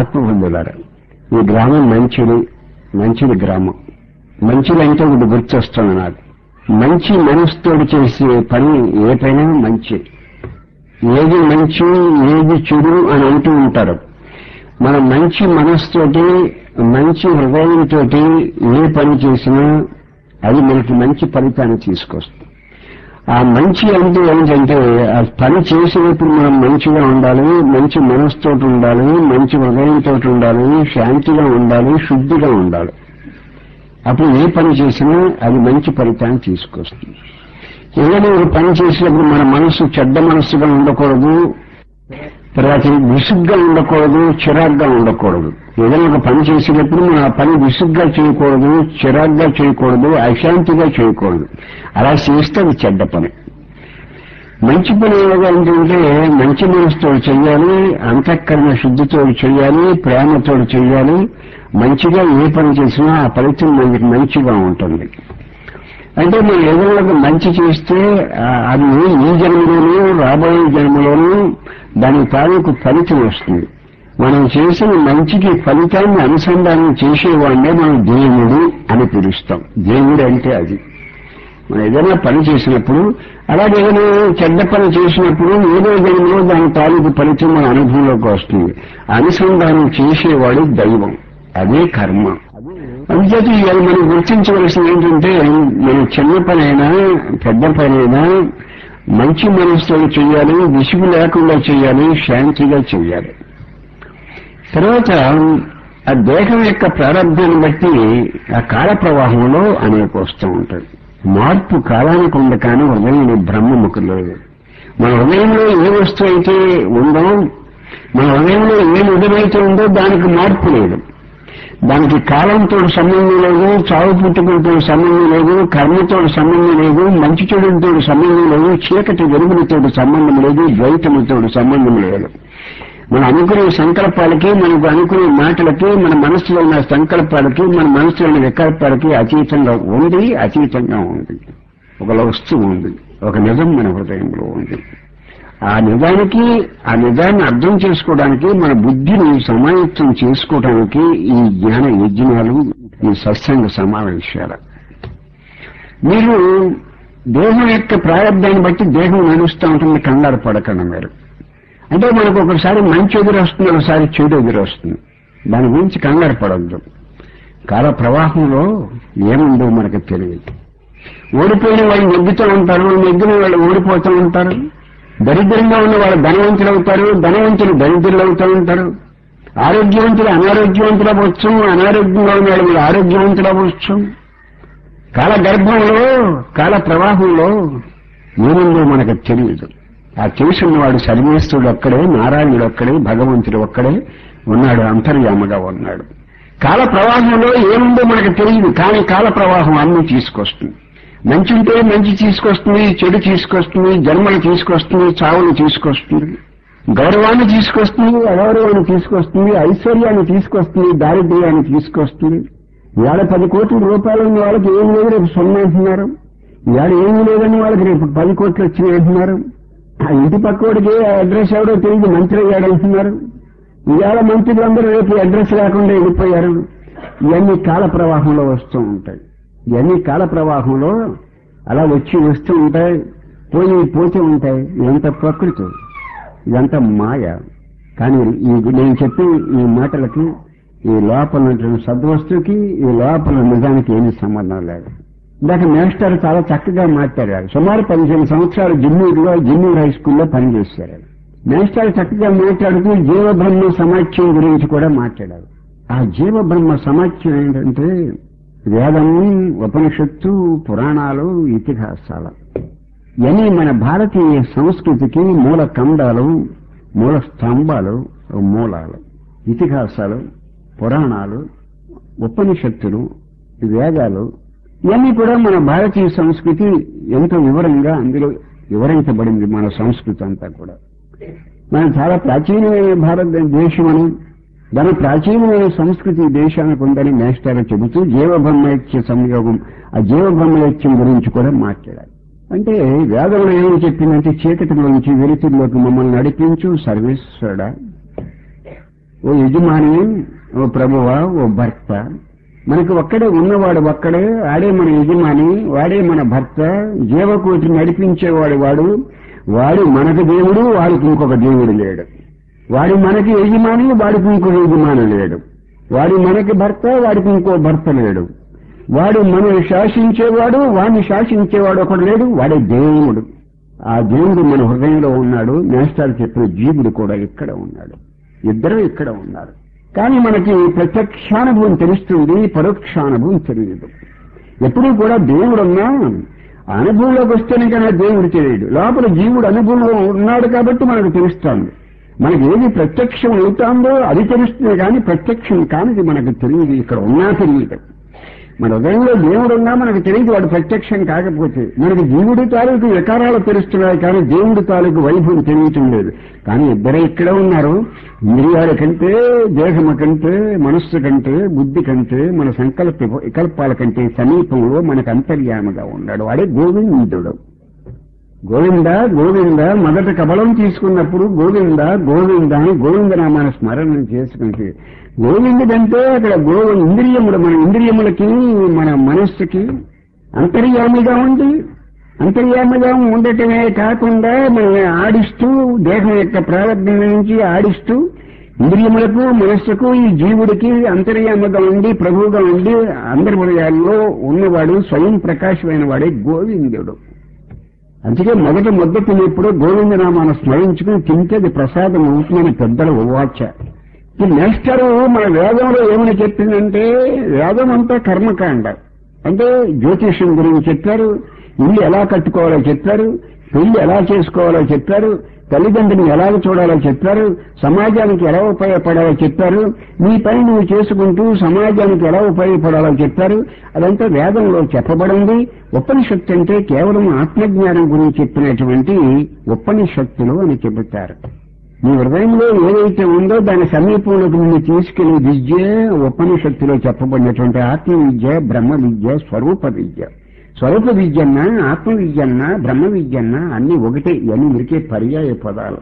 ఆత్మబంధులారా, ఈ గ్రామం మంచిది గ్రామం. మంచిది అంటే ఒకటి గుర్తొస్తుంది నాకు. మంచి మనసుతోటి చేసే పని ఏ పైన మంచి, ఏది మంచి ఏది చెడు అని అంటూ ఉంటారు. మనం మంచి మనసుతోటి మంచి హృదయంతో ఏ పని చేసినా అది మనకి మంచి ఫలితాన్ని తీసుకొస్తుంది. ఆ మంచి అంటే ఏంటంటే ఆ పని చేసినప్పుడు మనం మంచిగా ఉండాలి, మంచి మనసుతో ఉండాలి, మంచి హృదయంతో ఉండాలి, శాంతిగా ఉండాలి, శుద్ధిగా ఉండాలి. అప్పుడు ఏ పని చేసినా అది మంచి ఫలితాన్ని తీసుకొస్తుంది. ఏదైనా ఒక పని చేసినప్పుడు మన మనసు చెడ్డ మనస్సుగా ఉండకూడదు, తర్వాత విసుగ్గా ఉండకూడదు, చిరాగ్గా ఉండకూడదు. ఏదైనా ఒక పని చేసేటప్పుడు మనం ఆ పని విసుగ్గా చేయకూడదు, చిరాగ్గా చేయకూడదు, అశాంతిగా చేయకూడదు. అలా చేస్తే అది చెడ్డ పని. మంచి పని ఏంటంటే మంచి మనసుతో చేయాలి, అంతఃకరణ శుద్ధితో చేయాలి, ప్రేమతో చేయాలి. మంచిగా ఏ పని చేసినా ఆ ఫలితం మనకి మంచిగా ఉంటుంది. అంటే మనం ఏదైనా మంచి చేస్తే అది ఈ జన్మలోనూ రాబోయే జన్మలోనూ దాని తాలూకు ఫలితం వస్తుంది. మనం చేసిన మంచికి ఫలితాన్ని అనుసంధానం చేసేవాడినే మనం దేవుడు అని పిలుస్తాం. దేవుడు అంటే అది. మనం ఏదైనా పని చేసినప్పుడు, అలాగే ఏదైనా చెడ్డ పని చేసినప్పుడు ఏదో జన్మలో దాని తాలూకు ఫలితం మన అనుభవంలోకి వస్తుంది. అనుసంధానం చేసేవాడు దైవం, అదే కర్మ. అందుచేత ఇవాళ మనం గుర్తించవలసింది ఏంటంటే మన చిన్న పనైనా పెద్ద పనైనా మంచి మనసుతో చేయాలి, విసుగు లేకుండా చేయాలి, శాంతిగా చేయాలి. తర్వాత ఆ దేహం యొక్క ప్రారంభాన్ని బట్టి ఆ కాల ప్రవాహంలో అనేక వస్తూ ఉంటాయి. మార్పు కాలానికి ఉంది, కానీ హృదయంలో బ్రహ్మముఖం లేదు. మన హృదయంలో ఏ వస్తువు అయితే ఉందో, మన హృదయంలో ఏ నిజమైతే ఉందో దానికి మార్పు లేదు. దానికి కాలంతో సంబంధం లేదు, చావు పుట్టుకలతో సంబంధం లేదు, కర్మతో సంబంధం లేదు, మంచి చెడులతో సంబంధం లేదు, చీకటి వెలుగులతో సంబంధం లేదు, ద్వైతముతో సంబంధం లేదు. మనం అనుకునే సంకల్పాలకి, మనకు అనుకునే మాటలకి, మన మనసులో ఉన్న సంకల్పాలకి, మన మనసులో ఉన్న వికల్పాలకి అతీతంగా ఉంది. ఒక వస్తువు ఉంది, ఒక నిజం మన హృదయంలో ఉంది. ఆ నిజాన్ని అర్థం చేసుకోవడానికి, మన బుద్ధిని సమాయత్తం చేసుకోవడానికి ఈ జ్ఞాన యజ్ఞాలు, ఈ సత్సంగ సమావేశాలు. మీరు దేహం యొక్క ప్రారంభాన్ని బట్టి దేహం నడుస్తూ ఉంటుంది, కంగారు పడకండి మీరు. అంటే మనకు ఒకసారి మంచి ఎదురు వస్తుంది, ఒకసారి చెడు ఎదురు వస్తుంది. దాని గురించి కంగారు పడద్దు. కాల ప్రవాహంలో ఏముందో మనకు తెలియదు. ఓడిపోయిన వాళ్ళు నెగ్గుతూ ఉంటారు, నెగ్గిన వాళ్ళు ఓడిపోతూ ఉంటారు. దరిద్రంగా ఉన్న వాళ్ళు ధనవంతులు అవుతారు, ధనవంతులు దరిద్రులు అవుతూ ఉంటారు. ఆరోగ్యవంతులు అనారోగ్యవంతులు అవ్వచ్చు, అనారోగ్యంగా ఉన్న వాళ్ళు ఆరోగ్యవంతులు అవ్వచ్చు. కాల గర్భంలో, కాల ప్రవాహంలో ఏముందో మనకు తెలియదు. ఆ తెలుసున్నవాడు సర్వేశ్వరుడు ఒక్కడే, నారాయణుడు ఒక్కడే, భగవంతుడు ఒక్కడే ఉన్నాడు, అంతర్యామగా ఉన్నాడు. కాల ప్రవాహంలో ఏముందో మనకు తెలియదు, కానీ కాల ప్రవాహం అన్నీ తీసుకొస్తుంది. మంచి ఉంటే మంచి తీసుకొస్తుంది, చెడు తీసుకొస్తుంది, జన్మలు తీసుకొస్తుంది, చావులు తీసుకొస్తుంది, గౌరవాన్ని తీసుకొస్తుంది, అగౌరవాన్ని తీసుకొస్తుంది, ఐశ్వర్యాన్ని తీసుకొస్తుంది, దారిద్ర్యాన్ని తీసుకొస్తుంది. ఇవాళ 10 కోట్ల రూపాయలు ఉన్న వాళ్ళకి ఏం లేదు, రేపు 0 అంటున్నారు. ఇవాళ ఏమీ లేదని వాళ్ళకి రేపు 10 కోట్లు వచ్చినాయి అంటున్నారు. ఆ ఇంటి పక్కవాడికి అడ్రస్ ఎవడో తెలియదు, మంత్రి అయ్యాడు అంటున్నారు. ఇవాళ మంత్రులందరూ రేపు అడ్రస్ లేకుండా వెళ్ళిపోయారు. ఇవన్నీ కాల ప్రవాహంలో వస్తూ ఉంటాయి. ఇవన్నీ కాల ప్రవాహంలో అలా వచ్చి వస్తూ ఉంటాయి, పోతూ ఉంటాయి. ఇదంతా ప్రకృతి, ఇదంతా మాయ. కానీ నేను చెప్పి ఈ మాటలకి, ఈ లోపల సద్వస్తుకి, ఈ లోపల నిజానికి ఏమీ సంబంధం లేదు. ఇందాక మేస్టర్ చాలా చక్కగా మాట్లాడారు. సుమారు 15 సంవత్సరాలు జిన్నూరు హై స్కూల్లో పనిచేశారు. మేస్టర్ చక్కగా మాట్లాడుతూ జీవబ్రహ్మ సమాఖ్యం గురించి కూడా మాట్లాడారు. ఆ జీవబ్రహ్మ సమాఖ్యం ఏంటంటే వేదం, ఉపనిషత్తు, పురాణాలు, ఇతిహాసాలు. ఇవన్నీ మన భారతీయ సంస్కృతికి మూల కండాలు, మూల స్తంభాలు, మూలాలు. ఇతిహాసాలు, పురాణాలు, ఉపనిషత్తులు, వేదాలు ఇవన్నీ కూడా మన భారతీయ సంస్కృతి ఎంతో వివరంగా అందులో వివరించబడింది. మన సంస్కృతి అంతా కూడా మనం చాలా ప్రాచీనమైన భారతదేశమని, దాని ప్రాచీనమైన సంస్కృతి దేశానికి ఉందని మేస్టారు చెబుతూ జీవబ్రహ్మైక్య సంయోగం, ఆ జీవబ్రహ్మైక్యం గురించి కూడా మాట్లాడారు. అంటే వేదంలో ఏమి చెప్పిందంటే చీకటిలోంచి వెలుతురులోకి మమ్మల్ని నడిపించు సర్వేశ్వరుడా, ఓ యజమాని, ఓ ప్రభువా, ఓ భర్త. మనకు ఒక్కడే ఉన్నవాడు ఒక్కడే, ఆడే మన యజమాని, వాడే మన భర్త. జీవకోటి నడిపించేవాడు వాడు. వాడు మనకు దేవుడు, వాడికి ఇంకొక దేవుడు లేడు. వాడు మనకి యజమాని, వాడికి ఇంకొక యజమాని లేడు. వాడు మనకి భర్త, వాడికి ఇంకో భర్త లేడు. వాడు మనల్ని శాసించేవాడు, వాడిని శాసించేవాడు ఒకడు లేడు. వాడే దేవుడు. ఆ దేవుడు మన హృదయంలో ఉన్నాడు. నేస్తాలు చెప్పిన జీవుడు కూడా ఇక్కడ ఉన్నాడు. ఇద్దరు ఇక్కడ ఉన్నారు. కానీ మనకి ప్రత్యక్షానుభవం తెలుస్తుంది, పరోక్షానుభవం తెలియదు. ఎప్పుడూ కూడా దేవుడున్నా అనుభవంలోకి వస్తేనే కానీ దేవుడు తెలియడు. లోపల జీవుడు అనుభవంలో ఉన్నాడు కాబట్టి మనకు తెలుస్తుంది. మనకి ఏది ప్రత్యక్షం అవుతుందో అది తెలుస్తుంది, కానీ ప్రత్యక్షం కానిది మనకు తెలియదు. ఇక్కడ ఉన్నా తెలియదు. మన హృదయంలో దేవుడు ఉన్నా మనకు తెలియదు, వాడు ప్రత్యక్షం కాకపోతే. మనకి జీవుడి తాలూకు వికారాలు తెలుస్తున్నాయి, కానీ దేవుడి తాలూకు వైభవం తెలియటం కానీ ఇద్దరే ఇక్కడ ఉన్నారు. ఇంద్రియాల కంటే, దేహము కంటే, మనస్సు కంటే, బుద్ధి కంటే, మన వికల్పాల కంటే సమీపంలో మనకు అంతర్యామగా ఉన్నాడు. వాడే గోవిందుడు. గోవింద గోవింద మొదట కబలం తీసుకున్నప్పుడు గోవింద గోవింద అని గోవిందనామాన్ని స్మరణ చేసుకుంటే, గోవిందుడంటే అక్కడ ఇంద్రియములు, మన ఇంద్రియములకి మన మనస్సుకి అంతర్యామిగా ఉండటమే కాకుండా మనం ఆడిస్తూ, దేహం యొక్క ప్రారంభం నుంచి ఆడిస్తూ ఇంద్రియములకు మనస్సుకు ఈ జీవుడికి అంతర్యామిగా ఉండి ప్రభువుగా ఉండి అందరి హృదయాల్లో ఉన్నవాడు స్వయం ప్రకాశమైన వాడే గోవిందుడు. అందుకే మొదట ముద్ద తినేప్పుడు గోవిందనామాన్ని స్మరించుకుని తింటే అది ప్రసాదం అవుతుందని పెద్దలు ఉవాచ. ఈ మేస్టరు మన వేదంలో ఏమని చెప్పిందంటే, వేదం అంతా కర్మకాండ. అంటే జ్యోతిష్యం గురించి చెప్పారు, ఇల్లు ఎలా కట్టుకోవాలో చెప్పారు, పెళ్లి ఎలా చేసుకోవాలో చెప్పారు, తల్లిదండ్రులను ఎలా చూడాలో చెప్పారు, సమాజానికి ఎలా ఉపయోగపడాలో చెప్పారు, నీ పని నువ్వు చేసుకుంటూ సమాజానికి ఎలా ఉపయోగపడాలో చెప్పారు. అదంతా వేదంలో చెప్పబడింది. ఉపనిషత్తు అంటే కేవలం ఆత్మజ్ఞానం గురించి చెప్పినటువంటి ఉపనిషత్తులు అని చెబుతారు. నీ హృదయంలో ఏదైతే ఉందో దాని సమీపంలోకి నిన్ను తీసుకెళ్లే విద్య ఉపనిషత్తులో చెప్పబడినటువంటి ఆత్మ విద్య, బ్రహ్మ విద్య, స్వరూప విద్య. స్వరూప విద్యన్నా, ఆత్మ విద్యన్నా, బ్రహ్మ విద్యన్నా అన్ని ఒకటే. ఇవన్నీ ఉరికే పర్యాయ పదాలు.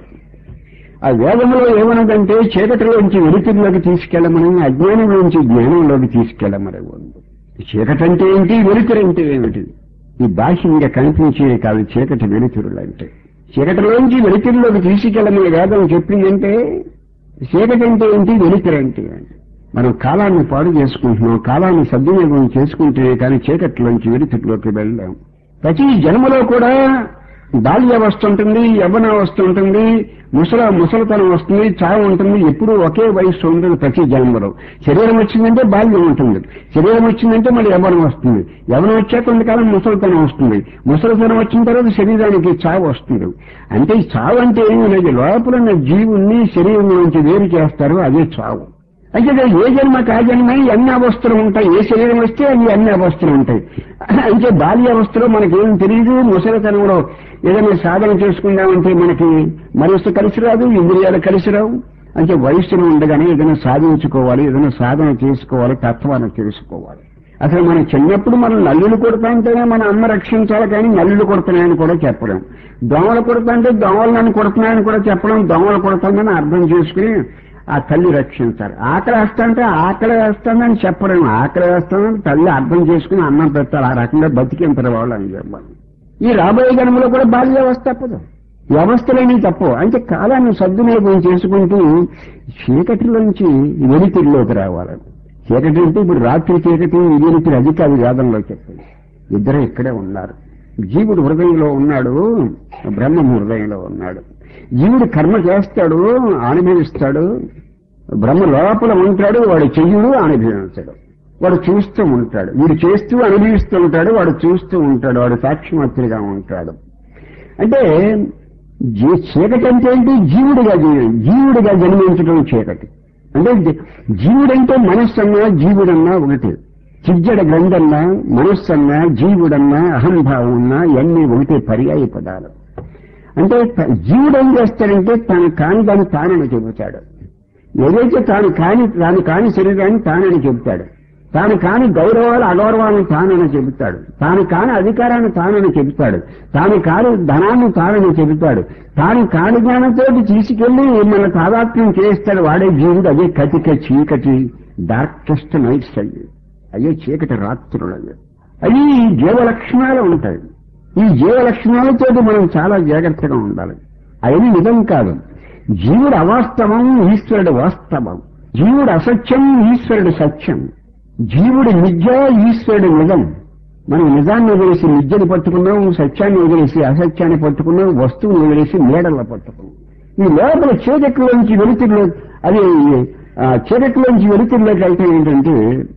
ఆ వేదంలో ఏమన్నదంటే చీకటిలోంచి వెలుతురులోకి తీసుకెళ్లమని, అజ్ఞానంలోంచి జ్ఞానంలోకి తీసుకెళ్లమని ఉంది. చీకటంటే ఏంటి, వెలుతురంటే ఏమిటి? ఈ బాహ్యంగా కనిపించేది కాదు చీకటి వెలుతురులంటే. చీకటిలోంచి వెలుతురులోకి తీసుకెళ్లమని వేదం చెప్పిందంటే చీకటి అంటే ఏంటి, వెలుతురంటే ఏంటి? మనం కాలాన్ని పాడు చేసుకుంటున్నాం. కాలాన్ని సద్వినియోగం చేసుకుంటే కానీ చీకటిలోంచి వెలుతురులోకి వెళ్ళాం. ప్రతి జన్మలో కూడా బాల్యావస్థ ఉంటుంది, యవ్వనావస్థ ఉంటుంది, ముసలితనం వస్తుంది, చావు ఉంటుంది. ఎప్పుడూ ఒకే వయస్సు ఉంటుంది ప్రతి జన్మలో. శరీరం వచ్చిందంటే బాల్యం ఉంటుంది, శరీరం వచ్చిందంటే మళ్ళీ యవ్వనం వస్తుంది, యవ్వనం వచ్చాక కొంతకాలం ముసలితనం వస్తుంది, ముసలితనం వచ్చిన తర్వాత శరీరానికి చావు వస్తుంది. అంటే ఈ చావు అంటే ఏమీ లేదు, లోపల ఉన్న జీవుణ్ణి శరీరం నుంచి వేరు చేస్తారు, అదే చావు. అయితే ఏ జన్మకు ఆ జన్మ అన్ని అవస్థలు ఉంటాయి. ఏ శరీరం వస్తే అవి అన్ని అవస్థలు ఉంటాయి. అయితే బాల్యావస్థలో మనకేం తెలియదు. ముసలితనంలో ఏదైనా సాధన చేసుకుందామంటే మనకి మనస్సు కలిసి రాదు, ఇంద్రియాలు కలిసి రావు. అంటే వయస్సులో ఉండగానే ఏదైనా సాధించుకోవాలి, ఏదైనా సాధన చేసుకోవాలి, తత్వాన్ని తెలుసుకోవాలి. అసలు మనం చిన్నప్పుడు మనం నల్లులు కొడతాంటేనే మన అమ్మ రక్షించాలి, కానీ నల్లులు కొడుతున్నాయని కూడా చెప్పడం. దోమలు కొడతాంటే దోమలు నన్ను కొడుతున్నాయని కూడా చెప్పడం. దోమలు కొడతానని అర్థం చేసుకుని ఆ తల్లి రక్షించారు. ఆకలి వేస్తాంటే ఆకలి వేస్తానని చెప్పడం, ఆకలి వేస్తానని తల్లి అర్థం చేసుకుని అన్నం పెట్టాలి. ఆ రకంగా బతికింటారు వాళ్ళు అని చెప్పాలి. ఈ రాబోయే జన్మలో కూడా బాల్యావస్థ తప్పదు, వ్యవస్థలేని తప్పవు. అంటే కాలాన్ని సద్వినియోగం చేసుకుంటూ చీకటిలోంచి వెలుతురులోకి రావాలి. చీకటి అంటే ఇప్పుడు రాత్రి చీకటి, వెలుతురు, అది కాదు వేదంలో చెప్పింది. ఇద్దరు ఇక్కడే ఉన్నారు. జీవుడు హృదయంలో ఉన్నాడు, బ్రహ్మము హృదయంలో ఉన్నాడు. జీవుడు కర్మ చేస్తాడు, అనుభవిస్తాడు. బ్రహ్మ లోపల ఉంటాడు, వాడు చెయ్యుడు, అనుభవించాడు. వాడు చూస్తూ ఉంటాడు. వీడు చేస్తూ అనుభవిస్తూ ఉంటాడు, వాడు చూస్తూ ఉంటాడు, వాడు సాక్షిమాత్రిగా ఉంటాడు. అంటే చీకటి అంటే ఏంటి, జీవుడిగా జన్మించడం చీకటి. అంటే జీవుడంటే మనస్సన్నా జీవుడన్నా ఒకటి. చిజ్జడ గ్రంథన్నా, మనస్సన్నా, జీవుడన్నా, అహంభావం ఉన్నా ఇవన్నీ ఒకటే పర్యాయ పదాలు. అంటే జీవుడు ఏం చేస్తాడంటే తాను కాని దాన్ని తానని చెబుతాడు. ఏదైతే తాను కాని శరీరాన్ని తానని చెబుతాడు. తాను కాని గౌరవాలు అగౌరవాలను తానని చెబుతాడు, తాను కాని అధికారాన్ని తానని చెబుతాడు, తాను కాని ధనాన్ని తానని చెబుతాడు, తాను కాని జ్ఞానంతో తీసుకెళ్లి మన తాదాత్మ్యం చేస్తాడు. వాడే జీవుడు. అదే కటిక చీకటి, డార్కెస్ట్ నైట్స్ అయ్యి, అయ్యే చీకటి రాత్రులు. అవి జీవ లక్షణాలు ఉంటాయి. ఈ జీవ లక్షణాలతో మనం చాలా జాగ్రత్తగా ఉండాలి. అవన్నీ నిజం కాదు. జీవుడు అవాస్తవం, ఈశ్వరుడు వాస్తవం. జీవుడు అసత్యం, ఈశ్వరుడు సత్యం. జీవుడు మిథ్య, ఈశ్వరుడు నిజం. మనం నిజాన్ని వదిలేసి మిథ్యని పట్టుకున్నాం, సత్యాన్ని వదిలేసి అసత్యాన్ని పట్టుకున్నాం, వస్తువుని వదిలేసి నీడల్లో పట్టుకున్నాం. ఈ లోపల చీకటిలోంచి వెలుతురులో, అది చీకటిలోంచి వెలుతురులోకి వెళ్తే ఏంటంటే,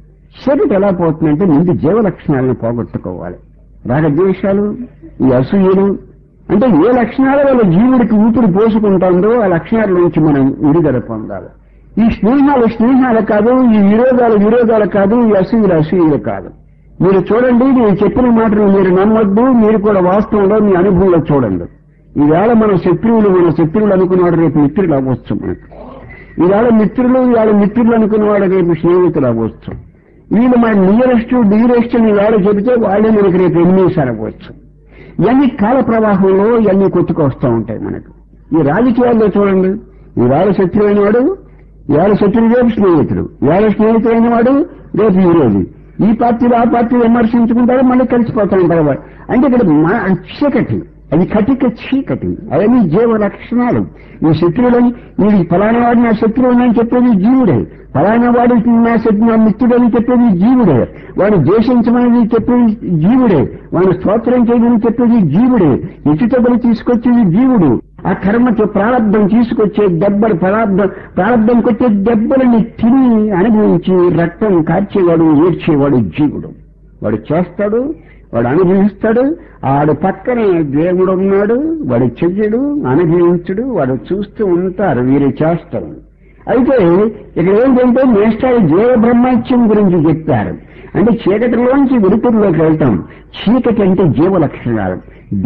చీకటి ఎలా పోతుందంటే ముందు జీవ లక్షణాలను పోగొట్టుకోవాలి. రాగద్వేషాలు, ఈ అసూయలు, అంటే ఏ లక్షణాల వల్ల జీవుడికి ఊపిరి పోసుకుంటుందో ఆ లక్షణాల నుంచి మనం విడుదల పొందాలి. ఈ స్నేహాలు కాదు, ఈ విరోధాలు కాదు, ఈ అసూయలు కాదు. మీరు చూడండి, నేను చెప్పిన మాటలు మీరు నమ్మొద్దు, మీరు కూడా వాస్తవంలో మీ అనుభవంలో చూడండి. ఈవేళ మన శత్రువులు అనుకున్నవాడు రేపు మిత్రులు అవ్వచ్చు. మనకు ఈవేళ మిత్రులు అనుకున్నవాడు రేపు స్నేహితులు అవ్వచ్చు. వీళ్ళు మన డియరెస్ట్ ఈవేళ చెబితే వాళ్ళే మనకి రేపు ఎనిమిస్ అవ్వచ్చు. ఇవన్నీ కాల ప్రవాహంలో ఇవన్నీ కొట్టుకొస్తూ ఉంటాయి మనకు. ఈ రాజకీయాల్లో చూడండి, ఈవేళ శత్రువైన వాడు ఇవాళ శత్రువు, రేపు స్నేహితుడు, ఇవాళ స్నేహితుడైన వాడు రేపు విరోధి. ఈ పార్టీలు ఆ పార్టీలు విమర్శించుకుంటారు, మళ్ళీ కలిసిపోతూ ఉంటారు. అంటే ఇక్కడ చీకటి, అది కటిక చీకటి. అవన్నీ జీవ లక్షణాలు. ఈ శత్రువులని, వీడి ఫలానా వాడు నా శత్రువుని చెప్పేది జీవుడే, ఫలానా వాడు నా మిత్రుడని చెప్పేది జీవుడే, వాడు ద్వేషించమని చెప్పేది జీవుడే, వాడు స్తోత్రం చేయమని చెప్పేది జీవుడే, ఎచ్చుటబడి తీసుకొచ్చేది జీవుడు. ఆ కర్మకి ప్రారంభం తీసుకొచ్చే దెబ్బలు, ప్రారంభం కొచ్చే దెబ్బలని తిని అనుభవించి రక్తం కార్చేవాడు, ఏడ్చేవాడు జీవుడు. వాడు చేస్తాడు, వాడు అనుభవిస్తాడు. ఆడు పక్కనే దేవుడు ఉన్నాడు, వాడు చెయ్యడు, అనుభవించడు, వాడు చూస్తూ ఉంటారు, వీరు చేస్తారు. అయితే ఇక్కడ ఏంటంటే మేస్టారు జీవ బ్రహ్మైత్యం గురించి చెప్పారు. అంటే చీకటిలోంచి వెలుతురులోకి వెళ్తాం. చీకటి అంటే జీవ లక్షణాలు.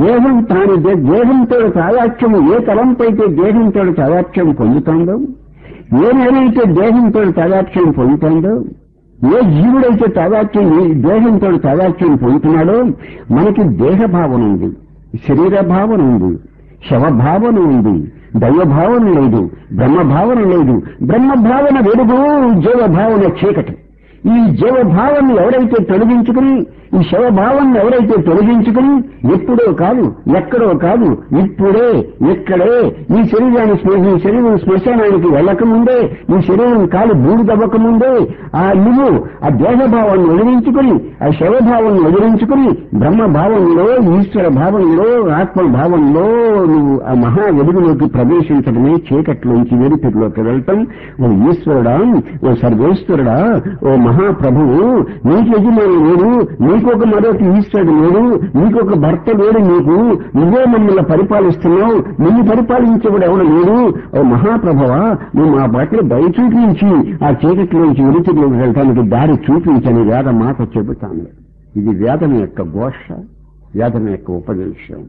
దేహంతో తాదాత్మ్యం, ఏ తలంపైతే దేహంతో తాదాత్మ్యం పొందుతుందో, ఏ నేనైతే దేహంతో తాదాత్మ్యం పొందుతుందో, ఏ జీవుడైతే దేహంతో తాదాత్మ్యం పొందుతున్నాడో, మనకి దేహభావన ఉంది, శరీర భావన ఉంది, శవభావన ఉంది, దైవభావన లేదు, బ్రహ్మభావన లేదు. బ్రహ్మభావన వెలుగు, జీవభావన చీకటి. ఈ జీవభావాన్ని ఎవరైతే తొలగించుకుని, ఈ శవభావాన్ని ఎవరైతే తొలగించుకుని, ఎప్పుడో కాదు, ఎక్కడో కాదు, ఇప్పుడే, ఇక్కడే, ఈ శరీరం శ్మశానానికి వెళ్ళకముందే, ఈ శరీరం కాలు బూడిదవ్వకముందే, నువ్వు ఆ దేహభావాన్ని వదిలించుకుని, ఆ శవభావాన్ని వదిలించుకుని, బ్రహ్మభావంలో, ఈశ్వర భావంలో, ఆత్మభావంలో నువ్వు ఆ మహా వెలుగులోకి ప్రవేశించడమే చీకట్లోంచి వెలుతురులోకి వెళ్ళటం. ఓ ఈశ్వరుడా, ఓ సర్వేశ్వరుడా, ఓ మహాప్రభువు, నీకు యజమాని లేడు, నీకొక మరొక ఈశ్వరుడు లేడు, నీకొక భర్త లేడు, నువ్వే మమ్మల్ని పరిపాలిస్తున్నావు, నిన్ను పరిపాలించేవాడు ఎవడు లేడు. ఓ మహాప్రభువా, నువ్వు మా బట్టలు దయ చూపించి ఆ చీకటిలోంచి వెలుతురులోకి వెళ్ళటానికి దారి చూపించని వేద మాట చెబుతాను. ఇది వేదం యొక్క ఘోష, వేదం యొక్క ఉపదేశం.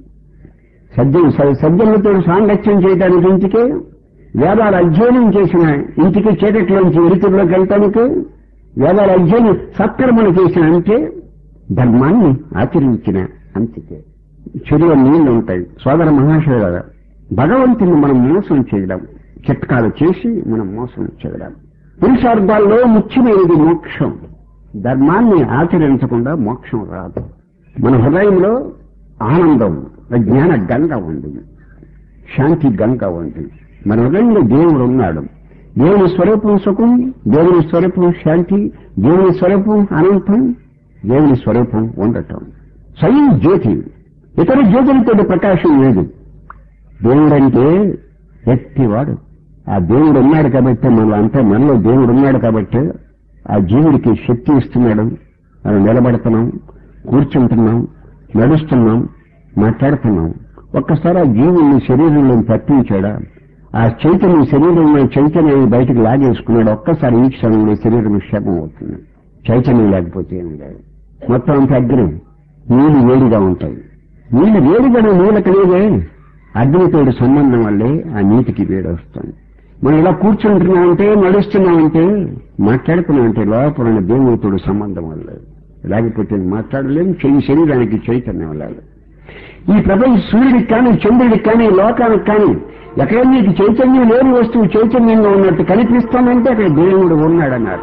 సజ్జనులతో సాంగత్యం చేయడానికి ఇంటికే, వేదాల అధ్యయనం చేసిన ఇంటికి చీకటిలోంచి వెలుతురులోకి వెళ్ళటానికి, వేదాల అధ్యయనం సత్కర్మలు చేసిన అంటే, ధర్మాన్ని ఆచరించిన అంతికే. చెరువు నీళ్లు ఉంటాయి. సోదర మహాశయుల, భగవంతుని మనం మోసం చేయడం, చిట్కాలు చేసి మనం మోసం చేయడం. పురుషార్థాల్లో ముఖ్యమైనది మోక్షం. ధర్మాన్ని ఆచరించకుండా మోక్షం రాదు. మన హృదయంలో ఆనందం, జ్ఞాన గంగ ఉంది, శాంతి గంగ ఉంది. మన హృదయంలో దేవుడు ఉన్నాడు. దేవుని స్వరూపం సుఖం, దేవుని స్వరూపం శాంతి, దేవుని స్వరూపం అనంతం, దేవుని స్వరూపం ఉండటం. స్వయం జ్యోతి, ఇతర జ్యోతులతో ప్రకాశం లేదు. దేవుడంటే వ్యక్తివాడు. ఆ దేవుడు ఉన్నాడు కాబట్టి మనలో దేవుడు ఉన్నాడు కాబట్టి ఆ జీవుడికి శక్తి ఇస్తున్నాడు. మనం నిలబడుతున్నాం, కూర్చుంటున్నాం, నడుస్తున్నాం, మాట్లాడుతున్నాం. ఒక్కసారి ఆ జీవుల్ని శరీరంలో తప్పించాడా, ఆ చైతన్య శరీరంలో చైతన్యాన్ని బయటకు లాగేసుకున్నాడు. ఒక్కసారి ఈ క్షణంలో శరీరం క్షేమం అవుతుంది. చైతన్యం లేకపోతే ఏం లేదు. మొత్తం అంత అగ్ని, నీళ్లు వేడిగా ఉంటాయి. నీళ్లు వేడిగా నీళ్ళకి లేదే, అగ్నితోటి సంబంధం వల్లే ఆ నీటికి వేడి వస్తుంది. మనం ఇలా కూర్చుంటున్నామంటే, నడుస్తున్నామంటే, మాట్లాడుతున్నామంటే లోపల దేవుడితో సంబంధం వల్ల, లేకపోతే మాట్లాడలేము. శరీరానికి చైతన్యం వల్ల. ఈ ప్రపంచ సూర్యుడికి కానీ, చంద్రుడికి కానీ, లోకానికి కానీ ఎక్కడ నీకు చైతన్యం లేని వస్తువు చైతన్యంగా ఉన్నట్టు కనిపిస్తానంటే అక్కడ దేవుడు ఉన్నాడన్నారు.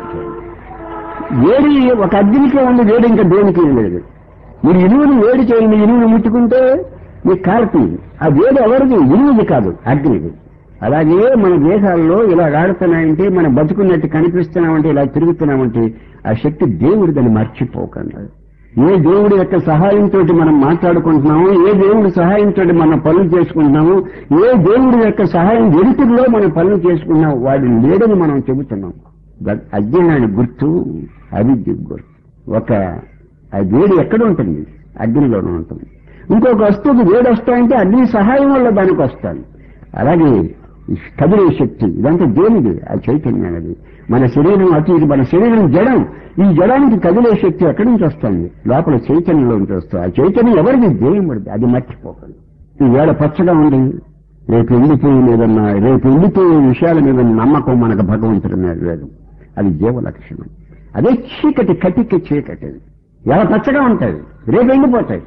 వేడి ఒక అగ్నికి ఉంది, వేడి ఇంకా దేనికి లేదు. మీరు ఇనువుని వేడి చేయండి, ఇనువుని ముట్టుకుంటే మీకు కాలుతుంది. ఆ వేడి ఎవరిది? ఇనువుది కాదు, అగ్నిది. అలాగే మన దేశాల్లో ఇలా ఆడుతున్నాయంటే, మనం బతుకున్నట్టు కనిపిస్తున్నామంటే, ఇలా తిరుగుతున్నామంటే ఆ శక్తి దేవుడిదని మర్చిపోకుండా. ఏ దేవుడి యొక్క సహాయంతో మనం మాట్లాడుకుంటున్నాము, ఏ దేవుడి సహాయంతో మన పనులు చేసుకుంటున్నాము, ఏ దేవుడి యొక్క సహాయం వెలుతురులో మనం పనులు చేసుకుంటున్నాము, వాడి లేడని మనం చెబుతున్నాం. అజ్ఞానానికి గుర్తు అవిద్యకు గుర్తు. ఒక ఆ వేడి ఎక్కడ ఉంటుంది? అగ్నిలోనే ఉంటుంది. ఇంకొక వస్తువుకి వేడి వస్తాయంటే అగ్ని సహాయం వల్ల దానికి వస్తాను. అలాగే కదిలే శక్తి ఇదంతా దేనిది? ఆ చైతన్యానికి. మన శరీరం అతి, మన శరీరం జడం. ఈ జడానికి కదిలే శక్తి ఎక్కడి నుంచి వస్తుంది? లోపల చైతన్యంలో నుంచి వస్తుంది. ఆ చైతన్యం ఎవరిది? దేవుడిది. అది మర్చిపోకండి. ఈ వేళ పచ్చగా ఉంది, రేపు ఎండిపోయి లేదన్నా, రేపు ఎండిపోయే విషయాల మీద నమ్మకం మనకు భగవంతుడి మీద లేదు. అది జీవ లక్షణం. అదే చీకటి, కటిక చీకటి. ఎలా పచ్చగా ఉంటాయి, రేపు ఎండిపోతాయి.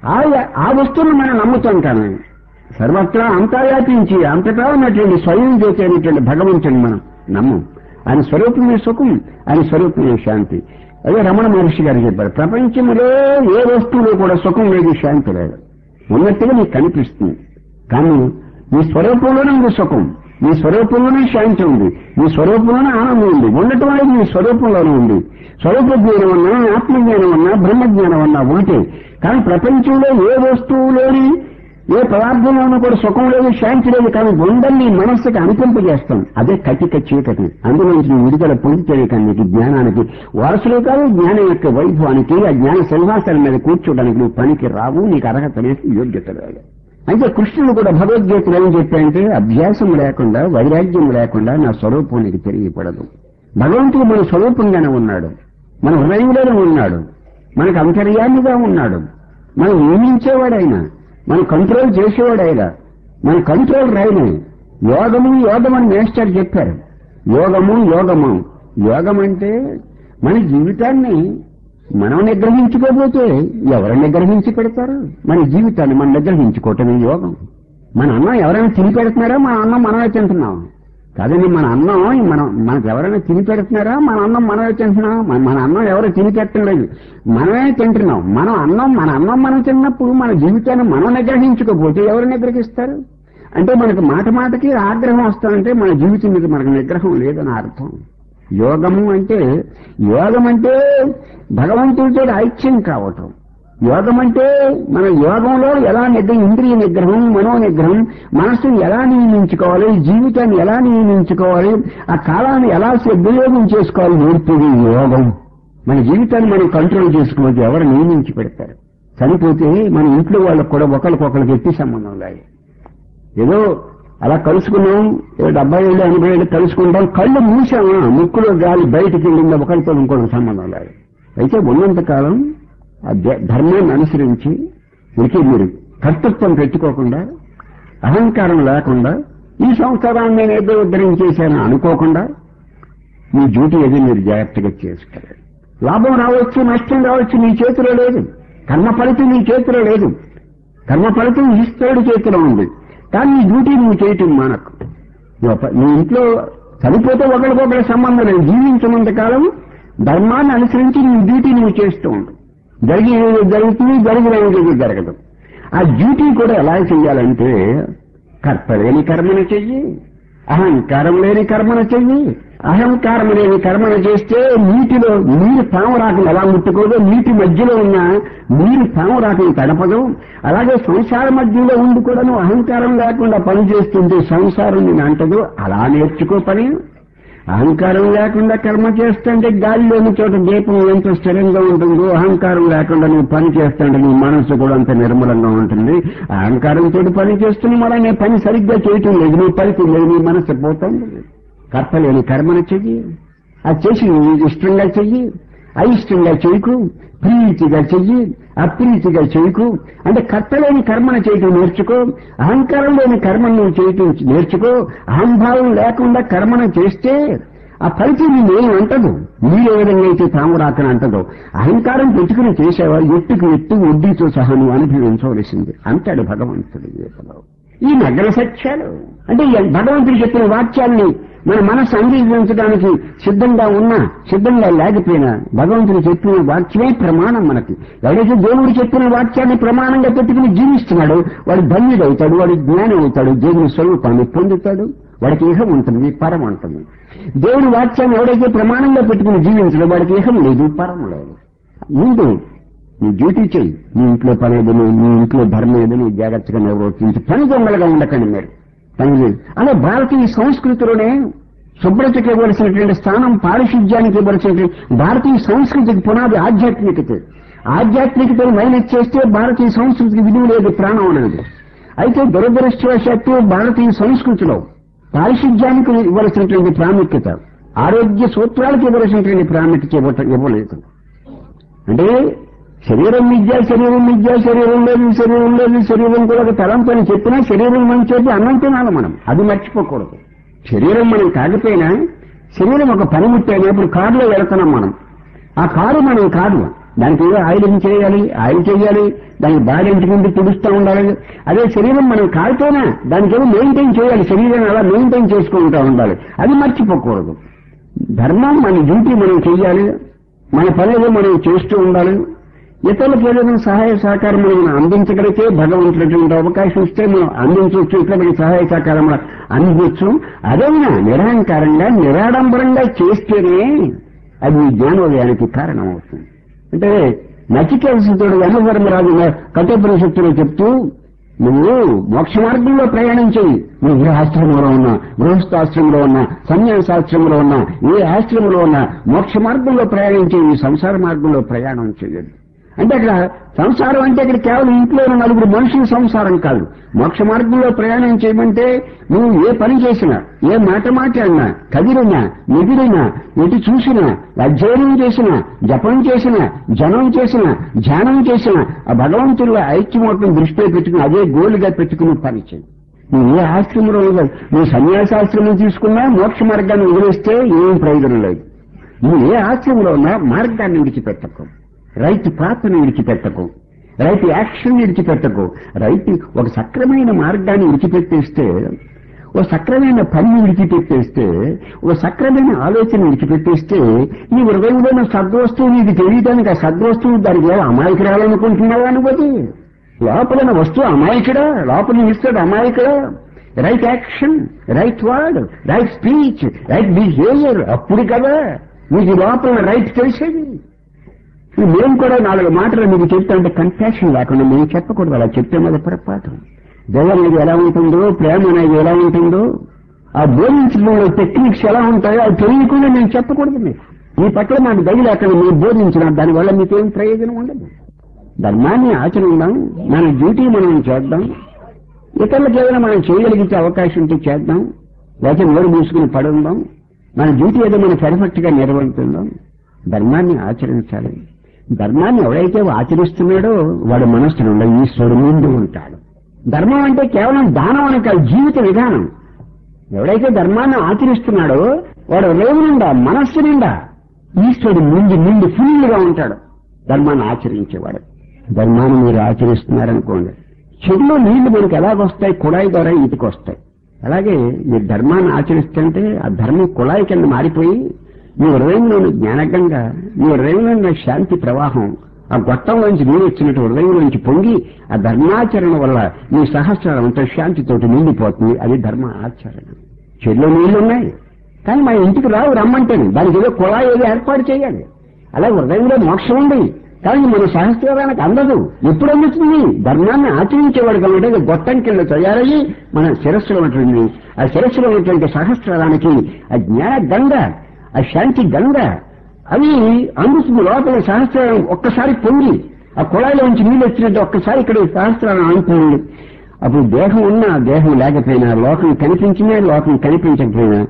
ఆ వస్తువును మనం నమ్ముతాం. కానీ సర్వత్రా అంతా వ్యాపించి అంతటా ఉన్నటువంటి స్వయం చేసేటువంటి భగవంతుని మనం నమ్మం. ఆయన స్వరూపమే సుఖం, ఆయన స్వరూపమే శాంతి. అదే రమణ మహర్షి గారు చెప్పారు, ప్రపంచంలో ఏ వస్తువులో కూడా సుఖం లేదు, శాంతి లేదు. ఉన్నట్టుగా నీకు కనిపిస్తుంది, కానీ నీ స్వరూపంలోనే ఉంది సుఖం, నీ స్వరూపంలోనే శాంతి ఉంది, నీ స్వరూపంలోనే ఆనందం ఉంది. ఉండటం అనేది నీ స్వరూపంలోనే ఉంది. స్వరూప జ్ఞానం అన్నా, ఆత్మజ్ఞానం అన్నా, బ్రహ్మజ్ఞానం అన్నా ఉంటే. కానీ ప్రపంచంలో ఏ వస్తువులోని, ఏ పదార్థంలోనూ కూడా సుఖం లేదు, శాంతి లేదు. కానీ ఉందని మనస్సుకి అనిపింపజేస్తాం. అదే కటిక చీకటి. అందులోంచి విడుదల పొందితే కానీ నీకు జ్ఞానానికి వారసులు కాదు, జ్ఞానం యొక్క వైభవానికి, ఆ జ్ఞాన సింహాసనం మీద కూర్చోడానికి నువ్వు పనికి రావు, నీకు అర్హత లేదు, యోగ్యత లేదు. అయితే కృష్ణుడు కూడా భగవద్గీతలు ఏం చెప్పాయంటే, అభ్యాసం లేకుండా, వైరాగ్యం లేకుండా నా స్వరూపం నీకు తెలియపడదు. భగవంతుడు మన స్వరూపంగానే ఉన్నాడు, మన హృదయంలోనే ఉన్నాడు, మనకు అంతర్యామిగా ఉన్నాడు, మనం నియమించేవాడైనా, మనం కంట్రోల్ చేసేవాడైనా, మన కంట్రోల్ రైనా. యోగము యోగమని మేస్టర్ చెప్పారు. యోగము యోగము. యోగం అంటే మన జీవితాన్ని మనం నిగ్రహించుకోకపోతే ఎవరు నిగ్రహించి పెడతారు? మన జీవితాన్ని మనం నిగ్రహించుకోవటమే యోగం. మన అన్నం ఎవరైనా తిని పెడుతున్నారా? మన అన్నం మనమే తింటున్నాం కాదండి. మన అన్నం మనకు ఎవరైనా తిని పెడుతున్నారా? మన అన్నం మనమే తింటున్నాం. మన అన్నం ఎవరో తిని పెట్టడం లేదు, మనమే తింటున్నాం. మన అన్నం మనం తిన్నప్పుడు మన జీవితాన్ని మనం నిగ్రహించుకోకపోతే ఎవరు నిగ్రహిస్తారు? అంటే మనకు మాటకి ఆగ్రహం వస్తానంటే మన జీవితం మీద మనకు నిగ్రహం లేదని అర్థం. యోగం అంటే భగవంతుడితో ఐక్యం కావటం. యోగం అంటే మన యోగంలో ఎలా ఇంద్రియ నిగ్రహం, మనో నిగ్రహం, మనస్సును ఎలా నియమించుకోవాలి, జీవితాన్ని ఎలా నియమించుకోవాలి, ఆ కాలాన్ని ఎలా సద్వినియోగం చేసుకోవాలి నేర్పేది యోగం. మన జీవితాన్ని మనం కంట్రోల్ చేసుకోవచ్చు. ఎవరు నియమించి పెడతారు? చనిపోతే మన ఇంట్లో వాళ్ళకు కూడా ఒకరికొకరికి ఎట్టి సంబంధం లేదు. ఏదో అలా కలుసుకున్నాం, 70 ఏళ్ళు 80 ఏళ్ళు కలుసుకుంటాం, కళ్ళు మూసామా, ముక్కులో గాలి బయటికి వెళ్ళిందా, ఒకరితో ఇంకొకరికి సంబంధం లేదు. అయితే ఉన్నంతకాలం ఆ ధర్మాన్ని అనుసరించి ఇంకే మీరు కర్తృత్వం పెట్టుకోకుండా, అహంకారం లేకుండా, ఈ సంసారాన్ని నేను ఏదో ఉద్ధరించేశాను అనుకోకుండా మీ డ్యూటీ ఏదో మీరు జాగ్రత్తగా చేసుకోవాలి. లాభం రావచ్చు, నష్టం రావచ్చు, నీ చేతిలో లేదు. కర్మ ఫలితం నీ చేతిలో లేదు. కర్మ ఫలితం ఈశ్వరుడి చేతిలో ఉంది. కానీ ఈ డ్యూటీ నువ్వు చేయటం మానకు. నీ ఇంట్లో చనిపోతే ఒకరికొకరి సంబంధం లేదు. జీవించినంత కాలం ధర్మాన్ని అనుసరించి నీ డ్యూటీ నువ్వు చేస్తూ ఉండు. జరిగేది జరుగుతుంది, జరిగినది జరగదు. ఆ డ్యూటీ కూడా ఎలా చెయ్యాలంటే, కర్త లేని కర్మను చెయ్యి, అహంకారం లేని కర్మను చెయ్యి. అహంకారం లేని కర్మను చేస్తే నీటిలో నీరు పామురాకులు ఎలా ముట్టుకోదో, నీటి మధ్యలో ఉన్న నీరు పామురాకులు తడపదు. అలాగే సంసార మధ్యలో ఉండి కూడా నువ్వు అహంకారం లేకుండా పని చేస్తుంటే సంసారం నేను అంటదు. అలా నేర్చుకో పని. అహంకారం లేకుండా కర్మ చేస్తుంటే గాలిలోని చోట దీపం ఎంత స్థిరంగా ఉంటుందో, అహంకారం లేకుండా నువ్వు పని చేస్తుంటే నీ మనస్సు కూడా అంత నిర్మలంగా ఉంటుంది. అహంకారంతో పని చేస్తున్న మళ్ళీ నీ పని సరిగ్గా చేయటం లేదు, నీ ఫలితం లేదు, నీ మనస్సు పోతుంది. కర్త లేని కర్మను చెయ్యి, అది చేసి నువ్వు ఇష్టంగా చెయ్యి. అయిష్టంగా చేయకు, ప్రీతిగా చెయ్యి, అప్రీతిగా చేయకు. అంటే కర్తలేని కర్మను చేయటం నేర్చుకో, అహంకారం లేని కర్మను చేయటం నేర్చుకో. అహంభావం లేకుండా కర్మను చేస్తే ఆ ఫలితం నేనేం అంటదు. మీరు ఏ విధంగా అయితే తామురాకని అంటదో, అహంకారం పెట్టుకుని చేసేవారు ఎట్టుకు ఎట్టు వడ్డీతో సహా నువ్వు అనుభవించవలసింది అంటాడు భగవంతుడు గీతలో. ఈ నగర సత్యాలు అంటే భగవంతుడు చెప్పిన వాక్యాన్ని మన మనసు అంగీకరించడానికి సిద్ధంగా లేకపోయినా భగవంతుడు చెప్పిన వాక్యమే ప్రమాణం మనకి. ఎవరైతే దేవుడు చెప్పిన వాక్యాన్ని ప్రమాణంగా పెట్టుకుని జీవిస్తున్నాడో వాడు ధన్యుడవుతాడు, వాడు జ్ఞానం అవుతాడు, దేవుని స్వరూపాన్ని పొందుతాడు, వాడికి ఇహం ఉంటుంది, పరం ఉంటుంది. దేవుడి వాక్యాన్ని ఎవడైతే ప్రమాణంగా పెట్టుకుని జీవించడం వాడికి ఇహం లేదు, పరం లేదు. ముందు నీ డ్యూటీ చెయ్యి, నీ ఇంట్లో పని ఏదని, నీ ఇంట్లో ధర్మం ఏదని జాగ్రత్తగా నిర్వర్తించి పని దొంగలుగా ఉండకండి మీరు. పని లేదు. అలా భారతీయ సంస్కృతిలోనే శుభ్రతకి ఇవ్వాల్సినటువంటి స్థానం, పారిశుధ్యానికి ఇవ్వాల్సినటువంటి భారతీయ సంస్కృతికి పునాది ఆధ్యాత్మికత. ఆధ్యాత్మికతను మైనస్ చేస్తే భారతీయ సంస్కృతికి విలువ లేదు, ప్రాణం అనేది. అయితే దురదృష్టవశాత్తు భారతీయ సంస్కృతిలో పారిశుధ్యానికి ఇవ్వాల్సినటువంటి ప్రాముఖ్యత, ఆరోగ్య సూత్రాలకు ఇవ్వాల్సినటువంటి ప్రాముఖ్యత ఇవ్వలేదు. అంటే శరీరం లేదు, శరీరం కూడా ఒక తలంపు అని చెప్పినా శరీరం మంచి అన్నం తినాలి మనం, అది మర్చిపోకూడదు. శరీరం మనం కాకపోయినా శరీరం ఒక పనిముట్టైనప్పుడు కారులో వెళ్తున్నాం మనం, ఆ కారు మనం కాదు, దానికి ఆయిల్ చేయాలి, దానికి బాడీ ఇంటి ముందు తుడుస్తూ ఉండాలి. అదే శరీరం మనం కాలితోనే దానికి ఏమో మెయింటైన్ చేయాలి, శరీరాన్ని అలా మెయింటైన్ చేసుకుంటూ ఉండాలి, అది మర్చిపోకూడదు. ధర్మం మన డ్యూటీ మనం చెయ్యాలి, మన పనులు మనం చేస్తూ ఉండాలి. ఇతరులకు ఏదైనా సహాయ సహకారం మనం అందించగలిగితే భగవంతుడు అవకాశం ఇస్తే మనం అందించవచ్చు, ఇతరులకి సహాయ సహకారం మనం అందించవచ్చు. అదైనా నిరహంకారంగా నిరాడంబరంగా చేస్తేనే అది మీ జ్ఞానోదయానికి కారణం అవుతుంది. అంటే నచికేతసుడు యమధర్మరాజు కఠోపనిషత్తులో చెప్తూ, నువ్వు మోక్ష మార్గంలో ప్రయాణం చెయ్యి. నువ్వు ఏ ఆశ్రమంలో ఉన్నా, గృహస్థాశ్రమంలో ఉన్నా, సన్యాసాశ్రమంలో ఉన్నా, ఏ ఆశ్రమంలో ఉన్నా మోక్ష మార్గంలో ప్రయాణం చెయ్యి, సంసార మార్గంలో ప్రయాణం చెయ్యదు. అంటే అక్కడ సంసారం అంటే ఇక్కడ కేవలం ఇంట్లో ఉన్న నలుగురు మనుషుల సంసారం కాదు. మోక్ష మార్గంలో ప్రయాణం చేయమంటే నువ్వు ఏ పని చేసినా, ఏ మాట మాట్లాడినా, కదిలినా, నిగిరినా, ఎటు చూసినా, అధ్యయనం చేసినా, జపం చేసినా, జనం చేసినా, ధ్యానం చేసినా ఆ భగవంతుడిలో ఐక్యమూటం దృష్టిలో పెట్టుకుని అదే గోలుగా పెట్టుకుని పని చేయి. నువ్వు ఏ ఆశ్రమంలో ఉండదు, నువ్వు సన్యాసాశ్రమం తీసుకున్నా మోక్ష మార్గాన్ని వదిలేస్తే ఏం ప్రయోజనం లేదు. నువ్వు ఏ ఆశ్రమంలో ఉన్నా మార్గాన్ని విడిచిపెట్టకు, రైతు ప్రార్థన విడిచిపెట్టకు, రైతు యాక్షన్ విడిచిపెట్టకు. రైతు ఒక సక్రమైన మార్గాన్ని విడిచిపెట్టేస్తే, ఓ సక్రమైన పని విడిచిపెట్టేస్తే, ఓ సక్రమైన ఆలోచన విడిచిపెట్టేస్తే నీ హృదయంలో ఉన్న సద్వస్తువు నీకు తెలియటానికి ఆ సద్వస్తువు దానికి అమాయకురాలనుకుంటున్నావా అనుకోది. లోపల వస్తువు అమాయకుడా, లోపల ఇస్తాడు అమాయకుడా. Right action, right word, right speech, right behaviour, అప్పుడు కదా నీకు లోపల రైట్ తెలిసేది. మేము కూడా 4 మాటలు మీకు చెప్తాంటే కంపాషన్ లేకుండా మేము చెప్పకూడదు. అలా చెప్తే మీద పొరపాటు. దయ అనేది ఎలా ఉంటుందో, ప్రేమ అనేది ఎలా ఉంటుందో, ఆ బోధించడంలో టెక్నిక్స్ ఎలా ఉంటాయో అది తెలియకుండా మేము చెప్పకూడదు. మీ పట్ల మాకు దయ లేకుండా మీరు బోధించిన దానివల్ల మీకేం ప్రయోజనం ఉండదు. ధర్మాన్ని ఆచరిద్దాం, మన డ్యూటీ మనం చేద్దాం, ఇతరులకు ఏదైనా మనం చేయగలిగితే అవకాశం ఉంటే చేద్దాం, లేకపోతే నోరు మూసుకుని పడుందాం. మన డ్యూటీ ఏదో మనం పర్ఫెక్ట్ గా నిర్వహిస్తుందాం. ధర్మాన్ని ఆచరించాలి. ధర్మాన్ని ఎవడైతే ఆచరిస్తున్నాడో వాడు మనస్సులో ఈశ్వరుడు ముందు ఉంటాడు. ధర్మం అంటే కేవలం దానం అని కాదు, జీవిత విధానం. ఎవడైతే ధర్మాన్ని ఆచరిస్తున్నాడో వాడు రేవు నిండా, మనస్సు నిండా ఈశ్వరుడు ముందు ఫుల్గా ఉంటాడు ధర్మాన్ని ఆచరించేవాడు. ధర్మాన్ని మీరు ఆచరిస్తున్నారనుకోండి, చెడులో నీళ్లు మనకు ఎలాగొస్తాయి, కుళాయి ద్వారా ఇంటికి వస్తాయి. అలాగే మీరు ధర్మాన్ని ఆచరిస్తుంటే ఆ ధర్మం కుళాయి కింద మారిపోయి మీ హృదయంలోని జ్ఞానగంగా, మీ హృదయంలో శాంతి ప్రవాహం, ఆ గొట్టంలోంచి నీరు వచ్చినట్టు హృదయంలోంచి పొంగి ఆ ధర్మాచరణ వల్ల మీ సహస్రం అంతా శాంతితోటి నిండిపోతుంది. అది ధర్మ ఆచరణ. చెడులో నీళ్లున్నాయి కానీ మా ఇంటికి రావు, రమ్మంటేనే దానికి ఏదో కుళాయి ఏదో ఏర్పాటు చేయాలి. అలాగే హృదయంలో మోక్షం ఉంది కానీ మన సహస్రానికి అందదు. ఎప్పుడు అందుతుంది? ధర్మాన్ని ఆచరించేవాడు కాబట్టి గొట్టం కింద తయారయ్యి మన శిరస్సులో ఉంటుంది. ఆ శిరస్సులో ఉన్నటువంటి సహస్రానికి ఆ జ్ఞాన గంగ, ఆ శాంతి గంగ అవి అందుతుంది. లోపల సహస్రం ఒక్కసారి పొంగి ఆ కుళాయిలోంచి నీళ్ళు వచ్చినట్టు ఒక్కసారి ఇక్కడ సహస్రాన్ని అనుకుంది. అప్పుడు దేహం ఉన్నా, దేహం లేకపోయినా, లోకం కనిపించినా, లోకం కనిపించకపోయినా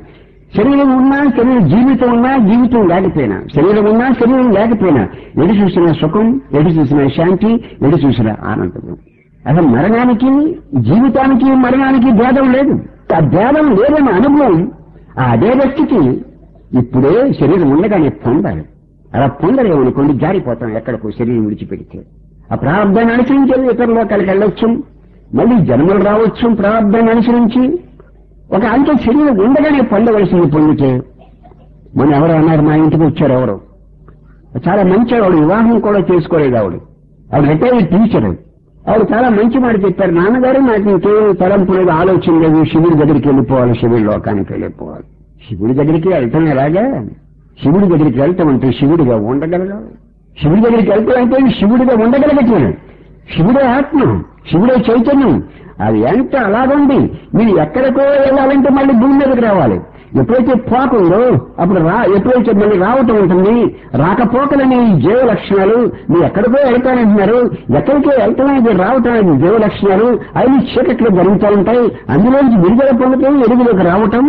శరీరం ఉన్నా జీవితం ఉన్నా జీవితం లేకపోయినా, శరీరం ఉన్నా శరీరం లేకపోయినా, ఎటు చూసినా సుఖం, ఎటు చూసినా శాంతి, ఎటు చూసినా ఆనందం. అసలు మరణానికి జీవితానికి మరణానికి భేదం లేదు. ఆ భేదం లేదన్న అనుభవం అదే వ్యక్తికి ఇప్పుడే శరీరం ఉండగానే పొందాలి. అలా పొందలేమనుకోండి జారిపోతాం ఎక్కడికో శరీరం విడిచిపెడితే. ఆ ప్రారంభాన్ని అనుసరించి ఇతర లోకాలకు వెళ్ళొచ్చు, మళ్ళీ జన్మలు రావచ్చు ప్రారంభాన్ని అనుసరించి. ఒక అంత శరీరం ఉండగానే పొందవలసింది పొందితే. మన ఎవరు అన్నారు, మా ఇంటికి వచ్చారు ఎవరు, చాలా మంచి ఆవిడ, వివాహం కూడా చేసుకోలేదు ఆవిడ రిటైర్డ్ టీచర్. ఆవిడ చాలా మంచి మాట చెప్పారు, నాన్నగారు నాకు ఇంకేం తలంపు లేదు, ఆలోచన లేదు, శివుడి దగ్గరికి వెళ్ళిపోవాలి, శివుడి లోకానికి వెళ్ళిపోవాలి. శివుడి దగ్గరికి వెళ్తాం ఎలాగా? శివుడి దగ్గరికి వెళ్తాం అంటే శివుడిగా ఉండగలగా? శివుడి దగ్గరికి వెళ్తాం అంటే శివుడిగా ఉండగలగట్లేదు. శివుడే ఆత్మ, శివుడే చైతన్యం. అది ఎంత అలాగుంది. మీరు ఎక్కడికో వెళ్ళాలంటే మళ్ళీ భూమి మీదకి రావాలి. ఎప్పుడైతే పోకుందో అప్పుడు ఎప్పుడైతే మళ్ళీ రావటం ఉంటుంది. రాకపోకలని జీవ లక్షణాలు. మీరు ఎక్కడికో వెళ్తానంటున్నారు, ఎక్కడికో వెళ్తామనేది రావటం అనేది జీవ లక్షణాలు. అవి చీకట్లు జరుగుతూ ఉంటాయి. అందులోంచి విడుదల పొందుతూ ఎరుగులోకి రావటం.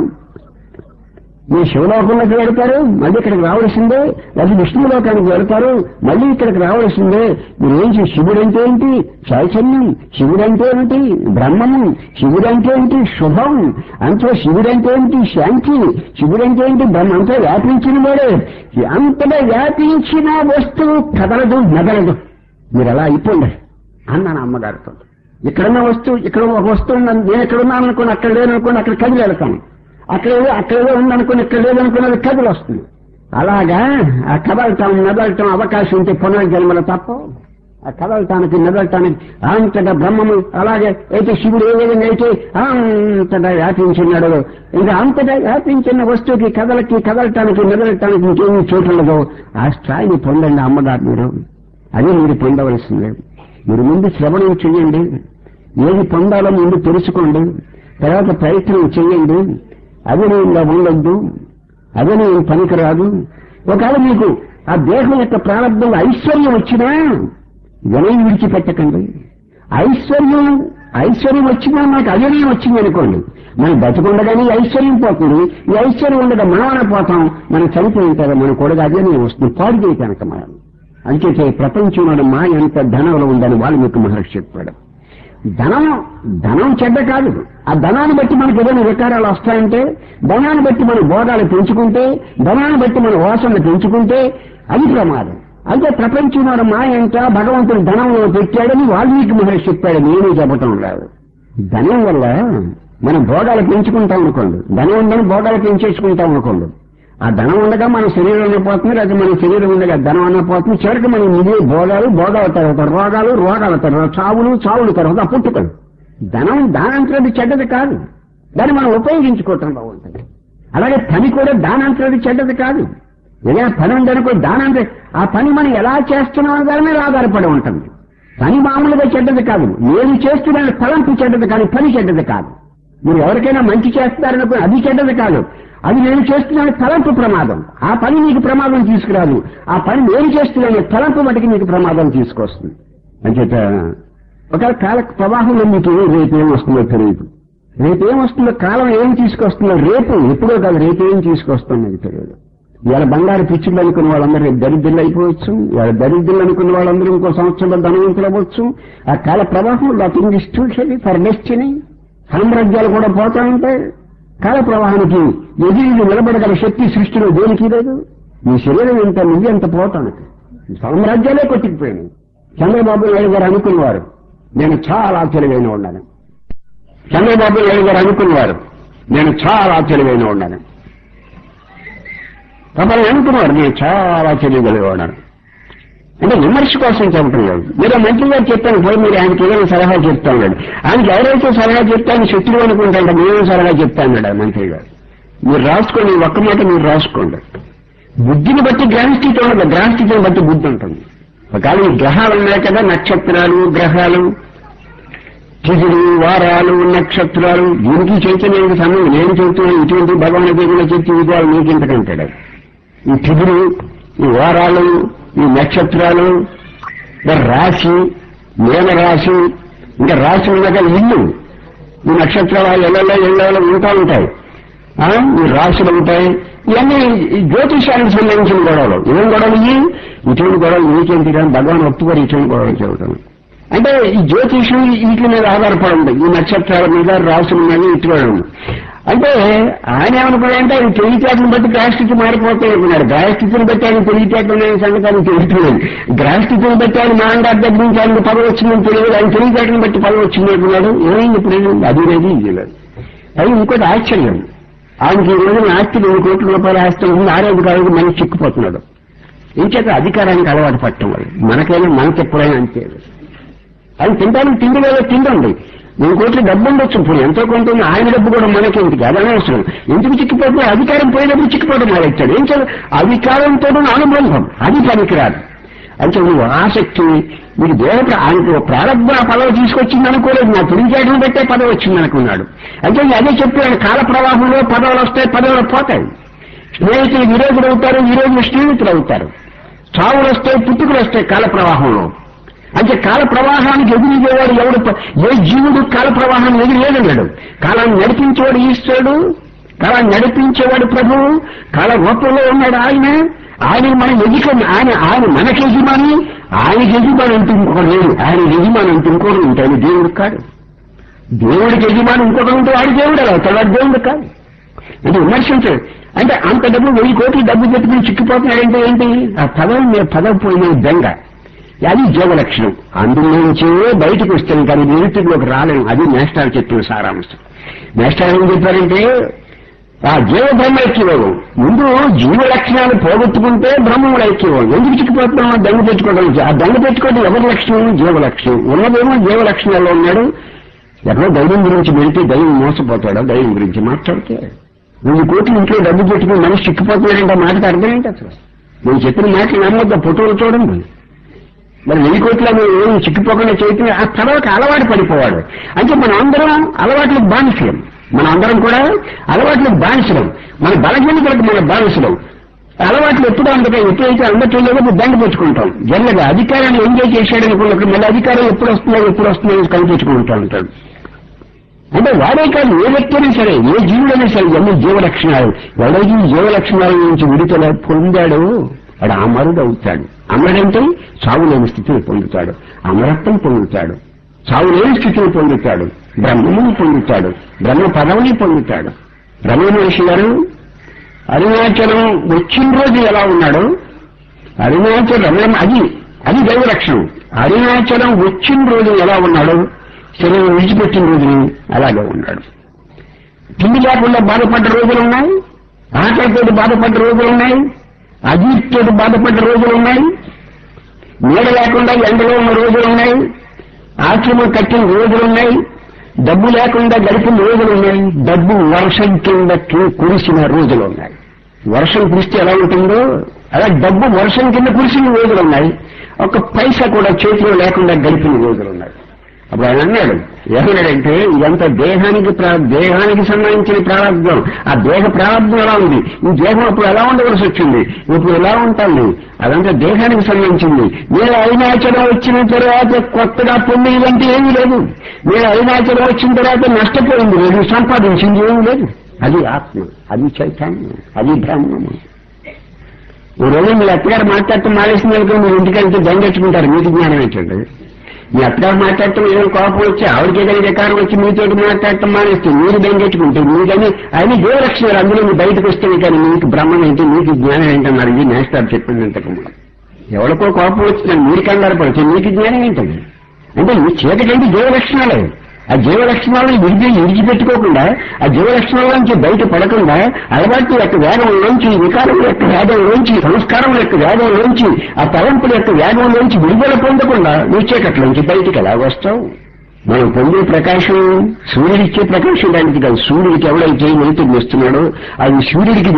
మీరు శివలోకంలోకి వెళ్తారు, మళ్ళీ ఇక్కడికి రావాల్సిందే. లేదా విష్ణులోకానికి వెళ్తారు, మళ్ళీ ఇక్కడికి రావాల్సిందే. మీరేం శివుడంటే ఏంటి? చైతన్యం. శివుడంటే ఏంటి? బ్రహ్మము. శివుడంటే ఏంటి? శుభం. అంతా శివుడంటే ఏంటి? శాంతి. శివుడంటే ఏంటి? బ్రహ్మ. అంతా వ్యాపించిన వాడే. అంతగా వ్యాపించిన వస్తువు కదలదు, నదలదు. మీరు అలా అయిపోండి అన్నాను అమ్మగారితో. ఇక్కడున్న వస్తువు, ఇక్కడ ఒక వస్తువు నేను ఎక్కడున్నాను అనుకోండి, అక్కడ లేననుకోండి, అక్కడ కదిలి వెళ్తాను. అక్కడేదో ఉందనుకుని ఇక్కడ లేదనుకున్నది కథలు వస్తుంది. అలాగా ఆ కదలటం నదలటం అవకాశం ఉంటే పునర్జన్మలు తప్ప. ఆ కదలటానికి నదలటానికి అంతటా బ్రహ్మము అలాగే అయితే శివుడు ఏ విధంగా అయితే అంతటా వ్యాపించున్నాడు. ఇంకా అంతటా వ్యాపించిన వస్తువుకి కదలటానికి నదలటానికి ఇంకేమీ చోటుండదు. ఆ స్థాయిని పొందండి అమ్మగారు మీరు. అది మీరు పొందవలసిందే. మీరు ముందు శ్రవణం చెయ్యండి, ఏది పొందాలో ముందు తెలుసుకోండి, తర్వాత ప్రయత్నం చెయ్యండి. అది నేను ఉండొద్దు, అది నేను పనికిరాదు. ఒకవేళ మీకు ఆ దేహం యొక్క ప్రారంభంలో ఐశ్వర్యం వచ్చినా వినయం విడిచిపెట్టకండి. ఐశ్వర్యం వచ్చినా నాకు అవినయం వచ్చింది అనుకోండి, మనం బతికుండగానే ఐశ్వర్యం పోతుంది. ఈ ఐశ్వర్యం ఉండగా మనం పోతాం, మనం చనిపోయిన కదా మనం కూడా అవినయం వస్తుంది, పాడు చేయటానికి మనం. అందుకే ప్రపంచంలో మాయ ఎంత ధనంలో ఉందని వాల్మీకి మహర్షి చెప్పాడు. ధనం చెడ్డ కాదు. ఆ ధనాన్ని బట్టి మనకు ఏదైనా వికారాలు వస్తాయంటే, ధనాన్ని బట్టి మన భోగాలు పెంచుకుంటే, ధనాన్ని బట్టి మన వాసనలు పెంచుకుంటే అది ప్రమాదం. అయితే ప్రపంచంలో మాయ ఎంత భగవంతుడు ధనంలో పెట్టాడని వాల్మీకి మహర్షి చెప్పాడు, నేనే చెప్పటం లేదు. ధనం వల్ల మనం భోగాలు పెంచుకుంటాం అనుకోండి, ధనం ఉందని భోగాలు పెంచేసుకుంటాం అనుకోండి, ఆ ధనం ఉండగా మన శరీరం అన్నపోతుంది, లేదా మన శరీరం ఉండగా ధనం అన్నపోతుంది. చివరికి మనం ఇదే భోగాల తర్వాత రోగాల తర్వాత చావులు తర్వాత పుట్టుకలు. దానంతరది చెడ్డది కాదు, దాన్ని మనం ఉపయోగించుకోవటం బాగుంటుంది. అలాగే పని కూడా దానంతరది చెడ్డది కాదు. ఏదైనా పని ఉందనుకో దానంత ఆ పని మనం ఎలా చేస్తున్నాం దాని మీద ఆధారపడి ఉంటుంది. పని మామూలుగా చెడ్డది కాదు, నేను చేస్తున్నాను ఫలంపు చెడ్డది కాదు, పని చెడ్డది కాదు. మీరు ఎవరికైనా మంచి చేస్తారనుకో అది చెడ్డది కాదు, అది నేను చేస్తున్నాను తలంపు ప్రమాదం. ఆ పని నీకు ప్రమాదం తీసుకురాదు, ఆ పని నేను చేస్తున్నాను తలంపు మటుకు నీకు ప్రమాదం తీసుకొస్తుంది. అంచేత ఒక కాల ప్రవాహంలో మీకు రేపేం వస్తుందో తెలియదు. రేపేమొస్తుందో కాలం ఏం తీసుకొస్తుందో రేపు ఎప్పుడో కాదు, రేపేం తీసుకొస్తుందో మీకు తెలియదు. ఇవాళ బంగారు పిచ్చులు అనుకున్న వాళ్ళందరూ రేపు దరిద్రులు అయిపోవచ్చు. ఇవాళ దరిద్రులు అనుకున్న వాళ్ళందరూ ఇంకో సంవత్సరంలో ధనవంతులు అవ్వచ్చు. ఆ కాల ప్రవాహం లాటింగ్ ఇన్స్టిట్యూషన్ ఫర్ డెస్టినీ. సామ్రాజ్యాలు కూడా పోతా ఉంటాయి. కాల ప్రవాహానికి ఎదురు నిలబడగల శక్తి సృష్టిలో దేనికి లేదు. నీ శరీరం ఎంత నువ్వు ఎంత పోతానికి సామ్రాజ్యాలే కొట్టుకుపోయినాయి. చంద్రబాబు నాయుడు గారు అనుకున్నవారు నేను చాలా తెలివైన ఉన్నాను. చంద్రబాబు నాయుడు గారు అనుకున్నవారు నేను చాలా తెలివైన ఉన్నాను. తమను అనుకున్నవారు నేను చాలా తెలియగలిగేవాడు. అంటే విమర్శ కోసం చెప్పడం లేదు. మీరు మంత్రి గారు చెప్పాను పోయి మీరు ఆయనకి ఏదైనా సలహా చెప్తా ఉన్నాడు. ఆయనకి ఎవరైతే సలహా చెప్తాను శత్రువు అనుకుంటాడు, మేమే సలహా చెప్తా ఉన్నాడు మంత్రి గారు. మీరు రాసుకోండి, ఒక్క మాట మీరు రాసుకోండి. బుద్ధిని బట్టి గ్రహస్థితి ఉండదు, గ్రహస్థితిని బట్టి బుద్ధి ఉంటుంది. ఒకవేళ ఈ గ్రహాలు ఉన్నాయి కదా, నక్షత్రాలు గ్రహాలు తిథులు వారాలు నక్షత్రాలు దీనికి చైతన్యానికి సంబంధం నేను చెబుతున్నాను. ఇటువంటి భగవానుడు చెప్పి విధాలు మీకు ఇంతకంటాడు. ఈ తిథులు, ఈ వారాలు, ఈ నక్షత్రాలు, రాశి, మీనరాశి, ఇంకా రాశి ఉన్నాక ఇల్లు, ఈ నక్షత్రాలు ఎళ్ళలో ఉంటా ఉంటాయి. ఈ రాశులు ఉంటాయి. ఇవన్నీ జ్యోతిషానికి సంబంధించిన గొడవలు. ఏం గొడవలు? ఇటువంటి గొడవలు నీకేంటి కానీ భగవాన్ ఒప్పుకొని ఇటువంటి గొడవలు చెబుతాను. అంటే ఈ జ్యోతిషం వీటి మీద ఆధారపడి ఉంది. ఈ నక్షత్రాల మీద, రాసుల మీద ఇటువంటి ఉంది. అంటే ఆయన ఏమనుకున్నాడంటే ఆయన తెలివితేటను బట్టి గ్రహస్థితి మారిపోతాయి అనుకున్నాడు. గ్రహస్థితిని బట్టి ఆయన తెలివితేటలు అనే సంగతి తెలుస్తున్నాడు. గ్రహస్థితిని బట్టి ఆయన నాన్నగారి దగ్గర నుంచి ఆయనకు పదవి వచ్చిందని తెలియదు. ఆయన తెలివితేటను బట్టి పదవి వచ్చింది అనుకున్నాడు. ఏమైంది ఇప్పుడు? ఏమైంది? అది లేదు, ఇది లేదు. అది ఇంకోటి ఆశ్చర్యం. ఆయనకి ఈ రోజున ఆస్తి 2 కోట్ల రూపాయల ఆస్తి ఉంటుంది. ఆరోగ్యకాలకు మనిషి చిక్కుపోతున్నాడు. ఇంకేత అధికారానికి అలవాటు పట్టడం వల్ల మనకైనా మనకి ఎప్పుడైనా అంతే. అది తింటానికి తిండి లేదా తిండి ఉంది. 2 కోట్ల డబ్బు ఉండొచ్చు. ఇప్పుడు ఎంతో కొంత ఆయన డబ్బు కూడా మనకేంటికి అదనే అవసరం. ఎందుకు చిక్కిపోతే అధికారం పోయినప్పుడు చిక్కిపోవడం మొదలెట్టాడు. ఏం చేయాలి? అధికారంతో అనుబంధం అది పనికిరాదు. అంటే నువ్వు ఆసక్తి మీకు ఆయనకు ప్రారంభ పదవి తీసుకొచ్చింది అనుకోలేదు. నా తెలివితేటను బట్టే పదవి వచ్చింది అనుకున్నాడు. అంటే అదే చెప్పాడు. కాల ప్రవాహంలో పదవులు వస్తాయి, పదవులు పోతాయి. స్నేహితులు విరోధులు అవుతారు, విరోధులు స్నేహితులు అవుతారు. చావులు వస్తాయి, పుట్టుకులు వస్తాయి కాల ప్రవాహంలో. అంటే కాల ప్రవాహానికి ఎదురుగేవాడు ఎవడు? ఏ జీవుడు కాల ప్రవాహాన్ని ఎదురులేదన్నాడు. కాలాన్ని నడిపించేవాడు ఈశ్వరుడు, కాలాన్ని నడిపించేవాడు ప్రభువు, కాల రూపంలో ఉన్నాడు ఆయన. ఆయన మన ఆయన మనకి యజమాని, ఆయనకి యజమాని అంటూ ఇంకొకటి లేదు. ఆయన యజమాని అంటూ ఇంకోటి ఉంటే ఆయన దేవుడు కాదు. దేవుడికి యజమాని ఇంకొకటి ఉంటే వాడి దేవుడు అలా వాడి దేవుడు కాదు. అంటే విమర్శించాడు. అంటే అంత డబ్బు 1000 కోట్లు డబ్బు పెట్టుకుని చిక్కిపోతున్నాడంటే ఏంటి? ఆ పదవి పోయిన బెంగ. అది జీవలక్షణం. అందులోంచే బయటకు వస్తాం కానీ నిరుతిలోకి రాలేము. అది మేస్టార్ చెప్పిన సారాంశం. మేస్టార్ ఏం చెప్పారంటే ఆ జీవ బ్రహ్మ ఐక్యయోగం. ముందు జీవ లక్షణాలు పోగొట్టుకుంటే బ్రహ్మముడు ఐక్యయోగం. ఎందుకు చిక్కిపోతున్నాం? దండ పెట్టుకోవడం. ఆ దండ పెట్టుకోవడం ఎవరి లక్షణం? జీవ లక్షణం. ఉన్నదేమో జీవ లక్షణాల్లో ఉన్నాడు. ఎక్కడో దైవం గురించి వెళితే దైవం మోసపోతాడో దైవం గురించి మాట్లాడితే 1000 కోట్లు ఇంట్లో డబ్బు పెట్టుకుని మనిషి చిక్కిపోతున్నాడంటే మాటకు అర్థం ఏంటి అసలు? నేను చెప్పిన మాటలు నమ్మొద్ద ఫోటోలు చూడండి. మరి 1000 కోట్ల ఏం చిక్కిపోకుండా చేతి ఆ తర్వాత అలవాటు పడిపోవాడు. అంటే మనం అందరం అలవాట్లకు బానిసలం. మనం అందరం కూడా అలవాట్లకు బానిసలం. మన బలహీనతలకు మన బానిసలం. అలవాట్లు ఎప్పుడు అందుకే ఎప్పుడైతే అందట్లేదో దండ పెట్టుకుంటాం. జనరల్గా అధికారాన్ని ఎంజాయ్ చేశాడనుకున్నప్పుడు మళ్ళీ అధికారం ఎప్పుడు వస్తుందో కనిపించుకుంటూ ఉంటాడు. అంటే వాడే కాదు, ఏ వ్యక్తి అయినా సరే, ఏ జీవుడైనా సరే ఎన్ని జీవలక్షణాలు. ఎవడైతే జీవలక్షణాల నుంచి విడుదల పొందాడో వాడు అమరుడు అవుతాడు. అమరుడంటే సాగు లేని స్థితిని పొందుతాడు, అమరత్వం పొందుతాడు, సాగు లేని స్థితిని పొందుతాడు, బ్రహ్మముని పొందుతాడు, బ్రహ్మ పదవిని పొందుతాడు. రమణ మహర్షి గారు అరుణాచలం వచ్చిన రోజు ఎలా ఉన్నాడో, అరుణాచలం అది దైవ లక్షణం. అరుణాచలం వచ్చిన రోజు ఎలా ఉన్నాడో, శరీరం విడిచిపెట్టిన రోజుని అలాగే ఉన్నాడు. తిండి లేకుండా బాధపడ్డ రోజులున్నాయి, ఆకలితో బాధపడ్డ రోజులున్నాయి, అజీర్తితో బాధపడ్డ రోజులున్నాయి, నీడ లేకుండా ఎండలో ఉన్న రోజులున్నాయి, ఆశ్రమం కట్టిన రోజులున్నాయి, డబ్బు లేకుండా గడిపిన రోజులున్నాయి, డబ్బు వర్షం కింద కురిసిన రోజులున్నాయి. వర్షం కురిస్తే ఎలా ఉంటుందో అలా డబ్బు వర్షం కింద కురిసిన రోజులున్నాయి. ఒక పైసా కూడా చేతిలో లేకుండా గడిపిన రోజులున్నాయి. అప్పుడు ఆయన అన్నాడు, ఏమన్నాడంటే ఇదంతా దేహానికి సంబంధించిన ప్రారంభం. ఆ దేహ ప్రారంభం ఎలా ఉంది, ఈ దేహం అప్పుడు ఎలా ఉండవలసి వచ్చింది, ఇప్పుడు ఎలా ఉంటుంది, అదంతా దేహానికి సంబంధించింది. నేను అరుణాచలం వచ్చిన తర్వాత కొత్తగా పొందిందంటే ఏమీ లేదు. నేను అరుణాచలం వచ్చిన తర్వాత నష్టపోయింది లేదు, సంపాదించింది ఏమీ లేదు. అది ఆత్మ, అది చైతన్యం, అది బ్రహ్మము. ఓ రోజు మీరు అత్తగారు మాట్లాడటం మానేసింది అనుకో, మీరు ఇంటికెళ్తే దండెచ్చుకుంటారు. మీకు జ్ఞానం ఏంటండి? మీ అత్తగారు మాట్లాడటం ఏదో కోపం వచ్చి ఆవిడకి ఏదైనా కారణం వచ్చి మీతో మాట్లాడటం మానేస్తే మీరు దండెచ్చుకుంటే మీకని ఆయన జీవలక్షణాలు అందులో మీరు బయటకు వస్తే కానీ మీకు బ్రహ్మం ఏంటి, మీకు జ్ఞానం ఏంటన్నారు. ఇది నేస్తారు చెప్పింది ఇంతకుముందు. ఎవరికో కోపం వచ్చిందని మీరు కంగారు పడితే మీకు జ్ఞానం ఏంటండి? అంటే ఈ చీకటి జీవలక్షణాలే. ఆ జీవలక్షణాలను విడిచిపెట్టుకోకుండా, ఆ జీవలక్షణాల నుంచి బయట పడకుండా, అలవాటు యొక్క వేగంలోంచి, వికారం యొక్క వేగంలోంచి, సంస్కారం యొక్క వేగంలోంచి, ఆ తలంపుల యొక్క వేగంలోంచి విడుదల పొందకుండా నువ్వు చీకట్లోంచి బయటికి ఎలా వస్తావు? మనం పొందే ప్రకాశం సూర్యుడిచ్చే ప్రకాశం దానికి కాదు. సూర్యుడికి ఎవడైతే వెలుతురు ఇస్తున్నాడో అది సూర్యుడికి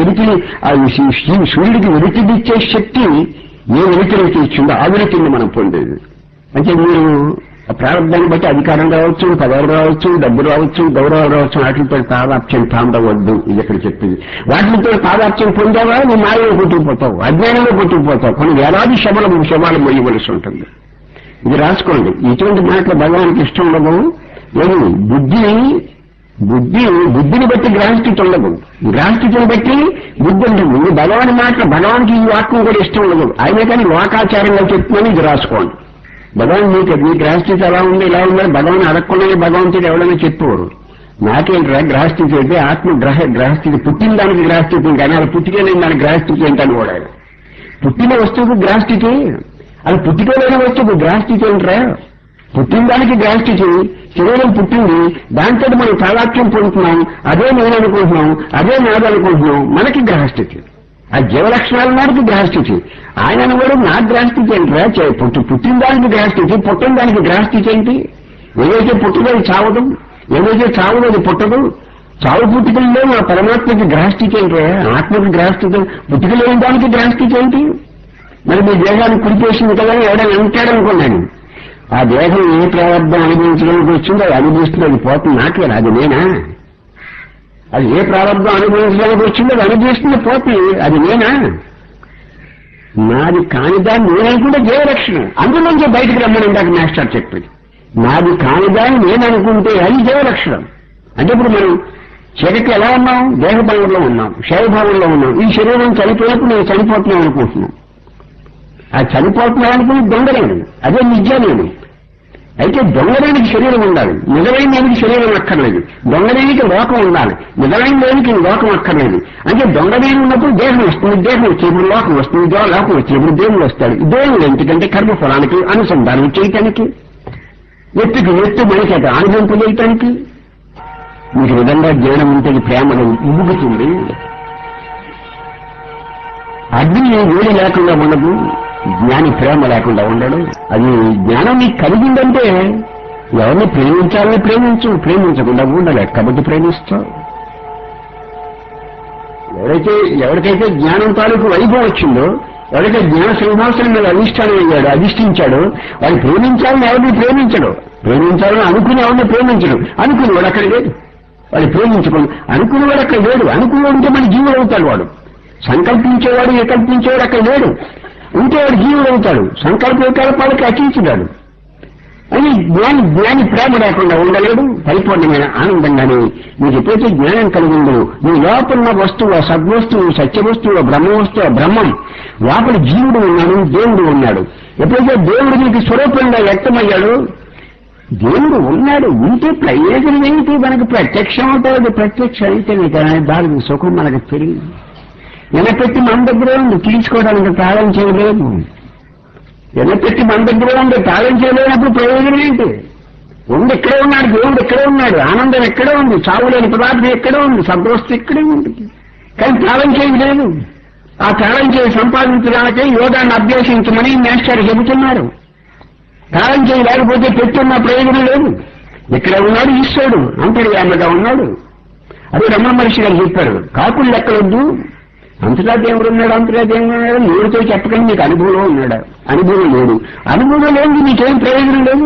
వెలుతురిచ్చే శక్తి ఏ వెలుతురైతే ఇచ్చిందో ఆ వెలుతురిని మనం పొందేది. అంటే మీరు ప్రారంభాన్ని బట్టి అధికారం రావచ్చు, పదవులు రావచ్చు, డబ్బు రావచ్చు, గౌరవాలు రావచ్చు, వాటితో తాదాప్యం పొందవద్దు. ఇది ఇక్కడ చెప్పింది. వాటితో తాదాప్యం పొందావా నువ్వు మాయలో కొట్టుకుపోతావు, అజ్ఞానంలో కొట్టుకుపోతావు. కొన్ని వేలాది శవాలు మొయ్యవలసి ఉంటుంది. ఇది రాసుకోండి. ఇటువంటి మాటలు భగవానికి ఇష్టం ఉండదు. ఏమి బుద్ధిని బుద్ధిని బట్టి గ్రహస్థితి ఉండదు. గ్రహస్థితిని బట్టి బుద్ధి ఉంటుంది. ఇది భగవాన్ మాట, భగవానికి ఈ వాక్యం కూడా ఇష్టం ఉండదు. అయినా కానీ లోకాచారంగా చెప్తున్నాను, ఇది రాసుకోండి. భగవాన్ మీ గ్రహస్థితి ఎలా ఉంది ఇలా ఉందని భగవాన్ అడగకుండానే భగవంతుడు ఎవరైనా చెప్పేవారు. నాకేంట్రా గ్రహస్థితి అయితే ఆత్మ గ్రహస్థితి పుట్టిన దానికి గ్రహస్థితి కానీ అది పుట్టికలేని దానికి గ్రహస్థితి ఏంటని కూడా పుట్టిన వస్తువుకు గ్రహస్థితి, అది పుట్టికలేని వస్తువుకు గ్రహస్థితి ఏంట్రా? పుట్టిన దానికి గ్రహస్థితి, శరీరం పుట్టింది, దాంతో మనం తాదాత్మ్యం పొందుతున్నాం, అదే నేను అనుకుంటున్నాం, అదే నాది అనుకుంటున్నాం, మనకి గ్రహస్థితి. ఆ జీవలక్షణాల నాటికి గ్రహస్థితి. ఆయన కూడా నా గ్రహస్థితి ఏంట్రా? పుట్టిన దానికి గ్రహస్థితి, పుట్టిన దానికి గ్రహస్థితి ఏంటి? ఏదైతే పుట్టిదో అది చావదు, ఏదైతే చావుదో అది పుట్టదు. చావు పుట్టుకల్లో నా పరమాత్మకి గ్రహస్థితి ఏంట్రా? ఆత్మకి గ్రహస్థితి, పుట్టుకలేని దానికి గ్రహస్థితి ఏంటి? మరి మీ దేహాన్ని కుడిపేసింది కదా ఎవడైనా అంటాడనుకున్నాను. ఆ దేహం ఏ ప్రారంభం అనుభవించడానికి వచ్చిందో అది అనుభవిస్తుంది, అది పోతుంది. నాకే అది నేనా? అది ఏ ప్రారంభం అనుభవించడానికి వచ్చిందో అది అనుభవిస్తుంది, పోతుంది. అది నేనా? నాది కానిదాన్ని నేననుకుంటే జీవలక్షణం. అందులోంచి బయటకు రమ్మని ఇందాక మాస్టర్ చెప్పింది. నాది కానిదాన్ని నేననుకుంటే అది జీవలక్షణం. అంటే ఇప్పుడు మనం చీకటి ఎలా ఉన్నాం? దేహభావంలో ఉన్నాం, శైవభావంలో ఉన్నాం. ఈ శరీరం చనిపోయినప్పుడు నేను చనిపోతున్నాం అనుకుంటున్నాం. ఆ చనిపోతున్నాం అనుకుని దొంగలేను, అదే నిజాలేను. అయితే దొంగలేనికి శరీరం ఉండాలి, నిజమైన దానికి శరీరం అక్కర్లేదు. దొంగలేనికి లోకం ఉండాలి, నిజమైన దానికి లోకం అక్కర్లేదు. అంటే దొంగలేని ఉన్నప్పుడు దేహం వస్తుంది, దేహం వచ్చేప్పుడు లోకం వస్తుంది, లోకం వచ్చేప్పుడు దేవుడు వస్తాడు. దేవుడు ఎందుకంటే కర్మఫలానికి అనుసంధానం చేయటానికి, ఎత్తుకి ఎత్తు మనిషి అనుభవింపజేయటానికి. మీకు విధంగా జ్ఞానం ఉంటే ప్రేమను ఉబ్బుకుతుంది. అగ్ని వేడి లేకుండా ఉండదు, జ్ఞాని ప్రేమ లేకుండా ఉండడు. అది జ్ఞానం నీకు కలిగిందంటే ఎవరిని ప్రేమించాలని ప్రేమించకుండా ఉండలేక కాబట్టి ప్రేమిస్తావు. ఎవరికైతే జ్ఞానం తాలూకు వైభవం వచ్చిందో, ఎవరైతే జ్ఞాన సింహాసనం మీద అధిష్ఠించాడో వాడు ప్రేమించాలని ఎవరిని ప్రేమించాలని అనుకుని ఎవరిని ప్రేమించడు. అనుకుని వాడు అక్కడ లేదు, వాడు ప్రేమించుకోడు. అనుకుని వాడు అక్కడ లేడు. అనుకుని ఉంటే మన జీవుడు అవుతాడు. వాడు సంకల్పించేవాడు వికల్పించేవాడు అక్కడ లేడు. ఉంటే వాడు జీవుడు అవుతాడు. సంకల్ప వికల్పాలకి అతీతుడాడు. అని జ్ఞాని ప్రేమ లేకుండా ఉండలేడు. పరిపూర్ణమైన ఆనందంగానే మీకు ఎప్పుడైతే జ్ఞానం కలిగిందో నీ లోపల వస్తువు, ఆ సద్వస్తువు, సత్యవస్తువు, బ్రహ్మం లోపల జీవుడు ఉన్నాడు, దేవుడు ఉన్నాడు. ఎప్పుడైతే దేవుడు నీకు స్వరూపంగా వ్యక్తమయ్యాడు, దేవుడు ఉన్నాడు. ఉంటే ప్రయోజనం ఏంటి? మనకు ప్రత్యక్షం అవుతుంది. ప్రత్యక్షం అయితే దానికి సుఖం మనకు తెలియదు. ఎనపెట్టి మన దగ్గరే ఉంది, తీసుకోవడానికి తాళం చేయలేదు. ఎనపెట్టి మన దగ్గరే ఉంది, తాళం చేయలేనప్పుడు ప్రయోజనం ఏంటి? ఉంది ఎక్కడే ఉన్నాడు, దేవుడు ఎక్కడే ఉన్నాడు, ఆనందం ఎక్కడే ఉంది, చావులేని పదార్థం ఎక్కడే ఉంది, సద్వస్తు ఎక్కడే ఉంది. కానీ తాళం చేయలేదు. ఆ తాళం చేయి సంపాదించడానికే యోగాన్ని అభ్యసించమని మాస్టర్ చెబుతున్నారు. తాళం చేయి లేకపోతే పెట్టున్న ప్రయోజనం లేదు. ఇక్కడ ఉన్నాడు ఈశ్వరుడు, అంతర్యామగా ఉన్నాడు. అదే రమణ మహర్షి గారు చెప్పారు, కాకులు లెక్కలొద్దు, అంతటా దేవుడు ఉన్నాడు, నోటితో చెప్పకండి మీకు అనుభవం ఉన్నాడా? అనుభవం లేదు. అనుభవం లేదు, మీకేం ప్రయోజనం లేదు.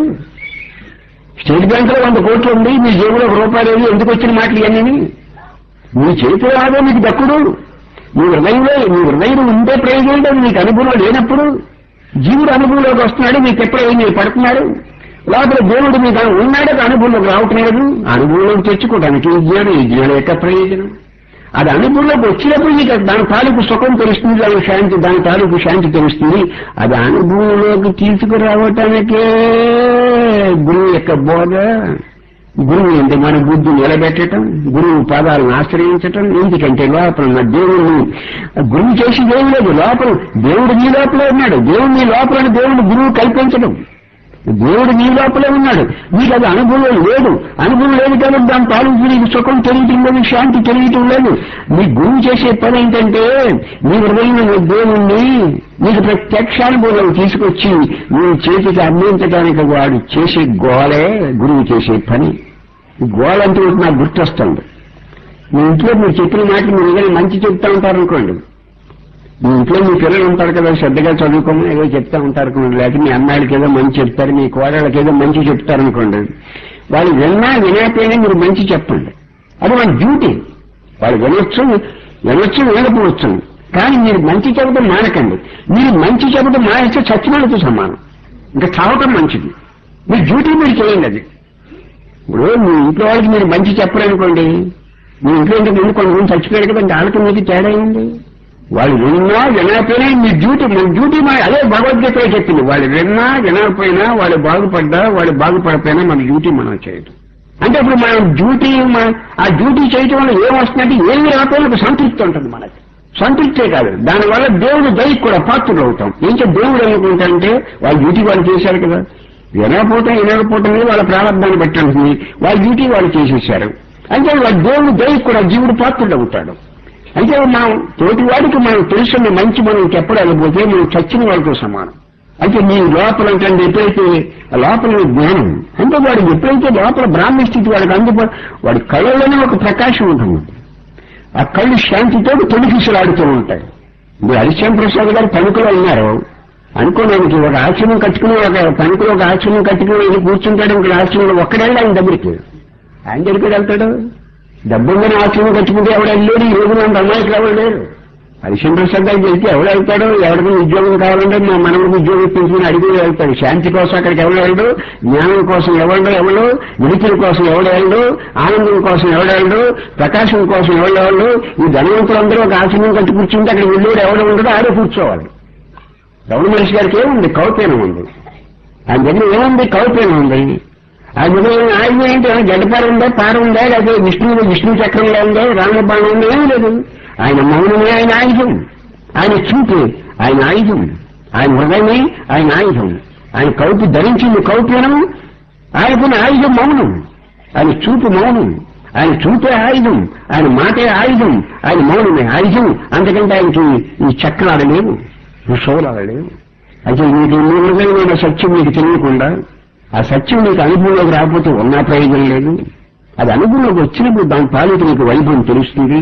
స్టేట్ బ్యాంక్ లో 100 కోట్లు ఉంది, మీ జేబులో ₹1 లేదు. ఎందుకు వచ్చిన మాటలు ఇవన్నీ? మీ చేతిలో రాదో మీకు దక్కుడు. మీ హృదయంలో ఉండే ప్రయోజనం లేదు. మీకు అనుభవం లేనప్పుడు జీవుడు అనుభవంలోకి వస్తున్నాడు, మీకు ఎప్పుడైనా మీరు పడుతున్నారు. లోపల దేవుడు మీకు ఉన్నాడు, అనుభవంలోకి రావటం లేదు. అనుభవంలోకి తెచ్చుకోవడానికి ఈ జ్ఞానం యొక్క ప్రయోజనం. అది అనుభవంలోకి వచ్చినప్పుడు మీకు దాని తాలూకు సుఖం తెలుస్తుంది, దాని తాలూకు శాంతి తెలుస్తుంది. అది అనుభవంలోకి తీసుకురావటానికే గురువు యొక్క బోధ. గురువు అంటే మన బుద్ధి నిలబెట్టడం, గురువు పాదాలను ఆశ్రయించటం. ఎందుకంటే లోపల ఉన్న దేవుడిని గురువు చేసి దేవుడు లేదు, లోపల దేవుడు నీ లోపలే ఉన్నాడు. దేవుడు నీ లోపల దేవుడు గురువు కల్పించడం. దేవుడు నీ లోపలే ఉన్నాడు, నీకు అది అనుభవం లేదు. అనుభవం లేదు కాబట్టి దాని తాలూకు నీకు సుఖం తెలియటం లేదు, శాంతి తెలియటం లేదు. నీ గురువు చేసే పని ఏంటంటే నీ హృదయంలో దేవుణ్ణి నీకు ప్రత్యక్షానుభవం తీసుకొచ్చి నీ చేతికి అందించడానికి వాడు చేసే గోలే గురువు చేసే పని. గోలంటే నాకు గుర్తొస్తుంది. మీ ఇంట్లో మీరు చెప్పిన మాట మీరు ఏదైనా మంచి చెప్తా ఉంటారనుకోండి, మీ ఇంట్లో మీ పిల్లలు ఉంటారు కదా, శ్రద్ధగా చదువుకోమని ఏదో చెప్తా ఉంటారు అనుకోండి. లేకపోతే మీ అమ్మాయిలకి ఏదో మంచి చెప్తారు, మీ కోడళ్ళకి ఏదో మంచి చెప్తారనుకోండి. వాళ్ళు వినకపోయినా మీరు మంచి చెప్పండి. అది మన డ్యూటీ. వాళ్ళు వినొచ్చు వినకపోవచ్చు, కానీ మీరు మంచి చెప్పడం మానకండి. మీరు మంచి చెప్పడం మానేస్తే చచ్చినోళ్ళతో సమానం, ఇంకా చావటం మంచిది. మీ డ్యూటీ మీరు చేయండి. అది ఇప్పుడు మీ ఇంట్లో వాళ్ళకి మీరు మంచి చెప్పరనుకోండి, మీ ఇంట్లో ఇంటి ముందు కొంతమంది చచ్చిపోయారు కదా, వాళ్ళకి మీకు తేడా ఉంది. వాళ్ళు విన్నా వినకపోయినా మీ డ్యూటీ అదే భగవద్గీతలో చెప్పింది. వాళ్ళు విన్నా వినకపోయినా, వాళ్ళు బాగుపడ్డా వాళ్ళు బాగుపడపోయినా మన డ్యూటీ మనం చేయటం. అంటే ఇప్పుడు మనం ఆ డ్యూటీ చేయటం వల్ల ఏమొస్తుందంటే ఏమి రాకపోయినా ఒక సంతృప్తి ఉంటుంది మనకి. సంతృప్తే కాదు, దానివల్ల దేవుడు దయకు కూడా పాత్రలు అవుతాం. ఏంటంటే దేవుడు అనుకుంటానంటే వాళ్ళ డ్యూటీ వాళ్ళు చేశారు కదా, వినకపోవటం వాళ్ళ ప్రారంభాన్ని బట్టి ఉంటుంది, వాళ్ళ డ్యూటీ వాళ్ళు చేసేశారు. అంటే వాళ్ళ దేవుడు దయకు కూడా జీవుడు పాత్రలు అవుతాడు. అంటే మనం తోటి వాడికి మనం తెలుసున్న మంచి మనం చెప్పలేకపోతే మనం చచ్చిన వాళ్ళతో సమానం. అంటే మీ లోపల అంటే ఎప్పుడైతే లోపల జ్ఞానం అంటే వాడికి ఎప్పుడైతే లోపల బ్రాహ్మణ స్థితి వాడికి వాడి కళ్ళలోనే ఒక ప్రకాశం ఉంటుంది. ఆ కళ్ళు శాంతితో తొలికిసలాడుతూ ఉంటాయి. ఇప్పుడు హరిశ్చంద్ర ప్రసాద్ గారు తణుకులో ఉన్నారు అనుకోడానికి, ఒక ఆశ్రమం కట్టుకుని తణుకులో ఒక ఆశ్రమం కట్టుకుని కూర్చుంటాడు. ఇంకొక ఆశ్రమంలో ఒక్కడేళ్ళు ఆయన దగ్గరికి వెళ్తాడు. డబ్బుందని ఆశ్రమం కట్టుకుంటే ఎవడు వెళ్ళాడు. ఈ రోజు మన అమ్మాయికి ఎవరు లేరు. హరిశ్చంద్ర ప్రసాద్ గారికి వెళ్తే ఎవడు వెళ్తాడు? ఎవరికి ఉద్యోగం కావాలంటే మా మనవడికి ఉద్యోగం తీసుకుని అడిగి వెళ్తాడు. శాంతి కోసం అక్కడికి ఎవడు వెళ్ళడు, జ్ఞానం కోసం ఎవడు, విడికిల కోసం ఎవడు, ఆనందం కోసం ఎవడు, ప్రకాశం కోసం ఎవడు. ఈ ధనవంతులందరూ ఒక ఆశ్రమం కట్టి కూర్చుంటే అక్కడ వెళ్ళేవాడు ఎవడు ఉండడు, ఆడే కూర్చోవాలి. రమణ మహర్షి గారికి ఏముంది? కౌపీనం ఉంది. ఆయన దగ్గర ఏముంది? కౌపీనం ఉంది. ఆ దగ్గర ఆయన ఏంటి? గడ్డపార ఉందా, పార ఉందా, లేకపోతే విష్ణు చక్రంలో ఉందా, రామబాణం ఉందా? ఏమీ లేదు. ఆయన మౌనమే ఆయన ఆయుధం, ఆయన చూపు ఆయన ఆయుధం, ఆయన హృదయమే ఆయన ఆయుధం. ఆయన కౌపి ధరించింది కౌపీనం, ఆయనకున్న ఆయుధం మౌనం. ఆయన చూపు మౌనం, ఆయన చూపే ఆయుధం, ఆయన మాటే ఆయుధం, ఆయన మౌనమే ఆయుధం. అంతకంటే ఆయనకి ఈ చక్రాలు లేవు, శోలాలు లేవు. అయితే మీకు మీ హృదయమైన సత్యం మీకు తెలియకుండా, ఆ సత్యం మీకు అనుభవంలోకి రాకపోతే ఉన్నా ప్రయోజనం లేదు. అది అనుభవంలోకి వచ్చినప్పుడు దాని తాలూకు మీకు వైభవం తెలుస్తుంది,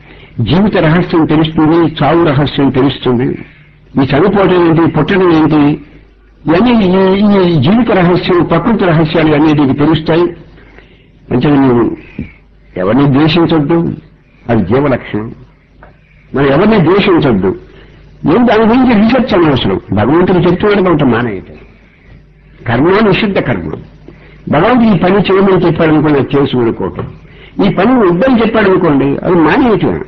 జీవిత రహస్యం తెలుస్తుంది, చావు రహస్యం తెలుస్తుంది. ఈ చనిపోవటం ఏంటి, పుట్టడం ఏంటి, ఇవన్నీ ఈ జీవిత రహస్యం, ప్రకృతి రహస్యాలు అన్నీ నీకు తెలుస్తాయి. అంటే నువ్వు ఎవరిని ద్వేషించొద్దు, అది జీవలక్షణం. మనం ఎవరిని ద్వేషించొద్దు. నేను దాని గురించి రీసెర్చ్ అనవసరం. భగవంతుడు చెప్తున్నాడు కాబట్టి మానేయటం. కర్మ నిషిద్ధ కర్మ. భగవంతుడు ఈ పని చేయమని చెప్పాడనుకోండి, అది చేసి ఊరుకోవటం. ఈ పని వద్దని చెప్పాడనుకోండి, అది మానేయటమే.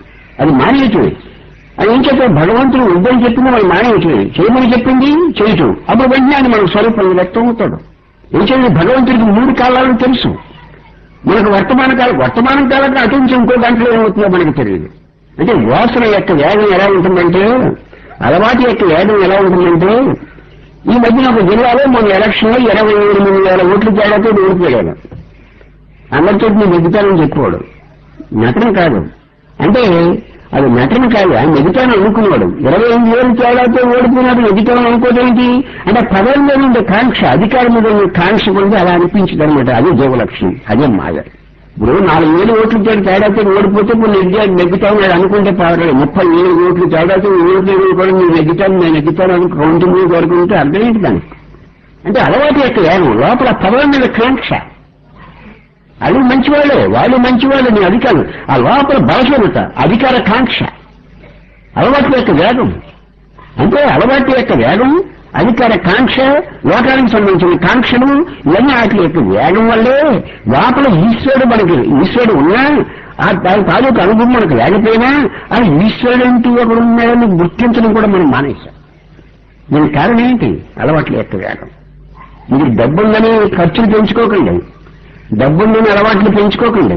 అది ఏం చెప్పాడు? భగవంతుడు వద్దని చెప్పింది వాళ్ళు మానేయటమే, చేయమని చెప్పింది చేయటం. అప్పుడు వెంటనే ఆయన మన స్వరూపంలో వ్యక్తం అవుతాడు. ఏం చేయాలి? భగవంతుడికి 3 కాలాలను తెలుసు. మనకు వర్తమానం కాలం అటు నుంచి ఇంకో దాంట్లో ఏమవుతుందో మనకు తెలియదు. అంటే వాసన యొక్క వేగం ఎలా ఉంటుందంటే, అలవాటు యొక్క వేగం ఎలా ఉంటుందంటే, ఈ మధ్యన ఒక జిల్లాలో మన ఎలక్షన్లో 28,000 ఓట్లు తేడాతో ఓడిపోయాడు. అందరితో నేను నెగ్గుతానని చెప్పాడు. నటన కాదు అంటే, అది నటన కాదు, ఆయన నెగ్గుతాను అనుకున్నాడు. 28,000 తేడాతో ఓడిపోయినాడు. నెగ్గుతాను అనుకోదేంటి అంటే, పదవి మీద ఉండే కాంక్ష, అధికారం మీద ఉండే కాంక్ష కూడా అలా అనిపించదు అనమాట. అదే జీవలక్షణం, అదే మాయ. ఇప్పుడు 4,000 ఓట్లు తేడాతో ఓడిపోతే ఇప్పుడు నెగ్గుతాను అనుకుంటే పర్వాలేదు. 30,000 ఓట్లు తేడాతో ఓడిపోయి కూడా నేను నెగ్గుతాను అని కౌంటింగ్ వరకు ఉంటే అర్థం ఏంటి దానికి? అంటే అలవాటు యొక్క వేగం, లోపల పదవి మీద కాంక్ష. అది మంచివాళ్ళే, వాళ్ళు మంచివాళ్ళు, నేను అధికారం. ఆ లోపల బలహీనత, అధికార కాంక్ష, అలవాటు యొక్క వేగం. అంటే అలవాటు యొక్క వేగం, అధికార కాంక్ష, లోకానికి సంబంధించిన కాంక్షలు, ఇవన్నీ వాటి యొక్క వేగం వల్లే లోపల ఈశ్వరుడు ఉన్నా, దాని తాలూకు అనుభవం మనకు లేకపోయినా, ఆ ఈశ్వరుడు అంటూ ఒకడు ఉన్నాడని గుర్తించడం కూడా మనం మానేశాం. దీనికి కారణం ఏంటి? అలవాట్ల యొక్క వేగం. మీరు డబ్బుందని ఖర్చులు పెంచుకోకండి, డబ్బుందని అలవాట్లు పెంచుకోకండి.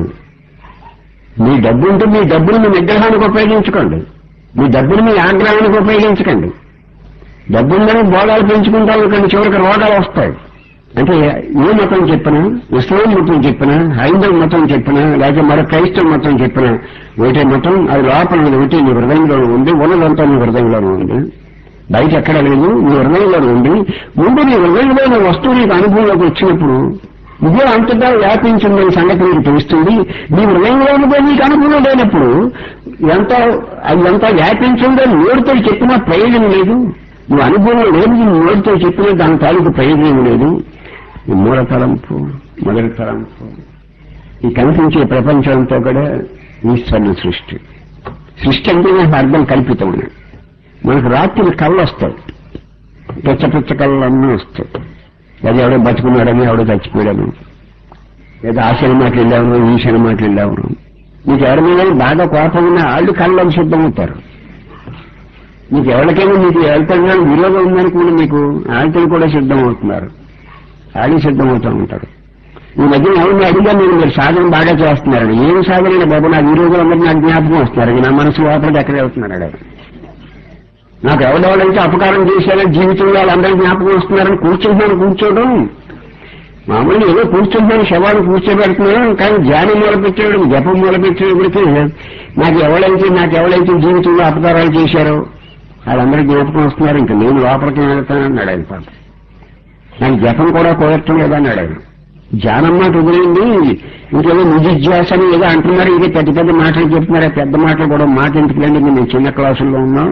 మీ డబ్బు ఉంటే మీ డబ్బును మీ నిగ్రహానికి ఉపయోగించుకోండి, మీ డబ్బును మీ ఆగ్రహానికి ఉపయోగించకండి. డబ్బుందని భోగాలు పెంచుకుంటాను, చివరికి రోగాలు వస్తాయి. అంటే ఏ మతం చెప్పినా, ఇస్లాం మతం చెప్పినా, హైందవ మతం చెప్పినా, లేకపోతే మరో క్రైస్తవ మతం చెప్పినా, ఒకటే మతం. అది లోపల ఒకటి నీ హృదయంలోనూ ఉంది, ఉన్నదంతా నీ హృదయంలోనూ ఉంది, బయట ఎక్కడ లేదు, నీ హృదయంలోనూ ఉంది. ముందు నీ హృదయంలోని వస్తువు నీకు అనుభవంలోకి వచ్చినప్పుడు ఇదే అంతగా వ్యాపించిందని సంగతి నీకు తెలుస్తుంది. నీ హృదయంలోనిదే నీకు అనుభవం లేనప్పుడు అది ఎంత వ్యాపించిందో నోటితో చెప్పినా ప్రయోజనం లేదు. నువ్వు అనుభవంలో లేదు, నువ్వు నోటితో చెప్పినా దాని తాలూకు ప్రయోజనం లేదు. ఈ మూల తలంపు, మొదటి తలంపు, ఈ కనిపించే ప్రపంచంతో కూడా ఈశ్వరుని సృష్టి. సృష్టి అంటే నాకు అర్థం కల్పితం. మనకు రాత్రి కళ్ళు వస్తాయి, పిచ్చ కళ్ళు అన్నీ వస్తాయి. అది ఎవడో బతుకున్నాడని, ఎవడో చచ్చిపోయాడని. ఏదో ఆ సినిమాకి వెళ్ళాము, ఈ సినిమాకి వెళ్ళాము. మీకు ఎవరి మీద బాగా కోపం ఉన్న వాళ్ళు కళ్ళకి సిద్ధమవుతారు. మీకు ఎవరికైనా మీకు ఎవరికైనా విరోధం ఉందనుకోండి, మీకు వాళ్ళతో కూడా సిద్ధమవుతున్నారు, వాళ్ళు సిద్ధమవుతూ ఉంటారు. ఈ మధ్య ఎవరిని అడిగా మీరు సాధన బాగా చేస్తున్నారు, ఏం సాధన బాబు, నాకు ఈ రోజు అందరూ నాకు జ్ఞాపకం వస్తున్నారు, నా మనసు లోపలికి ఎక్కడ వెళ్తున్నాడు. నాకు ఎవరెవరైతే అపకారం చేశారో జీవితంలో వాళ్ళందరూ జ్ఞాపకం వస్తున్నారని కూర్చోవడం మామూలుగా ఏదో కూర్చుంటున్నాను, శవాన్ని కూర్చోబెడుతున్నాను, కానీ ధ్యానం మొదలుపెట్టాడు, జపం మొదలుపెట్టేప్పటికీ నాకు ఎవరైతే జీవితంలో అపకారాలు చేశారో వాళ్ళందరూ జ్ఞాపకం వస్తున్నారు, ఇంకా నేను లోపలికి వెళ్తానన్నాడు ఆయన. పాప నాకు జపం కూడా కుదరటం లేదన్నాడు ఆయన. ధ్యానం మాట వదిలేండి, ఇంకేదో నిజిజ్ఞాస అని ఏదో అంటున్నారు, ఇదే పెద్ద పెద్ద మాటలు చెప్తున్నారు. పెద్ద మాటలు కూడా మాట ఎందుకులేండి, మేము చిన్న క్లాసుల్లో ఉన్నాం,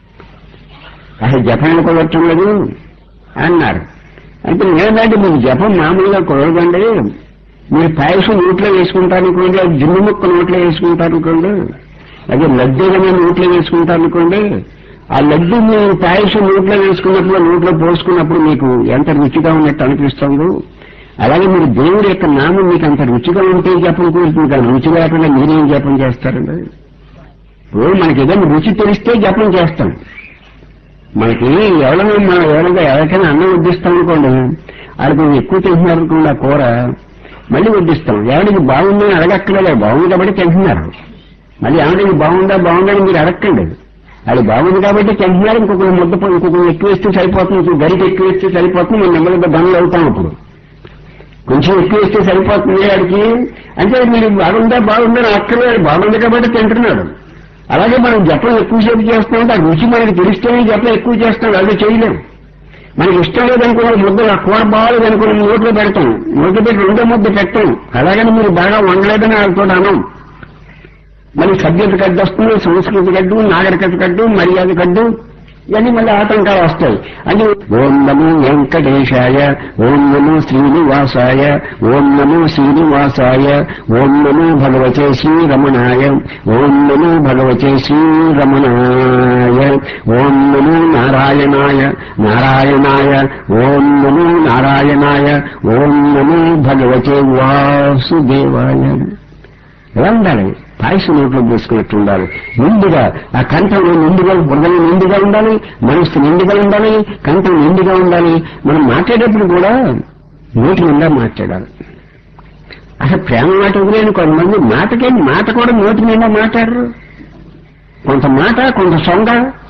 అసలు జపం కుదరటం లేదు అన్నారు. అంటే లేదంటే మీకు జపం మామూలుగా కుదరదండి, మీరు పాయసం నోట్లో వేసుకుంటారనుకోండి, అది జిన్ను ముక్క నోట్లో వేసుకుంటారనుకోండి, అదే లడ్డు ఏదైనా నోట్లో వేసుకుంటారనుకోండి, ఆ లడ్డు మీరు పాయసం నోట్లో వేసుకున్నప్పుడు నోట్లో పోసుకున్నప్పుడు మీకు ఎంత రుచిగా ఉన్నట్టు అనిపిస్తుందో, అలాగే మీరు దేవుడి యొక్క నామం మీకు అంత రుచిగా ఉంటే జపం కూరుతుంది, కానీ రుచి లేకుండా మీరేం జపం చేస్తారండి? ఇప్పుడు మనకి ఏదైనా రుచి తెలిస్తే జపం చేస్తాం. మనకి ఎవరికైనా అన్నం వడ్డిస్తాం అనుకోండి, వాళ్ళకి ఎక్కువ తింటున్నారనుకోండి ఆ కూర, మళ్ళీ వడ్డిస్తాం. ఎవరికి బాగుందని అడగక్కర్లేదు, బాగుంది కాబట్టి తింటున్నారు. మళ్ళీ ఎవరికి బాగుందని మీరు అడగండి, అది బాగుంది కాబట్టి తింటున్నారు. ఇంకొకరు ఎక్కువ వేస్తే సరిపోతుంది, గరికి ఎక్కువ వేస్తే సరిపోతుంది, మనం నెమ్మదిగా బండ్లు అవుతాం. అప్పుడు కొంచెం ఎక్కువ వేస్తే సరిపోతుంది వాడికి, అంటే మీరు బాగుందని అక్కర్లేదు, బాగుంది కాబట్టి తింటున్నాడు. అలాగే మనం జపం ఎక్కువసేపు చేస్తామంటే ఆ రుచి మనకి తెలిస్తేనే జపం ఎక్కువ చేస్తాం, అది చేయలేం. మనకి ఇష్టం లేదనుకున్న ముద్ద కూర బాగాలేదనుకున్న నోట్లో పెడతాం, నోట్లో పెట్టి రెండో ముద్ద పెట్టాం. అలాగని మీరు బాగా వండలేదని వాళ్ళతో అనం. మళ్ళీ సభ్యత కడ్డు వస్తుంది, సంస్కృతి కడ్డు, నాగరికత కడ్డు, మర్యాద కడ్డు, ఇవన్నీ మళ్ళీ ఆటంకాలు వస్తాయి. అంటే ఓం నమో వెంకటేశాయ, ఓం నమో శ్రీనివాసాయ, ఓం నమో శ్రీనివాసాయ, ఓం నమో భగవతే శ్రీరమణాయ, ఓం నమో భగవతే శ్రీరమణాయ, ఓం నమో నారాయణాయ నారాయణాయ, ఓం నమో నారాయణాయ, ఓం నమో భగవతే వాసుదేవాయ. ఎలా ఉండాలి? పాయసం నోట్లో తీసుకున్నట్టు ఉండాలి. నిండుగా ఆ కంఠంలో నిండుగా, హృదయం నిండుగా ఉండాలి, మనస్సు నిండుగా ఉండాలి, కంఠం నిండుగా ఉండాలి. మనం మాట్లాడేప్పుడు కూడా నోటి నిండా మాట్లాడాలి. అసలు ప్రేమ మాట వదిలేని కొంతమంది మాట కూడా నోటి నిండా మాట్లాడరు. కొంత మాట, కొంత సొంగ.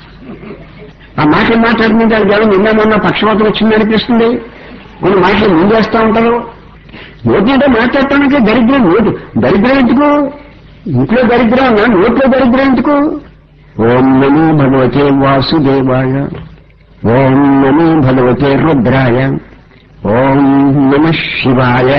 ఆ మాటలు మాట్లాడుతుంటే దానికి ఎవరు నిన్న మొన్న పక్షవాతం వచ్చింది అనిపిస్తుంది. కొన్ని మాటలు ముందేస్తూ ఉంటారు. నోటి నిండా మాట్లాడటానికి దరిద్రం ఎందుకు? ఇంట్లో దరిద్రం ఉన్నా నోట్లో దరిద్రం ఎందుకు? ఓం నమో భగవతే వాసుదేవాయ, ఓం నమో భగవతే రుద్రాయ, ఓం నమ శివాయ,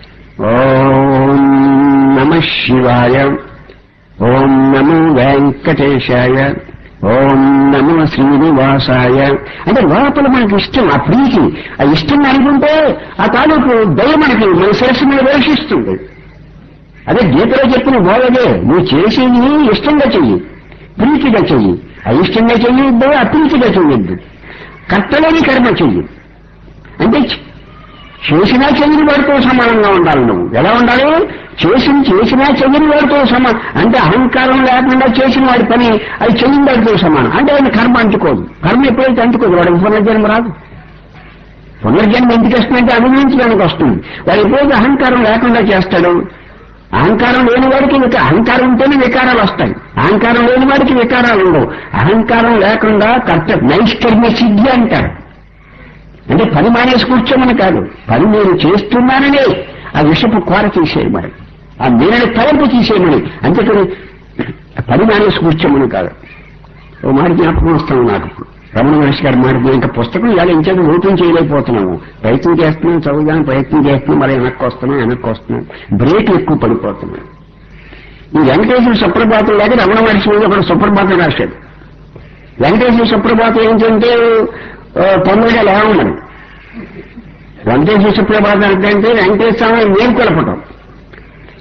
ఓం నమ శివాయ, ఓం నమో వెంకటేశాయ, ఓం నమో శ్రీనివాసాయ. అంటే లోపల మనకి ఇష్టం, ఆ ప్రీతి, ఆ ఇష్టం అనుకుంటే ఆ తాలూకు దయ మనకి మన శిరస్సు మీద వేషిస్తుంది. అదే గీతలో చెప్పిన బోధదే, నువ్వు చేసేది ఇష్టంగా చెయ్యి, ప్రీతిగా చెయ్యి. అయిష్టంగా చెయ్యొద్దు, అప్రీతిగా చెయ్యొద్దు. కర్తలేని కర్మ చెయ్యి. అంటే చేసినా చెయ్యని వాడితో సమానంగా ఉండాలి. నువ్వు ఎలా ఉండాలి? చేసినా చెయ్యని వాడితో సమానం. అంటే అహంకారం లేకుండా చేసిన వాడి పని అది చెయ్యని వాడితో సమానం. అంటే ఆయన కర్మ అంటుకోదు. కర్మ ఎప్పుడైతే అంటుకోదు వాడికి పునర్జన్మ రాదు. పునర్జన్మ ఎందుకు వస్తుందంటే అనుభవించడానికి వస్తుంది. వాడు ఎప్పుడైతే అహంకారం లేకుండా చేస్తాడు, అహంకారం లేని వాడికి అహంకారం ఉంటేనే వికారాలు వస్తాయి. అహంకారం లేని వాడికి వికారాలు ఉండవు. అహంకారం లేకుండా నైష్కర్మ్య సిద్ధి అంటారు. అంటే పని మానేసి కూర్చోమని కాదు, పని నేను చేస్తున్నానని ఆ విషపు కోర తీసేయమని, ఆ మీరని తలంపు తీసేయమని. అంతేకాని పని మానేసి కూర్చోమని కాదు. ఓ మాట జ్ఞాపకం వస్తాము నాకు, రమణ మహర్షి గారి మాట. ఇంకా పుస్తకం ఇలా ఇంకేదో ఓపెన్ చేయలేకపోతున్నాము. ప్రయత్నం చేస్తున్నాం, చదువుదానికి ప్రయత్నం చేస్తున్నాం, మరి వెనక్కి వస్తున్నాం, బ్రేక్ ఎక్కువ పడిపోతున్నాం. ఈ వెంకటేశ్వర సుప్రభాతం లాగా రమణ మహర్షి మీద ఒకటి సుప్రభాతం రాశాడు. వెంకటేశ్వర సుప్రభాతం ఏంటంటే తొందరగా లేవమని. వెంకటేశ్వర సుప్రభాతం అంటే వెంకటేశ్వర స్వామిని మేల్కొలపటం.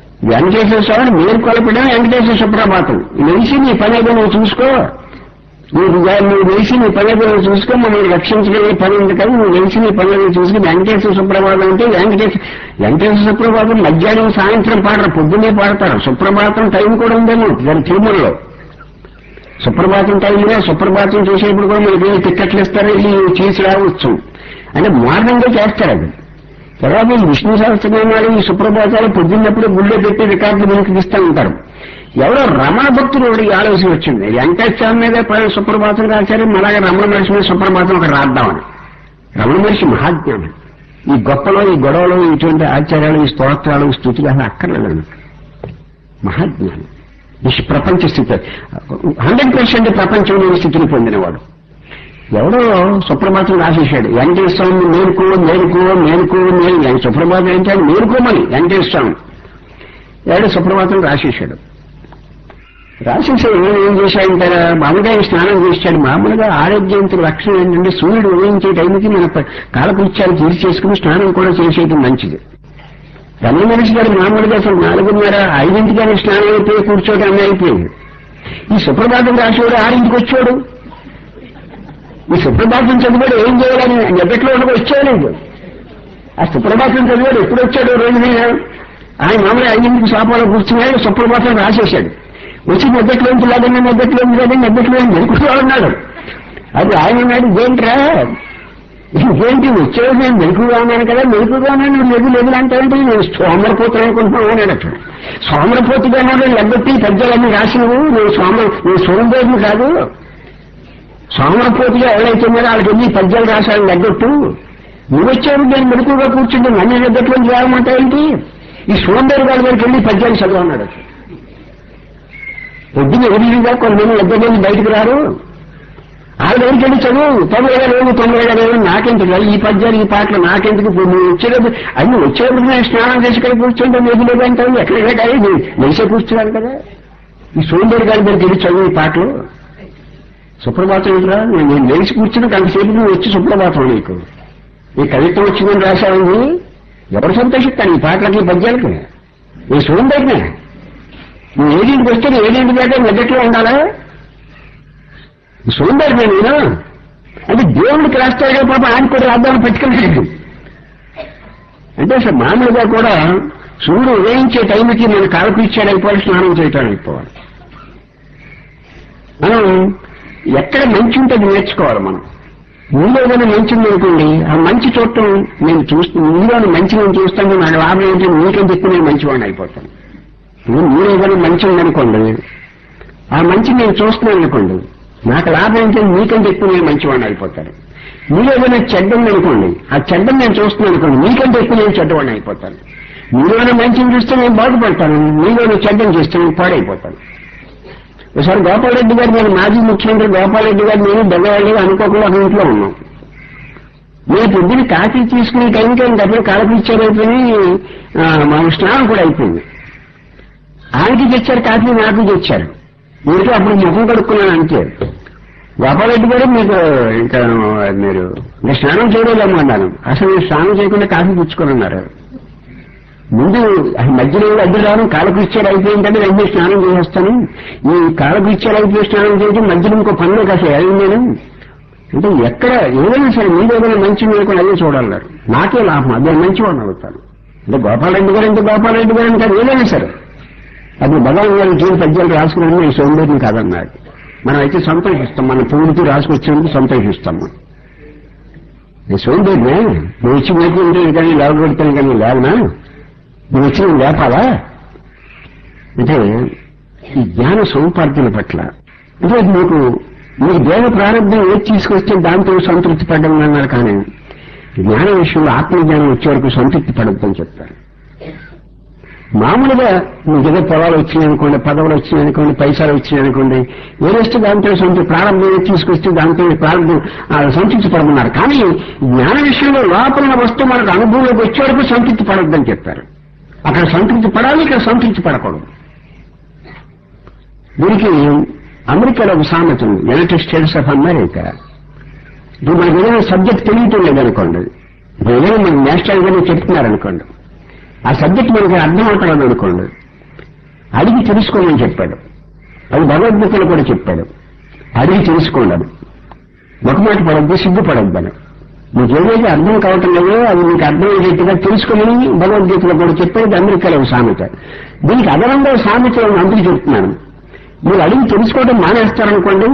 వెంకటేశ్వర స్వామిని మేల్కొలపడం వెంకటేశ్వర సుప్రభాతం. లేచి నీ పని ఏదో నువ్వు చూసుకో, నువ్వు వేసి నీ పనులు చూసుకొని మమ్మల్ని రక్షించగలిగే పని ఉంది కదా, నువ్వు వేసి నీ పనులను చూసుకుని వెంకటేశ్వర సుప్రభాతం అంటే వెంకటేశ్వర సుప్రభాతం మధ్యాహ్నం సాయంత్రం పాడరు, పొద్దున్నే పాడతారు. సుప్రభాతం టైం కూడా ఉందేమో దాని తిరుమలలో. సుప్రభాతం టైంలో సుప్రభాతం చేసేప్పుడు కూడా మనకి టిక్కెట్లు ఇస్తారు, వెళ్ళి చేసి రావచ్చు. అంటే మార్గంగా చేస్తారు అది. తర్వాత ఈ విష్ణు సహస్రనామాలు ఈ సుప్రభాతాలు పొద్దున్నప్పుడు గుళ్ళో పెట్టి రికార్డులు మనకి ఇస్తూ ఉంటారు. ఎవరో రమణ భక్తులు ఈ ఆలోచన వచ్చింది, వెంకటేశ్వర మీద సుప్రభాతం రాశారు, అలాగే రమణ మహర్షి మీద సుప్రభాతం ఒకటి రాద్దామని. రమణ మహర్షి మహాజ్ఞానం. ఈ గొప్పలో ఈ గొడవలు ఇటువంటి ఆచార్యాలు ఈ స్తోత్రాలు స్థుతులు అసలు అక్కర్లేదు. మహాజ్ఞానం ప్రపంచ స్థితి 100% ప్రపంచంలోని స్థితిని పొందినవాడు. ఎవడో సుప్రభాతం రాసేశాడు, వెంకటేశ్వర స్వామి మేలుకో మేలుకో మేలుకో మేలు. సుప్రభాతం ఏంటంటే మేలుకోమని వెంకటేశ్వర స్వామి ఎవడో సుప్రభాతం రాసేశాడు. రాసేసాడు ఏం చేశాడంటారా, మామూలుగా స్నానం చేశాడు. మామూలుగా ఆరోగ్యవంతుల లక్షణం ఏంటంటే సూర్యుడు ఉదయించే టైంకి మన కాలకృత్యాలు తీర్చి చేసుకుని స్నానం కూడా చేసేయడం మంచిది. రమణ మహర్షి గారు మామూలుగా అసలు 4:30-5 స్నానం అయిపోయి కూర్చోవడం అన్నీ అయిపోయింది. ఈ సుప్రభాతం రాసేవాడు 6 వచ్చాడు. ఈ సుప్రభాతం చదివాడు ఏం చేయాలని ఎప్పట్లో వచ్చేయలేదు. ఆ సుప్రభాతం చదివాడు ఎప్పుడు వచ్చాడు రోజు మీద ఆయన మామూలుగా 5 శాపాలు కూర్చున్నాడు, సుప్రభాతం రాసేశాడు. వచ్చి మెద్దట్లోంచి లేదండి మెద్దట్లోంచి లేదండి మెద్దట్లో మెలుకుతూ ఉన్నాడు. అది ఆయన ఉన్నాడు, ఇదేంట్రా ఇదేంటి వచ్చేది, నేను మెలుకుగా ఉన్నాను కదా, మెలుకుగా ఉన్నాను నువ్వు లేదు అంటే నేను సోమరపోతులు అనుకుంటున్నావు అన్నాడు. అక్కడ సోమరపోతుగా ఉన్నాడు, లెగ్గొట్టి పెద్దలన్నీ రాసినవు, నువ్వు సోమదేవుని కాదు. సోమరపోతుగా ఎవరైతే ఉన్నారో వాళ్ళకి ఎన్ని పద్యాలు రాశాడు లెగ్గొట్టు. నువ్వు వచ్చావు నేను మెలుకుగా కూర్చుంటే నన్ను లెగ్గట్లోంచి రావమంటావేంటి, ఈ సోమదేవి గారి దగ్గరికి వెళ్ళి పద్యాలు చదవన్నాడు. పొద్దున్న ఎదురుగా కొంతమంది లెగ్గొట్టి బయటకు రారు, వాళ్ళ దగ్గరికి వెళ్ళి చదువు 90 నాకెందుకు ఈ పద్యాలు ఈ పాటలు నాకెందుకు, నువ్వు వచ్చేటప్పుడు అన్ని వచ్చేటప్పుడు నేను స్నానం చేసి ఇక్కడ కూర్చుంటే లేదు లేదు అంటే ఎక్కడ కానీ లేచే కూర్చున్నాను కదా. ఈ సోమదేవి గారి దగ్గరికి వెళ్ళి చదువు ఈ పాటలు. సుప్రభాతం ఇలా నేను లేచి కూర్చుని అంతసేపు నువ్వు వచ్చి సుప్రభాతం నీకు ఈ కవిత్వం వచ్చిందని రాశావు. ఎవరు సంతోషిస్తాను ఈ పాటలకి ఈ పద్యాలకి? ఈ సోమదేవినే నువ్వు 7 వస్తే 7 దాకా మెదట్లో ఉండాలా? సోమవారి నేను అంటే దేవుడికి రాస్తాడు పాప ఆయన కూడా రాద్దామని పెట్టుకోలేదు. అంటే అసలు మామూలుగా కూడా సూర్యుడు ఉదయించే టైంకి మన కాలకృత్యాలు అయిపోవాలి, స్నానం చేయటం అయిపోవాలి. మనం ఎక్కడ మంచి ఉంటుంది నేర్చుకోవాలి. మనం నీలో ఏదైనా మంచి ఉందనుకోండి, ఆ మంచి చూడటం నేను నీలోని మంచి నేను చూస్తాను, నాకు లాభం ఏంటి, నీకని చెప్పి నేను మంచివాడిని అయిపోతాను. నీలో ఏదైనా మంచి ఉందనుకోండి, ఆ మంచి నేను చూస్తున్నాను అనుకోండి, నాకు లాభం ఏంటంటే నీకంటే ఎక్కువ నేను మంచివాడిని అయిపోతాను. నీలో ఏదైనా చెడ్డం అనుకోండి, ఆ చెడ్డం నేను చూస్తున్నాను అనుకోండి, నీకంటే ఎక్కువ నేను చెడ్డవాడిని అయిపోతాను. నీలోనే మంచిని చూస్తే నేను బాగుపడతాను, నీలోనే చెడ్డం చూస్తే నేను పాడైపోతాను. ఒకసారి గోపాలరెడ్డి గారు, నేను మాజీ ముఖ్యమంత్రి గోపాలరెడ్డి గారు నేను దగ్గర అనుకోకుండా ఒక ఇంట్లో ఉన్నాం. నేను పొద్దున్న కాఫీ తీసుకునే టైంకి డబ్బులు కాలకృత్యాలు అయిపోయి మా స్నానం కూడా అయిపోయింది. ఆయనకి తెచ్చారు కాఫీ, నాకు తెచ్చారు. మీరు అప్పుడు ముఖం కడుక్కున్నాను అంతే. గోపాలరెడ్డి గారు మీకు ఇంకా మీరు స్నానం చేయలేము అన్నాను. అసలు మీరు స్నానం చేయకుండా కాఫీ పుచ్చుకోనున్నారు. ముందు మధ్యలో అద్దె రాను, కాలకృత్యాలు అయిపోయిందంటే వెంటనే స్నానం చేసేస్తాను. ఈ కాలకృత్యాలు అయిపోయి స్నానం చేయడం మధ్యలో ఇంకో పనిలో కాస్త నేను అంటే ఎక్కడ ఏదైనా సరే మీరు ఏదైనా మంచి లేకుండా అదే చూడాలన్నారు. నాకే లాభం, అదే మంచివాడిని అవుతాను. అంటే గోపాలరెడ్డి గారు అంటే గోపాలరెడ్డి గారు అంటే ఏదైనా సరే అది భగవాన్ గారి జీవిత పద్యాలు రాసుకున్నాను, ఈ సౌందర్యం కాదన్నారు. మనం అయితే సంతోషిస్తాం, మన పూర్తి రాసుకొచ్చేందుకు సంతోషిస్తాం. మనం ఈ సౌందర్యమే నువ్వు వచ్చి మేకుంటే కానీ లేవగొడతాను కానీ లేవనా, నువ్వు వచ్చి నేను లేపాలా అంటే ఈ జ్ఞాన సౌపార్జన పట్ల అంటే మీకు దేవ ప్రారంభం ఏది తీసుకొస్తే దాంతో సంతృప్తి పడ్డం అన్నారు. కానీ జ్ఞాన విషయంలో ఆత్మజ్ఞానం వచ్చే వరకు సంతృప్తి పడద్దని చెప్తారు. మామూలుగా మీకు ఏదో పొలాలు వచ్చినాయనుకోండి, పదవులు వచ్చినాయనుకోండి, పైసలు వచ్చినాయనుకోండి, ఏదొస్తే దాంతో ప్రారంభం తీసుకొస్తే దాంతో ప్రారంభం సంతృప్తి పడమన్నారు. కానీ జ్ఞాన విషయంలో లోపల వస్తువు మనకు అనుభవంలోకి వచ్చే వరకు సంతృప్తి పడొద్దని చెప్పారు. అక్కడ సంతృప్తి పడాలి, ఇక్కడ సంతృప్తి పడకూడదు. దీనికి అమెరికాలో ఒక సామెత ఉంది, యునైటెడ్ స్టేట్స్ ఆఫ్ అమెరికా. ఇప్పుడు మనకి ఏదైనా సబ్జెక్ట్ తెలియటం లేదనుకోండి, ఇప్పుడు ఏదైనా మనకి నేషనల్ గానే చెప్తున్నారనుకోండి, ఆ సబ్జెక్ట్ మనకి అర్థం అవుతాడని అనుకోండి, అడిగి తెలుసుకోమని చెప్పాడు. అది భగవద్గీతలో కూడా చెప్పాడు. అడిగి తెలుసుకోండి. ఒక మాట పడద్దు, సిగ్గుపడద్దు అని. మీకు ఏదైతే అర్థం కావటం లేదో అది మీకు అర్థమయ్యేట్టుగా తెలుసుకోమని భగవద్గీతలో కూడా చెప్పేది అమెరికాలో సామెత. దీనికి అదనంగా సామెత అందుకు చెప్తున్నాను. మీరు అడిగి తెలుసుకోవడం మానేస్తారనుకోండి,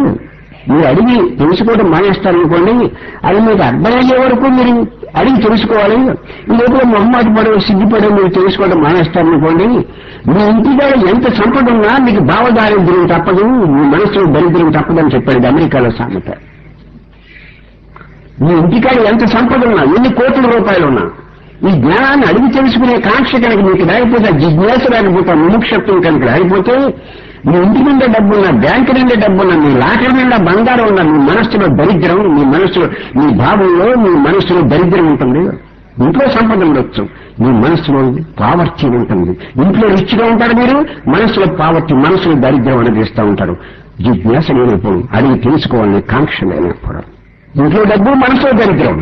అది మీకు అర్థమయ్యే వరకు మీరు అడిగి తెలుసుకోవాలి. ఈ లోపల మొహమాట పడే సిగ్గుపడే మీరు తెలుసుకోవడం మానేస్తారనుకోండి, మీ ఇంటికాడ ఎంత సంపద ఉన్నా మీకు భావదారిద్ర్యం తప్పదు, మీ మనసులో దరిద్రం తప్పదని చెప్పాడు అమెరికాలో సామెత. మీ ఇంటికాడ ఎంత సంపద ఉన్నా, ఎన్ని కోట్ల రూపాయలు ఉన్నా, ఈ జ్ఞానాన్ని అడిగి తెలుసుకునే కాంక్ష కనుక మీకు రాకపోతే, జిజ్ఞాస రాకపోతే, ముముక్షత్వం కనుక రాకపోతే, మీ ఇంటి నిండా డబ్బున్నా, బ్యాంకు నిండా డబ్బున్నా, మీ లాకర్ నిండా బంగారం ఉన్నా, మీ మనస్సులో దరిద్రం, మీ భావంలో మీ మనస్సులో దరిద్రం ఉంటుంది. ఇంట్లో సంపద ఉండొచ్చు, మీ మనస్సులో పావర్టీ ఉంటుంది. ఇంట్లో రిచ్గా ఉంటారు మీరు, మనస్సులో పావర్టీ, మనస్సులో దరిద్రం అనుభవిస్తూ ఉంటారు. జిజ్ఞాస లేనప్పుడు, అడిగి తెలుసుకోవాలని కాంక్ష లేనప్పుడు, ఇంట్లో డబ్బు, మనసులో దరిద్రం.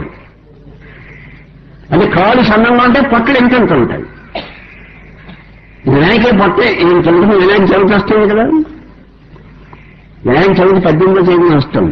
అది కాళ్ళు సన్నంగా ఉంటే పక్కలు ఎంతెంత ఉంటాయి. వినాయకుడి పొట్టే వినాయక చవితి వస్తుంది కదా, వినాయక చవితి 18వ తేదీన వస్తుంది.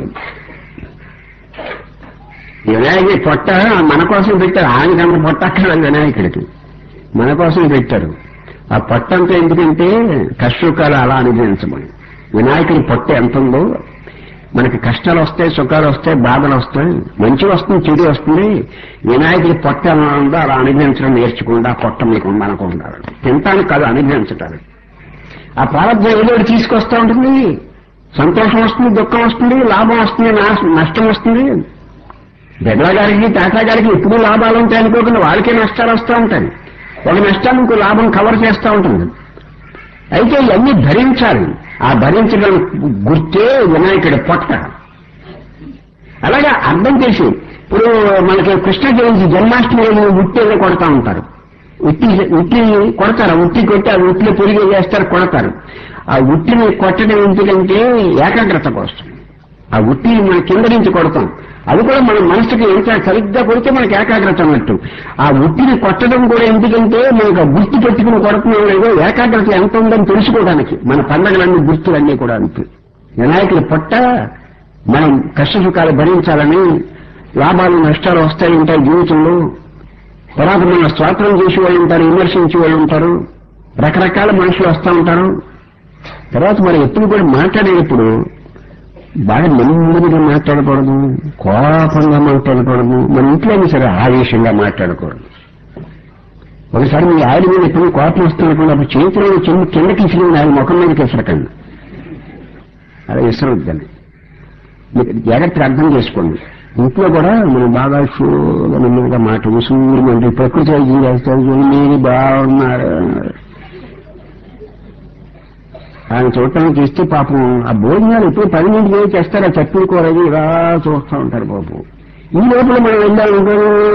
వినాయకుడి పొట్ట మన కోసం పెట్టారు. ఆయనకంత పొట్ట అక్కడ వినాయకుడికి మన కోసం పెట్టారు. ఆ పొట్ట అంతా ఎందుకంటే కష్టసుఖాలు అలా అనుభవించమని. వినాయకుడి పొట్ట ఎంత ఉందో, మనకి కష్టాలు వస్తాయి, సుఖాలు వస్తాయి, బాధలు వస్తాయి, మంచి వస్తుంది, చెడు వస్తుంది. వినాయకుడి పొట్ట ఎలా ఉందో అలా అనుభవించడం నేర్చుకుండా పొట్ట మీకు మనకు ఉండాలి. తింటానికి కాదు, అనుభవించటానికి. ఆ ప్రారంభం ఏదో తీసుకొస్తూ ఉంటుంది. సంతోషం వస్తుంది, దుఃఖం వస్తుంది, లాభం వస్తుంది, నష్టం వస్తుంది. బిర్లా గారికి, టాటా గారికి ఎప్పుడూ లాభాలు ఉంటాయి అనుకోకుండా వాళ్ళకే నష్టాలు వస్తూ ఉంటాయి. ఒక నష్టాన్ని ఇంకో లాభం కవర్ చేస్తూ ఉంటుంది. అయితే ఇవన్నీ భరించాలి. ఆ భరించడం గుర్తే వినాయకుడి పొట్ట. అలాగా అర్థం చేసి, ఇప్పుడు మనకి కృష్ణ జయంతి, జన్మాష్టమి ఉట్టిని కొడతా ఉంటారు. ఉట్టి కొడతారు. ఉట్టి కొట్టి ఆ ఉట్టిలో పొరిగి చేస్తారు, కొడతారు. ఆ ఉట్టిని కొట్టడం ఎందుకంటే ఏకాగ్రత కోసం. ఆ ఉట్టిని మన కింద నుంచి కొడతాం. అది కూడా మన మనసుకి ఎంత సరిగ్గా కొడితే మనకి ఏకాగ్రత అన్నట్టు. ఆ ఉట్టిని కొట్టడం కూడా ఎందుకంటే మనకు గుర్తు పెట్టుకుని కొడుతున్నాం లేదో ఏకాగ్రత ఎంత ఉందని తెలుసుకోవడానికి. మన పండగలన్నీ గుర్తులన్నీ కూడా అంతే. వినాయకుడి పొట్ట మనం కష్టసుఖాలు భరించాలని, లాభాలు నష్టాలు వస్తాయి ఉంటాయి జీవితంలో. తర్వాత మన స్వాతంత్రం చేసే వాళ్ళు ఉంటారు, విమర్శించే వాళ్ళు ఉంటారు, రకరకాల మనుషులు వస్తూ ఉంటారు. తర్వాత మనం ఎప్పుడు కూడా మాట్లాడేటప్పుడు బాగా నెమ్మదిగా మాట్లాడకూడదు, కోపంగా మాట్లాడకూడదు. మన ఇంట్లో సరే ఆవేశంగా మాట్లాడకూడదు. ఒకసారి మీ ఆయన మీద ఎప్పుడు కోపం వస్తున్నప్పుడు అప్పుడు చేతిలో కిందకి ఇసిరి ఆయన ముఖం మీదకి ఇసరకండి. అలా ఇసరొద్దని మీరు జాగ్రత్తగా అర్థం చేసుకోండి. ఇంట్లో కూడా మనం బాగా షోగా నెమ్మదిగా మాట్లాడు, సూర్యుడు ప్రకృతి వైద్యం చేస్తారు, మీరు బాగున్నారు. ఆయన చూడటానికి ఇస్తే పాపం ఆ భోజనాలు ఎప్పుడు 12 చేస్తారు. ఆ చట్నీ కూర ఇలా చూస్తూ ఉంటారు పాపం. ఈ లోపల మనం వెళ్ళాలంటే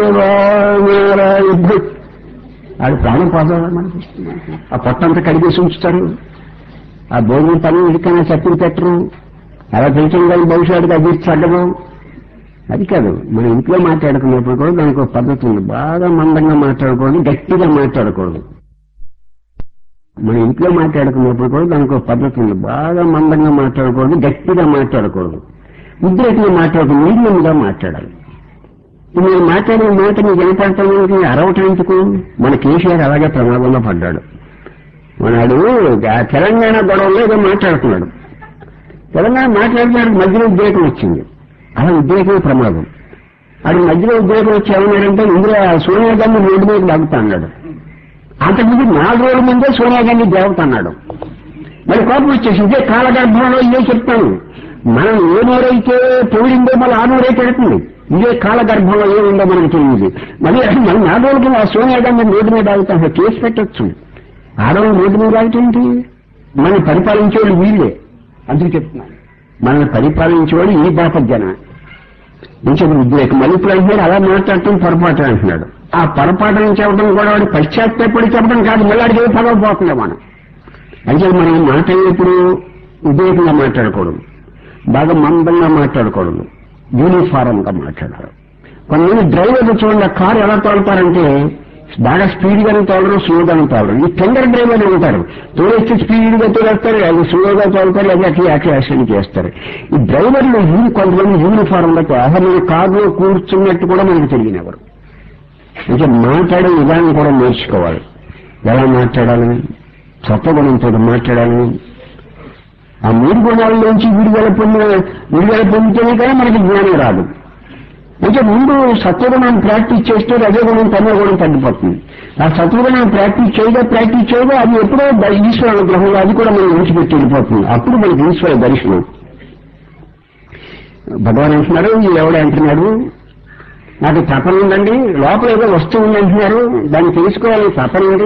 ఆడు ప్రాణం పోదామని అనిపిస్తుంది. ఆ పొట్టంతా కడిగేసి ఉంచుతారు. ఆ భోజనం 12 చట్నీ పెట్టరు. అలా తెలిసిన కానీ భవిష్యత్తుకి అది చల్లవు. అది కాదు, మన ఇంట్లో మాట్లాడుకున్నప్పుడు కూడా దానికి ఒక పద్ధతి ఉంది. బాగా మందంగా మాట్లాడకూడదు, గట్టిగా మాట్లాడకూడదు. మన ఇంట్లో మాట్లాడుకున్నప్పుడు కూడా దానికి ఒక పద్ధతి ఉంది. బాగా మందంగా మాట్లాడకూడదు, గట్టిగా మాట్లాడకూడదు, ఉద్రేకంగా మాట్లాడకూడదు, మీడియంగా మాట్లాడాలి. మీరు మాట్లాడే మాట మీకు వినపడటానికి అరవటం ఎందుకు? మన కేసీఆర్ అలాగే ప్రమాదంలో పడ్డాడు. మనడు తెలంగాణ గొడవలో ఏదో మాట్లాడుతున్నాడు. తెలంగాణ మాట్లాడడానికి మధ్యలో ఉద్రేకం వచ్చింది. అలా ఉద్రేకమే ప్రమాదం. అది మధ్యలో ఉద్రేకం వచ్చి ఏమన్నాడంటే ఇందులో సోనియా గాంధీ రోడ్డు మీద లాగుతా అన్నాడు. అంతకుముందు 4 రోజుల ముందే సోనియా గాంధీ దేవత అన్నాడు. మరి కోపం వచ్చేసి ఇదే కాలగర్భంలో ఇదే చెప్తాను. మనం ఏ నోరైతే పొగిడిందో మళ్ళీ ఆ నోరే పెడుతుంది. ఇదే కాలగర్భంలో ఏముందో మనకు తెలియదు. మళ్ళీ 4 రోజులకి ఆ సోనియా గాంధీ రోడ్డు మీద ఆగుతాం, కేసు పెట్టచ్చు. ఆడవాళ్ళు రోడ్డు మీద ఆగుతుంది. మనం పరిపాలించేవాళ్ళు వీళ్ళే. అందుకు చెప్తున్నాను, మనల్ని పరిపాలించేవాడు ఈ బాపజ్జన నుంచి ఉద్రేకం. మళ్ళీ ఇప్పుడు అంటున్నాడు అలా మాట్లాడటం పొరపాటు అంటున్నాడు. ఆ పొరపాటును చెప్పడం కూడా వాడు పశ్చాత్తాపడి చెప్పడం కాదు, మళ్ళీ అడిగే పదవపోతుంది మనం. అయితే మనం మాట్లాడేప్పుడు ఉద్రేకంగా మాట్లాడకూడదు, బాగా మందంగా మాట్లాడకూడదు, యూనిఫారంగా మాట్లాడాలి. కొంతమంది డ్రైవర్లు చూడండి, కారు ఎలా తోలుతారంటే బాగా స్పీడ్గానే తోలరు, స్లోగానే తోలరు. ఈ టెండర్ డ్రైవర్లు ఉంటారు, తోలేస్తే స్పీడ్గా తోలేస్తారు, అది స్లోగా తోలుతారు, అది అట్లా యాక్సిడెంట్ చేస్తారు. ఈ డ్రైవర్లు కొంతమంది యూనిఫారంలో అసలు కారులో కూర్చున్నట్టు కూడా మనకు తెలియనివ్వరు. అంటే మాట్లాడే విధానం కూడా నేర్చుకోవాలి. ఎలా మాట్లాడాలి, సత్వగుణంతో మాట్లాడాలి. ఆ 3 గుణాల్లోంచి విడుదల పొందితేనే కానీ మనకి జ్ఞానం రాదు. అంటే ముందు సత్వగుణాన్ని ప్రాక్టీస్ చేస్తే రజోగుణం తమోగుణం తగ్గిపోతుంది. ఆ సత్వగుణాన్ని ప్రాక్టీస్ చేయగా అది ఎప్పుడో ఈశ్వర అనుగ్రహంలో అది కూడా మనం విడిచిపెట్టి వెళ్ళిపోతుంది. అప్పుడు మనకి ఈశ్వర దర్శనం. భగవాన్ అంటున్నారు, ఎవడే అంటున్నాడు, నాకు తపన ఉందండి, లోపల ఏదో వస్తువు ఉంది అంటున్నారు, దాన్ని తెలుసుకోవాలని తపన ఉంది,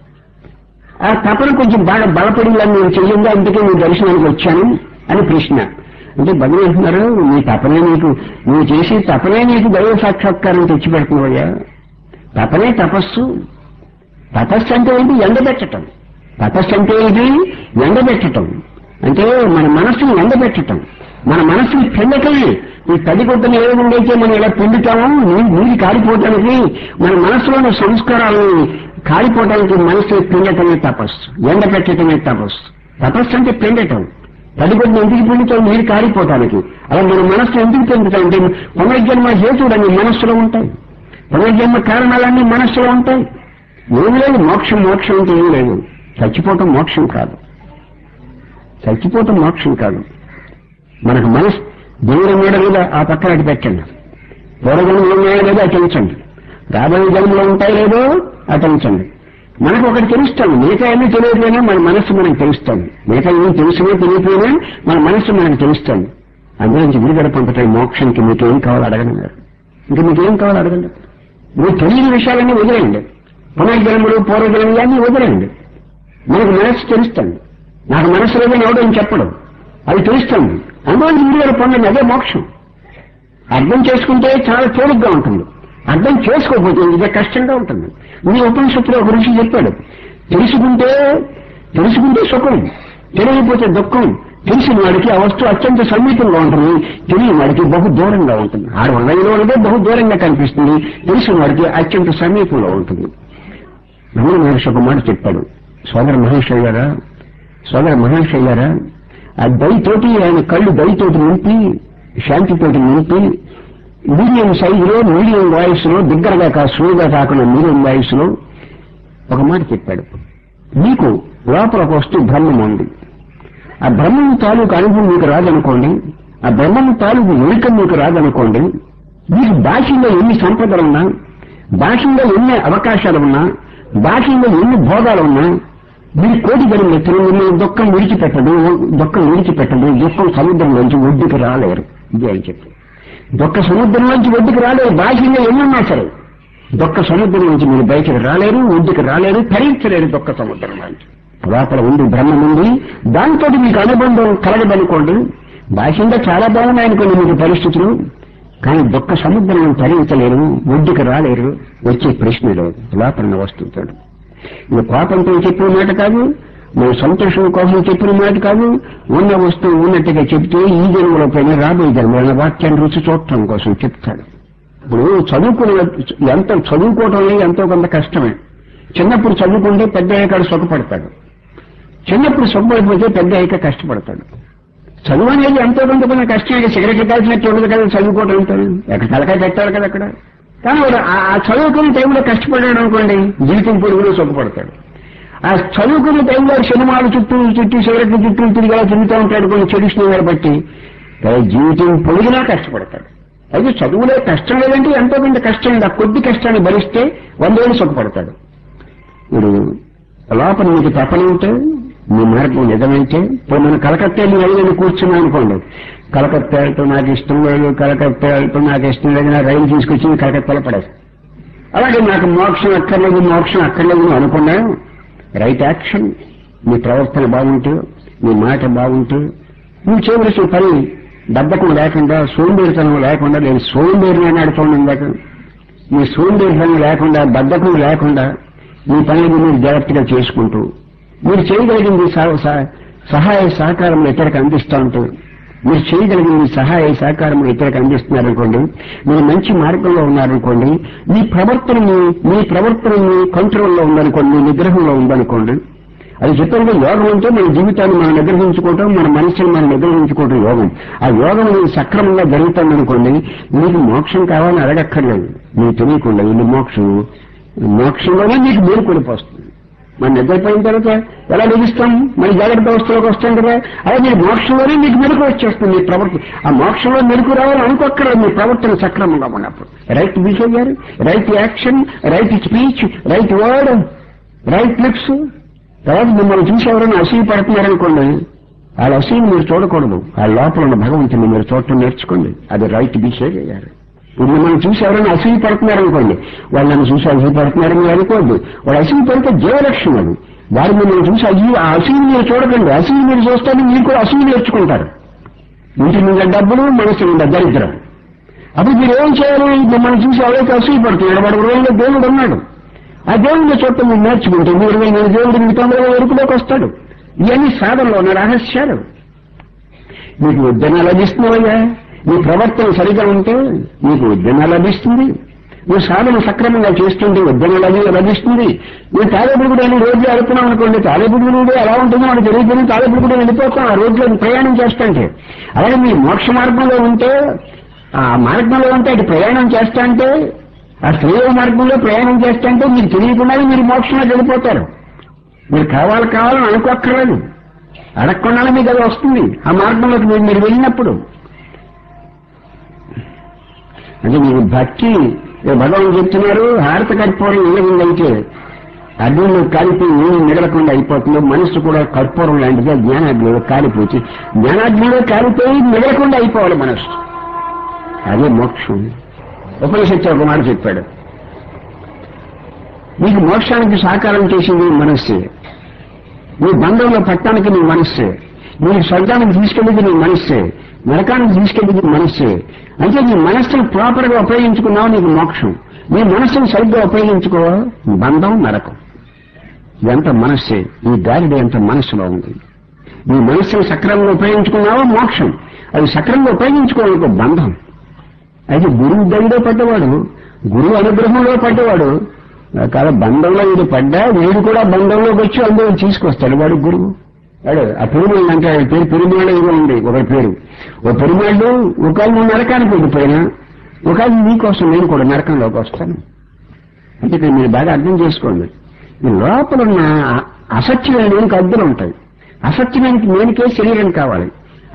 ఆ తపన కొంచెం బాగా బలపడిందని నేను చెయ్యండి, అందుకే నేను దర్శనానికి వచ్చాను అని ప్రశ్న. అంటే భగవాన్ అంటున్నారు, నీ తపనే నువ్వు చేసే తపనే నీకు దైవ సాక్షాత్కారం తెచ్చిపెడుతున్నావయ్యా. తపనే తపస్సు. తపస్సు అంటే ఏంటి? ఎండబెట్టడం. తపస్సు అంటే ఏంటి? ఎండబెట్టడం. అంటే మన మనస్సుని ఎండబెట్టడం, మన మనస్సుని పెండటమే. ఈ తడిగుడ్డను ఏ విధంగా అయితే మనం ఇలా పెండుతామో నీరు కారిపోవటానికి, మన మనస్సులోని సంస్కారాలను కారిపోవడానికి మనస్సుని పెండటమే తపస్సు, ఎండబెట్టడమే తపస్సు. తపస్సు అంటే పెండటం. తడిగుడ్డను ఎందుకు పెండుతాం? నీరు కారిపోవటానికి. అలా మన మనస్సు ఎందుకు పెండుతామంటే పునర్జన్మ హేతువులన్నీ మనస్సులో ఉంటాయి, పునర్జన్మ కారణాలన్నీ మనస్సులో ఉంటాయి. ఏమి లేదు మోక్షం అంటే ఏమి లేదు. చచ్చిపోవటం మోక్షం కాదు, చచ్చిపోవటం మోక్షం కాదు. మనకు మనసు దేవుడి మీద లేదా ఆ పక్కన అటు పెట్టండి, పూర్వజన్మలు ఉన్నాయో లేదో అటించండి, రాబోయే జన్మలో ఉంటాయో లేదో అటించండి. మనకు ఒకటి తెలుస్తుంది, మిగతా ఏమీ తెలియకపోయినా మన మనస్సు మనకు తెలుస్తుంది. మిగతా ఏమీ తెలిసినా తెలియకపోయినా మన మనస్సు మనకు తెలుస్తుంది. అందులోంచి విడుదల పొందటం మోక్షానికి మీకేం కావాలో అడగండి. ఇంకా మీకేం కావాలో అడగండి. మీరు తెలియని విషయాలన్నీ వదిలేయండి, పునర్జన్మలు పూర్వజన్మలు అన్నీ వదిలేయండి. మనకు మనస్సు తెలుస్తుంది. నాకు మనస్సు లేదని ఎవడని చెప్పడం, అది తెలుస్తుంది. అందులో విడుదల పొందండి, అదే మోక్షం. అర్థం చేసుకుంటే చాలా తేలిగ్గా ఉంటుంది, అర్థం చేసుకోకపోతే ఇదే కష్టంగా ఉంటుంది. మీ ఉపనిషత్తులో ఒక ఋషి చెప్పాడు, తెలుసుకుంటే సుఖం, తెలియకపోతే దుఃఖం. తెలిసిన వాడికి ఆ వస్తువు అత్యంత సమీపంగా ఉంటుంది, తెలియని వాడికి బహు దూరంగా ఉంటుంది. ఆడు ఉన్నదే బహు దూరంగా కనిపిస్తుంది, తెలిసిన వాడికి అత్యంత సమీపంలో ఉంటుంది. రమణ మహర్షి ఒక మాట చెప్పాడు, సోదర మహర్షి అయ్యారా, ఆ దయతోటి ఆయన కళ్ళు దయతోటి నింపి, శాంతితోటి నింపి, మీడియం సైజులో, మీడియం వాయిస్లో, దగ్గరగా స్లోగా కాకుండా మీడియం వాయిస్లో ఒక మాట చెప్పాడు. మీకు లోపల ఒక వస్తువు బ్రహ్మం ఉంది, ఆ బ్రహ్మం తాలూకు అనుభవం మీకు రాదనుకోండి, ఆ బ్రహ్మం తాలూకు ఎరుక మీకు రాదనుకోండి, మీకు బాహ్యంలో ఎన్ని సంపదలున్నా, బాహ్యంలో ఎన్ని అవకాశాలున్నా, బాహ్యంలో ఎన్ని భోగాలున్నా, మీరు కోటి జన్మలు ఎత్తున మిమ్మల్ని దుఃఖం విడిచిపెట్టదు, దుఃఖం సముద్రంలోంచి ఒడ్డుకి రాలేరు. ఇది అని చెప్పి, దుఃఖ సముద్రంలోంచి ఒడ్డుకి రాలేరు. బాహ్యంగా ఎన్నున్నా సరే దుఃఖ సముద్రం నుంచి మీరు బయటకు రాలేరు, ఒడ్డుకి రాలేరు, తరించలేరు దుఃఖ సముద్రంలోంచి. లోపల ఉంది బ్రహ్మం ఉంది, దాంతో మీకు అనుబంధం కలగదనుకోండి. బాహ్యంగా చాలా బాగున్నాయనుకోండి మీకు పరిస్థితులు, కానీ దుఃఖ సముద్రం తరించలేరు, ఒడ్డుకి రాలేరు. వచ్చే ప్రశ్న లేదు లోపల వస్తుంటాడు. ఇది కోపంతో చెప్పిన మాట కాదు, మన సంతోషం కోసం చెప్పిన మాట కాదు. ఉన్న వస్తువు ఉన్నట్టుగా చెప్తే ఈ జన్మలో పైన రాబోయే జన్మలో వాక్యాన్ని రుచి చూడటం కోసం చెప్తాడు. ఇప్పుడు చదువుకోవటం ఎంతో కొంత కష్టమే. చిన్నప్పుడు చదువుకుంటే పెద్ద అయ్యాక సుఖపడతాడు, చిన్నప్పుడు సుఖపడిపోతే పెద్ద అయ్యాక కష్టపడతాడు. చదువు అనేది ఎంతో కొంత కొంత కష్టమే. సిగరెట్ కాల్సినట్టు ఉండదు కదా చదువుకోవటం అంటారు, ఎక్కడ తలకాయ పెట్టాలి కదా అక్కడ. కానీ ఆ చదువుకునే టైంలో కష్టపడ్డాడు అనుకోండి, జీవితం పొడుగులో సుఖపడతాడు. ఆ చదువుకునే టైంలో సినిమాలు చుట్టూ సిగరెట్ల చుట్టూ తిరిగేలా తిరుగుతూ ఉంటాడు కొన్ని చెడు స్నేహాలు బట్టి, జీవితం పొడిగినా కష్టపడతాడు. అయితే చదువులే కష్టం లేదంటే ఎంతో కొంత కష్టం, ఆ కొద్ది కష్టాన్ని భరిస్తే 100 ఏళ్ళు సుఖపడతాడు. ఇప్పుడు లోపల మీకు తపన ఉంటే, మీ మార్గం నిజమైతే, ఇప్పుడు మనం కలకత్తా రైలు కూర్చున్నాం అనుకోండి, కలకత్తా వెళ్తూ నాకు ఇష్టం లేదు, నా రైలు తీసుకొచ్చి కలకత్తాలో పడేస్తాను. అలాగే నాకు మోక్షం అక్కర్లేదు అనుకున్నా, రైట్ యాక్షన్, మీ ప్రవర్తన బాగుంటే, మీ మాట బాగుంటే, నువ్వు చేయవలసిన పని బద్ధకం లేకుండా, సోంబేరితనం లేకుండా, నేను సోంబేరిని అన్నాడు చూడండి ఇందాక, మీ సోంబేరితనం లేకుండా, బద్ధకం లేకుండా మీ పనులు మీరు జాగ్రత్తగా చేసుకుంటూ, మీరు చేయగలిగింది సహాయ సహకారం ఇతరులకు అందిస్తూ ఉంటూ, మీరు చేయగలిగిన సహాయ సహకారం ఇతరులకు అందిస్తున్నారనుకోండి, మీరు మంచి మార్గంలో ఉన్నారనుకోండి, మీ ప్రవర్తనని కంట్రోల్లో ఉందనుకోండి, మీ నిగ్రహంలో ఉందనుకోండి. అది చెప్పండి, యోగం అంటే మన జీవితాన్ని మనం నిగ్రహించుకోవటం, మన మనసుని మనం నిగ్రహించుకోవటం యోగం. ఆ యోగం సక్రమంగా జరుగుతుందనుకోండి, మీకు మోక్షం కావాలని అడగక్కర్లేదు. మీకు తెలియకుండా ఇది మోక్షంలోనే మీకు మేలుకొలుపు వస్తుంది. మనం నిద్రపోయిన తర్వాత ఎలా లభిస్తాం, మన జాగ్రత్త అవస్థలోకి వస్తాం కదా, అదే మీరు మోక్షంలోనే మీకు మెరుగు వచ్చేస్తుంది. మీ ప్రవర్తన ఆ మోక్షంలో మెరుగు రావాలని అనుకోక్కర్లేదు. మీ ప్రవర్తన సక్రమంగా ఉన్నప్పుడు right behaviour, right action, right speech, right word, right lips. తర్వాత మిమ్మల్ని చూసి ఎవరైనా అసూయ పడుతున్నారనుకోండి, వాళ్ళ అసూయని మీరు చూడకూడదు. ఆ లోపల ఉన్న భగవంతుని మీరు చూడటం నేర్చుకోండి. అది రైట్ బిహేవియర్. ఇప్పుడు మిమ్మల్ని చూసి ఎవరైనా అసూయ పడుతున్నారనుకోండి, వాళ్ళు నన్ను చూసి అసూయ పడుతున్నారని మీరు అనుకోవద్దు. వాళ్ళు అసూయ పడితే జీవలక్ష్యం అది. వారు మిమ్మల్ని చూసి ఆ అసూయని మీరు చూడకండి. అసూయ మీరు చూస్తారని మీరు కూడా అసూయ నేర్చుకుంటారు. ఇంటి మీద డబ్బులు, మనసు మీద దరిద్రం. అప్పుడు మీరు ఏం చేయాలి? మిమ్మల్ని చూసి ఎవరైతే అసూయ పడుతున్నాడు, వాడు రోజుల్లో దేవుడు ఉన్నాడు. ఆ దేవుడిని చూడటం మీరు నేర్చుకుంటే మీరు దేవుడు మీ తొందరగా ఎరుకులోకి వస్తాడు. ఇవన్నీ సాధనలో ఉన్న రహస్యాలు. మీకు ఉద్యమ లభిస్తున్నావయ్యా, మీ ప్రవర్తన సరిగా ఉంటే మీకు ఉద్యమ లభిస్తుంది. నువ్వు సాధన సక్రమంగా చేస్తుంటే ఉద్యమ లభిస్తుంది. నువ్వు తాళేపుడుగుడు అని రోడ్లు అడుపున్నాం అనుకోండి, తాళేపుడుగుడు ఎలా ఉంటుందో మనకు తెలియదు. తాళేపుడుగుడు వెళ్ళిపోతాం ఆ రోడ్లో ప్రయాణం చేస్తుంటే. అలాగే మీ మోక్ష మార్గంలో ఉంటే, ఆ మార్గంలో ఉంటే అటు ప్రయాణం చేస్తా అంటే, ఆ శ్రేయ మార్గంలో ప్రయాణం చేస్తుంటే మీకు తెలియకుండానే మీరు మోక్షంలోకి వెళ్ళిపోతారు. మీరు కావాలని అనుకోక్కర్లేదు, అడగకుండానే మీకు అది వస్తుంది. ఆ మార్గంలోకి మీరు వెళ్ళినప్పుడు అంటే మీకు భక్తి భగవాన్ చెప్తున్నారు. హారత కర్పూరం ఏమైందంటే అగ్నిలో కాలిపోయి ఏమి మిగలకుండా అయిపోతుంది. మనసు కూడా కర్పూరం లాంటిది. జ్ఞానాగ్నిలో కాలిపోయి జ్ఞానాగ్నిలో కాలిపోయి మిగలకుండా అయిపోవాలి మనసు. అదే మోక్షం. ఉపనిషత్తు ఒక మాట చెప్పాడు, నీకు మోక్షానికి సహకారం చేసింది మనస్సే, నీ బంధంలో పట్టడానికి నీ మనస్సే, నీకు స్వర్గానికి తీసుకెళ్ళేది నీ మనస్సే, నరకానికి తీసుకెళ్ళేది మనస్సే. అంటే నీ మనస్సును ప్రాపర్ గా ఉపయోగించుకున్నావు నీకు మోక్షం. నీ మనస్సును సరిగ్గా ఉపయోగించుకో బంధం నరకం. ఇదంతా మనస్సే. ఈ గాలిడ ఎంత మనస్సులో ఉంది. నీ మనస్సును సక్రమంగా ఉపయోగించుకున్నావో మోక్షం. అది సక్రమంగా ఉపయోగించుకోవాలనుకో బంధం. అయితే గురువు దయలో పడ్డవాడు, గురువు అనుగ్రహంలో పడ్డవాడు కాదు బంధంలో వీడు పడ్డా వీడు కూడా బంధంలోకి వచ్చి అందరూ తీసుకొస్తాడు. వాడు గురువు. వాడు ఆ పెరుమాళ్ళు అంటే పేరు పెరుమాళ్ళు ఏదో ఉంది ఒకటి పేరు. ఓ పెరుమాళ్ళు ఒకవేళ నువ్వు నరకానికి వెళ్ళిపోయినా ఒకవేళ నీకోసం నేను కూడా నరకంలోకి వస్తాను. అంటే మీరు బాగా అర్థం చేసుకోండి. ఈ లోపల ఉన్న అసత్యమైన నేనికి అద్దులు ఉంటాయి. అసత్యమైన నేనికే శరీరం కావాలి.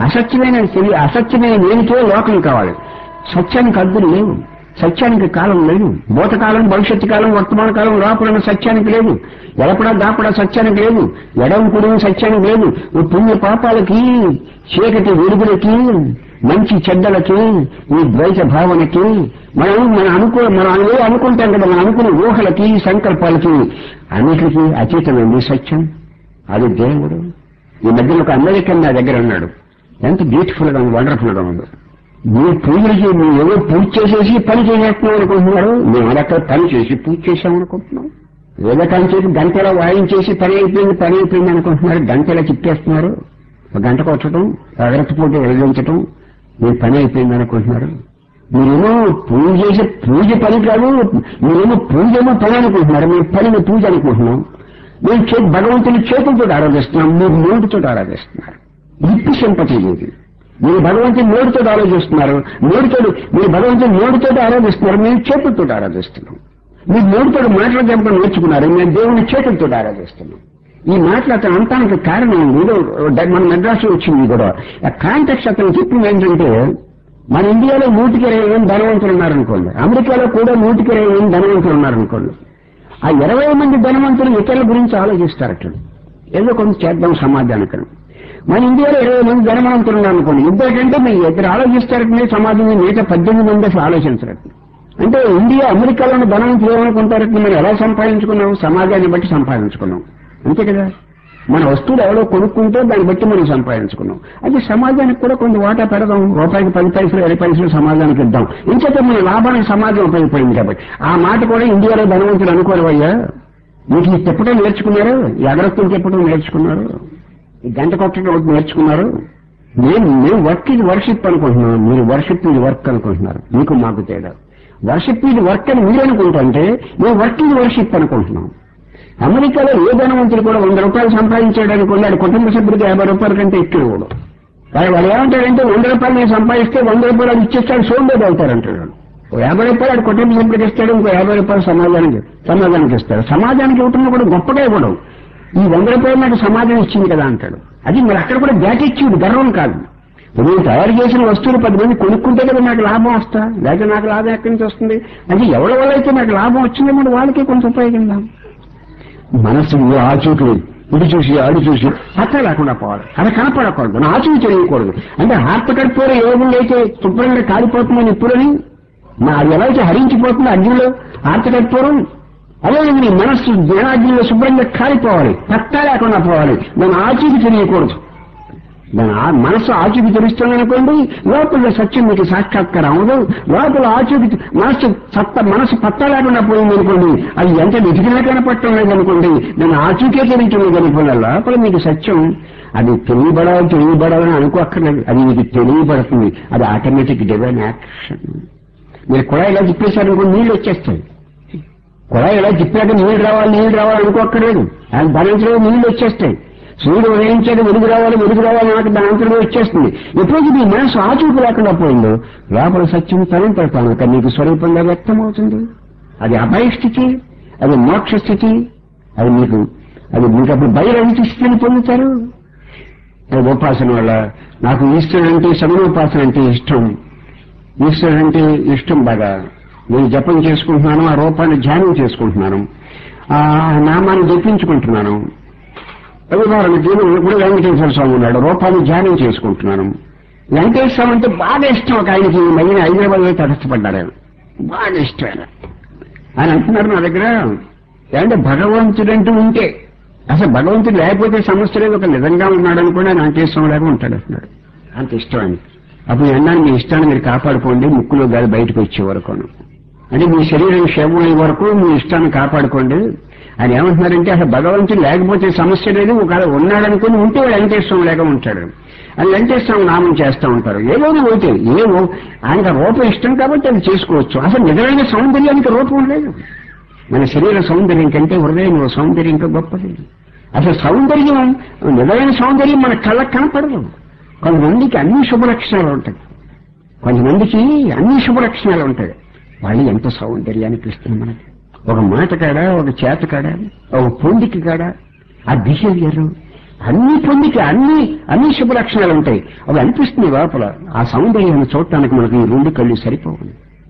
అసత్యమైన నేనికే లోకం కావాలి. సత్యానికి అద్దులు లేవు. సత్యానికి కాలం లేదు. భూతకాలం, భవిష్యత్తు కాలం, వర్తమాన కాలం లోపల సత్యానికి లేదు. ఎడపడా దాపడా సత్యానికి లేదు. ఎడవ కుడిన సత్యానికి లేదు. పుణ్య పాపాలకి, చీకటి వెలుగులకి, మంచి చెడ్డలకి, ఈ ద్వైత భావనకి మనం అనుకుంటాం కదా, మనం అనుకునే ఊహలకి, సంకల్పాలకి అన్నిటికీ అతీతమైంది సత్యం. అది దేవుడు. ఈ మధ్యలో ఒక అమెరికన్ నా దగ్గర ఉన్నాడు. ఎంత బ్యూటిఫుల్ గా ఉంది, వండర్ఫుల్ గా ఉంది. మీరు పూజలకి మీరు ఏదో పూజ చేసేసి పని చేసేస్తున్నాం అనుకుంటున్నారు. మేము అక్కడ పని చేసి పూజ చేశామనుకుంటున్నాం. ఏదో కానీ చేసి గంటలో వాయించేసి పని అయిపోయింది అనుకుంటున్నారు. గంటలో చిక్కేస్తున్నారు. ఒక గంట కొట్టడం, అగరత్తి పూట వెలిగించడం, మీరు పని అయిపోయింది అనుకుంటున్నారు. మీరేమో పూజ పని కాదు. మీరేమో పూజేమో పని అనుకుంటున్నారు. మీరు పనిని పూజ అనుకుంటున్నాం. మేము భగవంతుని చేతులతో ఆరాధిస్తున్నాం. మీరు నోటితో ఆరాధిస్తున్నారు. లిప్ సింపతి ఇది. మీరు భగవంతుని నోటితో ఆలోచిస్తున్నారు. మీరు భగవంతుని నోటితో ఆరాధిస్తున్నారు. మేము చేతులతో ఆరాధిస్తున్నాం. మీరు నోటితో మాటలు చెప్పడం నేర్చుకున్నారు. మేము దేవుని చేతులతో ఆరాధిస్తున్నాం. ఈ మాటలు అతను అంతానికి కారణం మన మెడ్రాస్లో వచ్చింది కూడా. ఆ కాంటెక్స్ట్ అతను చెప్పింది ఏంటంటే, మన ఇండియాలో 120 ధనవంతులు ఉన్నారనుకోండి, అమెరికాలో కూడా 120 ధనవంతులు ఉన్నారనుకోండి. ఆ 20 మంది ధనవంతులు ఇతరుల గురించి ఆలోచిస్తారట. ఏదో కొంత చేద్దాం సమాజానికి. మన ఇండియాలో 20 మంది ధనవంతులు ఉన్నారనుకోండి, ఇద్దరికంటే మీ ఇద్దరు ఆలోచిస్తారటనే సమాజంలో మిగతా 18 మంది అసలు ఆలోచించరట. అంటే ఇండియా అమెరికాలోని ధనవంతులు ఏమనుకుంటారట, మనం ఎలా సంపాదించుకున్నాం, సమాజాన్ని బట్టి సంపాదించుకున్నాం. అంతే కదా. మన వస్తువులు ఎవరో కొనుక్కుంటే దాన్ని బట్టి మనం సంపాదించుకున్నాం. అయితే సమాజానికి కూడా కొంత వాటా పెడదాం. రూపాయికి 10 పైసలు 20 పైసలు సమాజానికి ఇద్దాం. ఇంకైతే మన లాభానికి సమాజం ఉపయోగపడింది కాబట్టి. ఆ మాట కూడా ఇండియాలో ధనవంతులు అనుకోరవయ్యా. మీకు ఈ తిప్పటం నేర్చుకున్నారు, ఈ అగరత్తులు తిప్పటం నేర్చుకున్నారు, ఈ గంట కొట్టడం నేర్చుకున్నారు. మేము వర్క్ ఇది వర్షిప్ అనుకుంటున్నాం, మీరు వర్షిప్ ఇది వర్క్ అనుకుంటున్నారు. మీకు మాకు తేడా. వర్షిప్ ఇది వర్క్ అని మీరు అనుకుంటుంటే మేము వర్క్ ఇది వర్షిప్ అనుకుంటున్నాం. అమెరికాలో ఏ ధనవంతుడు కూడా 100 రూపాయలు సంపాదించాడని కొన్నాడు, కుటుంబ సభ్యుడికి 50 రూపాయల కంటే ఎక్కువ కూడా. వాడు ఏమంటాడంటే 100 రూపాయలు నేను సంపాదిస్తే 100 రూపాయలు అది ఇచ్చేస్తాడు, సోంబేది అవుతారంటాడు. 50 రూపాయలు ఆడు కుటుంబ సభ్యుడికి ఇస్తాడు, ఇంకో 50 రూపాయలు సమాజానికి ఇస్తాడు. సమాజానికి ఇవ్వటం కూడా గొప్పగా ఇవ్వడం. ఈ 100 రూపాయలు నాకు సమాజం ఇచ్చింది కదా అంటాడు. అది మరి అక్కడ కూడా గ్రాటిట్యూడ్, గర్వం కాదు. నువ్వు తయారు చేసిన వస్తువులు 10 మంది కొనుక్కుంటే కదా నాకు లాభం వస్తా, లేకపోతే నాకు లాభం ఎక్కడి నుంచి వస్తుంది? అంటే ఎవరి వల్ల అయితే నాకు లాభం వచ్చిందో మరి వాళ్ళకి కొంత ఉపయోగిందాం. మనసు ఆచూకీ ఇటు చూసి ఆడు చూసి అట్లా లేకుండా పోవాలి, అది కనపడకూడదు, నా ఆచూకీ తెలియకూడదు. అంటే హార్ట్ కర్పూర ఏగుళ్ళు అయితే శుభ్రంగా కాలిపోతుందని ఇప్పుడని అది ఎలా అయితే హరించిపోతుంది అగ్నిలో హార్ట్ కర్పూరం, అదే నీ మనస్సు జ్ఞానాగ్నిలో శుభ్రంగా కాలిపోవాలి, పట్టా లేకుండా పోవాలి. దాని ఆచూకీ తెలియకూడదు. దాని మనస్సు ఆచూకీ తెలుస్తుందనుకోండి, లోపల సత్యం మీకు సాక్షాత్కారం అవదు. లోపల ఆచూకీ మనసు పట్టా లేకుండా పోయింది అనుకోండి, అది ఎంత వెతికినా కనపడటం లేదనుకోండి, దాని ఆచూకే తెలియటం కనుకోండి. లోపల మీకు సత్యం అది తెలియబడాలని అనుకోక్కర్లేదు, అది మీకు తెలియబడుతుంది. అది ఆటోమేటిక్ డివైన్ యాక్షన్. మీరు కుళాయి ఇలా తిప్పేశారనుకోండి, నీళ్లు వచ్చేస్తాయి. కుళాయి ఇలా తిప్పాక నీళ్లు రావాలి అనుకోక్కర్లేదు, దానంతలో నీళ్లు వచ్చేస్తాయి. సూర్యుడు ఉదయించాక వెలుగు రావాలి నాకు దానంతలో వచ్చేస్తుంది. ఎప్పుడైతే మీ మనసు ఆచూకు లేకుండా పోయిందో లోపల సత్యం తనంతరతాను నీకు స్వరూపంగా వ్యక్తమవుతుంది. అది అభయ స్థితి, అది మోక్ష స్థితి, అది మీకు అప్పుడు బహిరంగ స్థితిని పొందుతారు. ఉపాసన వల్ల నాకు ఈశ్వరుడంటే సమనోపాసన అంటే ఇష్టం, ఈశ్వరుడంటే ఇష్టం బాగా. నేను జపం చేసుకుంటున్నాను, ఆ రూపాన్ని ధ్యానం చేసుకుంటున్నాను, ఆ నామాన్ని జపించుకుంటున్నాను. ఉదాహరణకి ఇప్పుడు వెంకటేశ్వర స్వామి ఉన్నాడు, రూపాన్ని ధ్యానం చేసుకుంటున్నాను. వెంకటేశ్వర స్వామి అంటే బాగా ఇష్టం. ఒక ఆయనకి మళ్ళీ హైదరాబాద్ లో తటస్థపడ్డాడు, ఆయన బాగా ఇష్టం. ఆయన అంటున్నారు నా దగ్గర, అంటే భగవంతుడంటూ ఉంటే అసలు భగవంతుడు లేకపోతే సమస్య లేదు, ఒక నిజంగా ఉన్నాడు అనుకోండి ఆయన వెంకటేశ్వరం లాగా ఉంటాడు అంటున్నాడు. అంత ఇష్టం అని. అప్పుడు అన్నాను, మీ ఇష్టాన్ని మీరు కాపాడుకోండి, ముక్కులో గాలి బయటకు వచ్చే వరకు, అంటే మీ శరీరం క్షేమం అయ్యే వరకు మీ ఇష్టాన్ని కాపాడుకోండి. ఆయన ఏమంటున్నారంటే అసలు భగవంతుడు లేకపోతే సమస్య లేదు, ఒకవేళ ఉన్నాడనుకుని ఉంటే వాడు వెంకటేశ్వరం లేక ఉంటాడు అని వెంకటేశ్వరం నామం చేస్తూ ఉంటారు. ఏదైనా పోతే ఆయనకు రూపం ఇష్టం కాబట్టి అది చేసుకోవచ్చు. అసలు నిజమైన సౌందర్యానికి రూపం లేదు. మన శరీర సౌందర్యం కంటే హృదయం సౌందర్యం ఇంకా గొప్పది. అసలు సౌందర్యం, నిజమైన సౌందర్యం మన కళ్ళకు కనపడదు. కొంతమందికి అన్ని శుభలక్షణాలు ఉంటాయి, కొంతమందికి అన్ని శుభలక్షణాలు ఉంటాయి. వాళ్ళు ఎంత సౌందర్యానికి ఇస్తుంది మనకి. ఒక మాట కాడ, ఒక చేత కాడ, ఒక పొందికి కాడ, ఆ బిహేవియర్ అన్ని పొందికి అన్ని శుభ లక్షణాలు ఉంటాయి. అవి అనిపిస్తుంది లోపల. ఆ సౌందర్యాన్ని చూడటానికి మనకు ఈ 2 కళ్ళు సరిపోవు.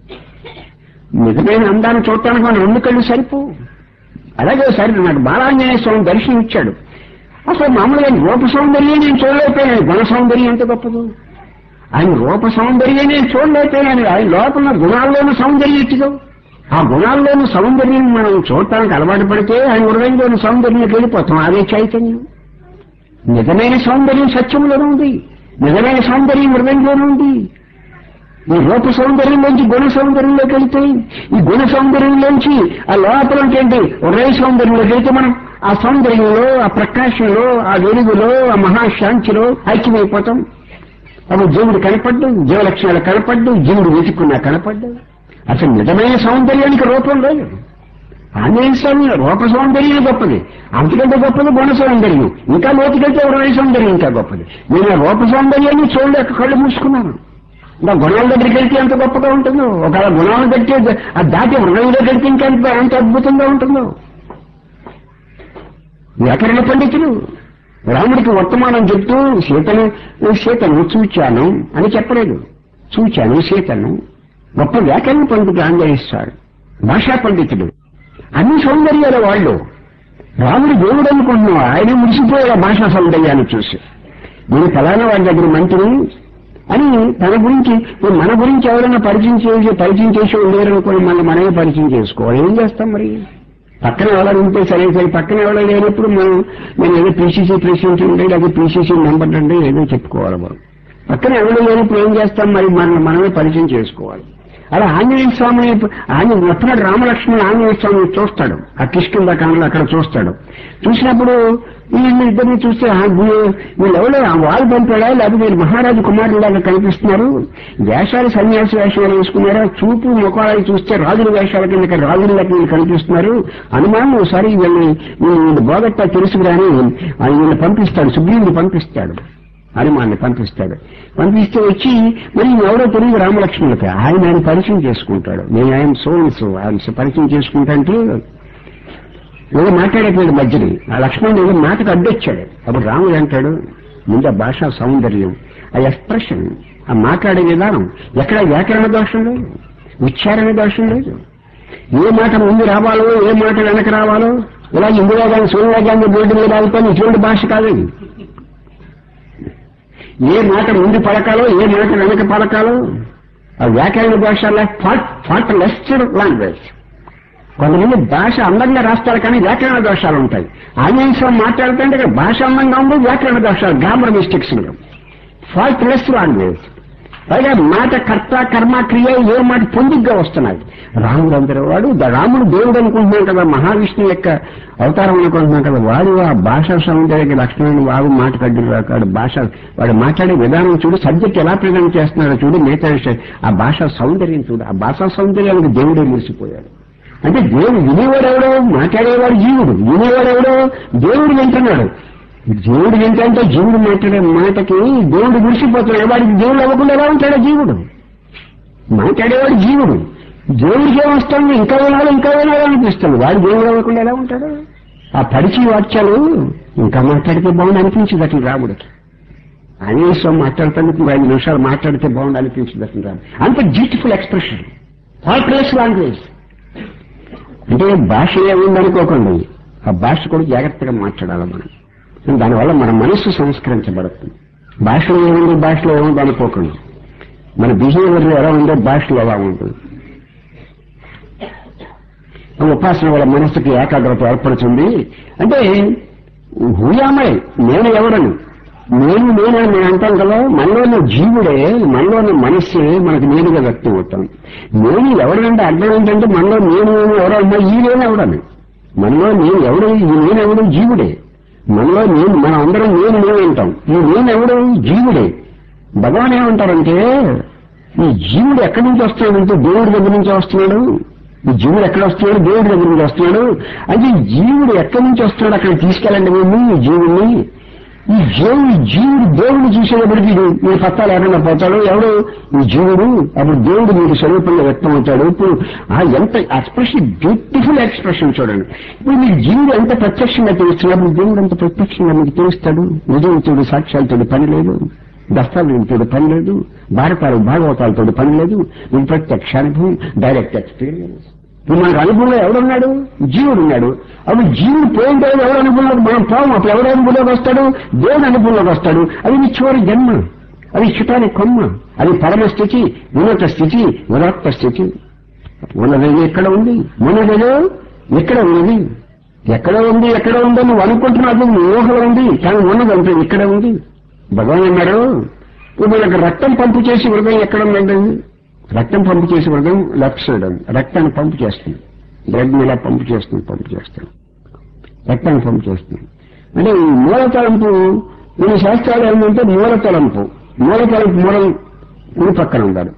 నిజమైన అందాన్ని చూడటానికి మన 2 కళ్ళు సరిపోవు. అలాగే సరే నాకు బాలాంజనేయ స్వామి దర్శనం ఇచ్చాడు. అసలు మామూలుగా రూప సౌందర్యం నేను చూడలేకపోయాను, గుణ సౌందర్యం ఎంత గొప్పదు. ఆయన రూప సౌందర్యం నేను చూడలేకపోయాను, ఆయన లోపల గుణాల్లోనూ సౌందర్యం ఇచ్చిదో. ఆ గుణాల్లోని సౌందర్యం మనం చూడటానికి అలవాటు పడితే ఆయన హృదయంలోని సౌందర్యంకి వెళ్ళిపోతాం. అదే చైతన్యం. నిజమైన సౌందర్యం సత్యంలోనే ఉంది, నిజమైన సౌందర్యం హృదయంలోనే ఉంది. ఈ రూప సౌందర్యంలోంచి గుణ సౌందర్యంలోకి వెళ్తే, ఈ గుణ సౌందర్యంలోంచి ఆ లోపల ఏంటి హృదయ సౌందర్యంలోకి వెళ్తే మనం ఆ సౌందర్యంలో, ఆ ప్రకాశంలో, ఆ వెలుగులో, ఆ మహాశాంతిలో ఐక్యమైపోతాం. అప్పుడు జీవుడు కనపడ్డు, జీవలక్షణాలు కనపడ్డు, జీవుడు వెతుక్కున్నా కనపడ్డు. అసలు నిజమైన సౌందర్యానికి రూపం లేదు. ఆంజనేయ స్వామి రూప సౌందర్యం గొప్పది, అంతకంటే గొప్పది గుణ సౌందర్యం, ఇంకా లోతుకెళ్తే హృదయ సౌందర్యం ఇంకా గొప్పది. నేను ఆ రూప సౌందర్యాన్ని చూడలేక కళ్ళు మూసుకున్నాను. ఇంకా గుణాల దగ్గరికి వెళ్తే ఎంత గొప్పగా ఉంటుందో, ఒకవేళ గుణాలను పెట్టి అది దాటి హృదయం దగ్గరికి ఇంకా ఎంత అద్భుతంగా ఉంటుందో. వ్యాకరణ పండితులు రాముడికి వర్తమానం చెప్తూ సీతను చూచాను అని చెప్పలేదు, చూచాను సీతను. గొప్ప వ్యాకరణ పండితుడు ఆంజనేయుడు, భాషా పండితుడు, అన్ని సౌందర్యాల వాళ్ళు. రాముడు దేవుడు అనుకుంటున్నావు, ఆయన మురిసిపోయే భాషా సౌందర్యాన్ని చూసి. నేను ఫలానా వాడి దగ్గర మంత్రిని అని తన గురించి, మన గురించి ఎవరైనా పరిచయం చేసి లేరనుకోని మనమే పరిచయం చేసుకోవాలి. ఏం చేస్తాం మరి? పక్కన ఎవరైనా ఉంటే సరే, పక్కన ఎవరైనా లేనప్పుడు నేను ఏదో పీసీసీ ప్రెసిడెంట్ ఉండే, లేదా పీసీసీ మెంబర్ అంటే ఏదో చెప్పుకోవాలి. మనం పక్కన ఎవరు లేనప్పుడు ఏం చేస్తాం మరి? మనమే పరిచయం చేసుకోవాలి. అలా ఆంజనేయ స్వామిని మొట్టమొదటి రామలక్ష్మణుడు ఆంజనేయ స్వామిని చూస్తాడు, ఆ కిష్కింద కాలంలో అక్కడ చూస్తాడు. చూసినప్పుడు వీళ్ళిద్దరిని చూస్తే వీళ్ళెవరో వాళ్ళు పంపాడా లేకపోతే వీళ్ళు మహారాజు కుమారులాగా కనిపిస్తున్నారు, వేషాలు సన్యాసి వేషాలు వేసుకున్నారా, చూపు ముఖాలు చూస్తే రాజుల వేషాల కింద రాజులకి వీళ్ళు కనిపిస్తున్నారు, అనుమానం ఒకసారి వీళ్ళు బోగట్టా తెలుసుకురాని వీళ్ళు పంపిస్తాడు, సుగ్రీవుని పంపిస్తాడు, హనుమాన్ని పంపిస్తే వచ్చి మరి ఎవరో తెలియదు రామలక్ష్మణులకి, ఆయన పరిచయం చేసుకుంటాడు. నేను ఆయన ఆయన పరిచయం చేసుకుంటాంటే ఏదో మాట్లాడేటువంటి మధ్యని ఆ లక్ష్మణుడు ఏదో మాటకు అడ్డొచ్చాడు. అప్పుడు రాముడు అంటాడు, ముందు ఆ భాషా సౌందర్యం, ఆ ఎక్స్ప్రెషన్, ఆ మాట్లాడే విధానం, ఎక్కడ వ్యాకరణ దోషం లేదు, ఉచ్చారణ దోషం లేదు, ఏ మాట ముందు రావాలో ఏ మాట వెనక రావాలో, ఇలా ఇందులో కానీ సోనియా గాంధీ బోర్డు మీద రాలిపోయిన ఇటువంటి భాష కాదండి. ఏ మాట ముందు పలకాలో ఏ మాట వెనక పలకాలో ఆ వ్యాకరణ దోష ఫాల్ట్ లెస్టర్ లాంగ్వేజ్. కొంతమంది భాష అందంగా రాస్తారు కానీ వ్యాకరణ దోషాలు ఉంటాయి. ఆంగ్లం మాట్లాడుతుంటే ఇక్కడ భాష అందంగా ఉంది, వ్యాకరణ దోషాలు, grammar mistakes, faultless language. పైగా మాట కర్త కర్మ క్రియ ఏ మాట పొందిగ్గా వస్తున్నాయి. రాముడు అందరూ వాడు రాముడు దేవుడు అనుకుంటున్నాం కదా, మహావిష్ణువు యొక్క అవతారం అనుకుంటున్నాం కదా, వాడు ఆ భాషా సౌందర్య లక్ష్మణుడు వాడు మాట కడ్డలు రాకాడు. వాడు మాట్లాడే విధానం చూడు, సబ్జెక్ట్ ఎలా ప్రజెంట్ చేస్తున్నాడో చూడు, మిగతా విషయం ఆ భాషా సౌందర్యం చూడు. ఆ భాషా సౌందర్యానికి దేవుడే మురిసిపోయాడు. అంటే దేవుడు వినేవాడెవడో, మాట్లాడేవాడు జీవుడు, వినేవాడెవడో దేవుడు వింటున్నాడు. దేవుడు వింటే జీవుడు మాట్లాడే మాటకి దేవుడు మురిసిపోతున్నాడు. వాడికి దేవుడు అవ్వకుండా ఎలా ఉంటాడో జీవుడు, మాట్లాడేవాడు జీవుడు, దేవుడికి ఏమొస్తాడు, ఇంకా వినాలో అనిపిస్తుంది. వాడు దేవుడు అవ్వకుండా ఎలా ఉంటాడు? ఆ పరిచయ వాక్యాలు ఇంకా మాట్లాడితే బాగుండి అనిపించింది అతను రాముడికి. అనేసం మాట్లాడుతానికి 5 నిమిషాలు మాట్లాడితే బాగుండి అనిపించింది అతను రాముడు. అంత బ్యూటిఫుల్ ఎక్స్ప్రెషన్, ఫాల్ట్లెస్ లాంగ్వేజ్. అంటే భాష ఏముందనుకోకండి, ఆ భాష కూడా జాగ్రత్తగా మాట్లాడాలి మనం. దానివల్ల మన మనస్సు సంస్కరించబడుతుంది. భాషలో ఏముంది అనుకోకండి, మన బిహేవియర్ ఎలా ఉందో భాషలో ఎలా ఉంటుంది. ఉపాసన వల్ల మనస్సుకి ఏకాగ్రత ఏర్పడుతుంది. అంటే హూయామై, నేను ఎవరని, నేను అంటాం కదా, మనలోని జీవుడే, మనలోని మనస్సే మనకు నేనుగా వ్యక్తం అవుతాం. నేను ఎవడంటే అర్థం ఏంటంటే మనలో నేను ఎవరో ఈ నేనెవడని, మనలో నేను ఎవడు, ఈ నేనెవడు జీవుడే. మనలో మనం అందరం నేను అంటాం, ఈ నేనెవడు జీవుడే. భగవాన్ ఏమంటారంటే ఈ జీవుడు ఎక్కడి నుంచి వస్తున్నాడంటే దేవుడి దగ్గర నుంచి వస్తున్నాడు. ఈ జీవుడు ఎక్కడ వస్తున్నాడు? దేవుడి దగ్గర నుంచి వస్తున్నాడు. అంటే ఈ జీవుడు ఎక్కడి నుంచి వస్తున్నాడు అక్కడ తీసుకెళ్ళండి మేము ఈ జీవుడిని. ఈ జీవుడు దేవుడిని చూసేటప్పటికి మీరు పత్తాలు ఎవరైనా పోతాడు, ఎవడు ఈ జీవుడు, అప్పుడు దేవుడు మీకు స్వరూపంగా వ్యక్తం అవుతాడు. ఇప్పుడు ఎంత ఎక్స్ప్రెషన్, బ్యూటిఫుల్ ఎక్స్ప్రెషన్ చూడండి. ఇప్పుడు మీకు జీవుడు ఎంత ప్రత్యక్షంగా తెలుస్తున్నప్పుడు దేవుడు ఎంత ప్రత్యక్షంగా మీకు తెలుస్తాడు. నిజంతుడు సాక్ష్యాలతో పని లేదు, దస్తావేజులతో పని లేదు, భాగవతాలతో పని లేదు, మీకు ప్రత్యక్షానుభవం, డైరెక్ట్ ఎక్స్పీరియన్స్. ఇప్పుడు మనకు అనుభవంలో ఎవడున్నాడు? జీవుడు ఉన్నాడు. అప్పుడు జీవుడు పోయిన తర్వాత ఎవరు అనుభవంలోకి మనం పోము. అప్పుడు ఎవరు అనుభవంలోకి వస్తాడు? దేవుడు అనుభవంలోకి వస్తాడు. అది మీ చివరి జన్మ, అది చుట్టాని కొమ్మ, అది పరమస్థితి, ఉన్నత స్థితి, ఉదాత్త స్థితి. ఉన్నదేదో ఎక్కడ ఉంది, ఉన్నదేదో ఎక్కడ ఉంది, ఎక్కడ ఉందని నువ్వు అనుకుంటున్నావు, ఊహలో ఉంది, కానీ ఉన్నదంటే ఇక్కడ ఉంది. భగవాన్ అన్నాడు, ఇప్పుడు మనకు రక్తం పంపు చేసి హృదయం ఎక్కడ ఉందండి? రక్తం పంపు చేసే హృదయం లెఫ్ట్ సైడ్ ఉంది. రక్తాన్ని పంపు చేస్తుంది, బ్లడ్ ఇలా పంపు చేస్తుంది, రక్తాన్ని పంపు చేస్తుంది. అంటే ఈ మూలతలంపు, ఈ శాస్త్రాలు ఏంటంటే మూలతలంపు మూలం కుడి పక్కన ఉండాలి.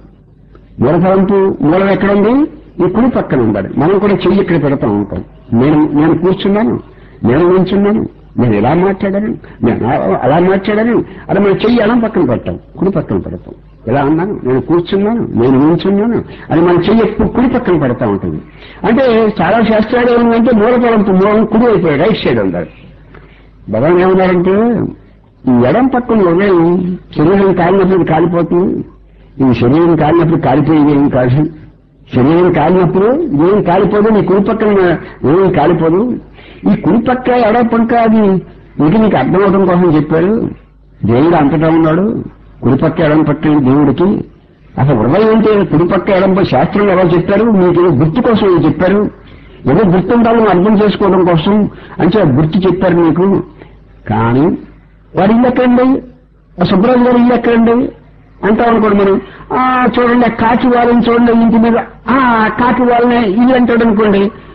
మూలం ఎక్కడ ఉంది? ఈ కుడి పక్కన ఉండాలి. మనం కూడా చెయ్యి ఇక్కడ పెడతా ఉంటాం. నేను కూర్చున్నాను, నేను నిల్చున్నాను, నేను ఇలా మాట్లాడాను, నేను అలా మాట్లాడాను, అలా మనం చెయ్యి అలా పక్కన పెట్టాం, కుడి పక్కన పెడతాం. ఇలా అన్నాను, నేను కూర్చున్నాను, నేను నిల్చున్నాను, అది మన చెయ్యి ఎప్పుడు కుడి పక్కన పెడతా ఉంటుంది. అంటే చాలా శాస్త్రాలు ఏమంటే మూలం కుడి అయిపోయాడు, రైట్ సైడ్ ఉండాలి. భగవాన్ ఏమన్నారంటే ఈ ఎడం పక్కన ఉదయం శరీరం కాలినప్పుడు కాలిపోతుంది, ఈ శరీరం కాలినప్పుడు కాలిపోయేది ఏం కాదు. శరీరం కాలినప్పుడు ఏం కాలిపోదు, నీ కుడి పక్కన ఏం కాలిపోదు. ఈ కుడి పక్క ఎడం పక్క అది నీకు అర్థమవడం కోసం చెప్పారు. దేవుడు అంతటా ఉన్నాడు, కుడి పక్క ఎడం పక్క దేవుడికి. అసలు హృదయం అంటే కుడి పక్క ఎడం శాస్త్రంలో ఎవరు చెప్పారు? మీకు గుర్తు కోసం ఏదో చెప్పారు, ఏదో గుర్తు ఉండాలని అర్థం చేసుకోవడం కోసం అంటే గుర్తు చెప్పారు మీకు. కానీ వాడు ఇల్లు ఎక్కడండి, సుబ్రాజు గారు ఇల్లు ఎక్కడండి అంటాం అనుకోండి మనం. చూడండి కాకి వాళ్ళని చూడండి, ఇంటి మీద కాకి వాళ్ళని ఇల్లు అంటాడు అనుకోండి.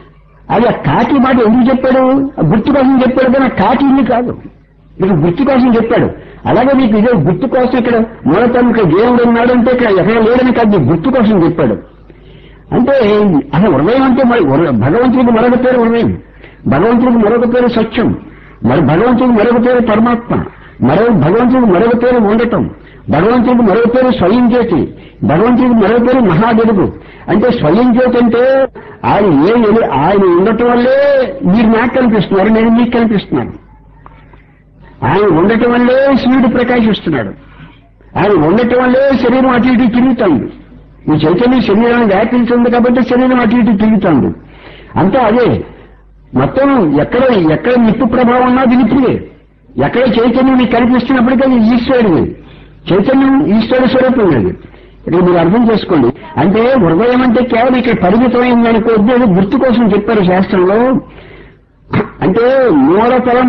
అది ఆ కాకి మాట ఎందుకు చెప్పాడు? గుర్తు కోసం చెప్పాడు కానీ కాకి ఇల్లు కాదు, ఇక గుర్తు కోసం చెప్పాడు. అలాగే మీకు ఇదే గుర్తు కోసం ఇక్కడ మూలతం ఇక్కడ దేవుడు ఉన్నాడంటే ఇక్కడ ఎక్కడ లేడని కాదు, గుర్తు కోసం చెప్పాడు. అంటే అసలు హృదయం అంటే భగవంతుడికి మరొక పేరు హృదయం, భగవంతుడికి మరొక పేరు సత్యం, మరి భగవంతుడికి మరొక పేరు పరమాత్మ, భగవంతుడికి మరొక పేరు ఉండటం, భగవంతుడికి మరొక పేరు స్వయం జ్యోతి, భగవంతుడికి మరొక పేరు మహాగడుగు. అంటే స్వయం జ్యోతి అంటే ఆయన ఉండటం వల్లే మీరు నాకు కనిపిస్తున్నారు, నేను మీకు కనిపిస్తున్నాను. ఆయన ఉండటం వల్లే సూర్యుడు ప్రకాశిస్తున్నాడు, ఆయన ఉండటం వల్లే శరీరం అటు ఇటు తిరుగుతుంది. ఈ చైతన్యం శరీరాన్ని వ్యాపించింది కాబట్టి శరీరం అటు ఇటు తిరుగుతుంది. అంతా అదే మొత్తం. ఎక్కడ నిప్పు ప్రభావం ఉన్నా అది నిప్పుడే. ఎక్కడ చైతన్యం మీకు కనిపిస్తున్నప్పటికీ అది ఈశ్వరుడు, చైతన్యం ఈశ్వరుడు స్వరూపం అది. ఇక్కడ మీరు అర్థం చేసుకోండి. అంటే హృదయం అంటే కేవలం ఇక్కడ పరిమితమైంది అనుకోవద్దు, అది గుర్తు కోసం చెప్పారు శాస్త్రంలో. అంటే మూల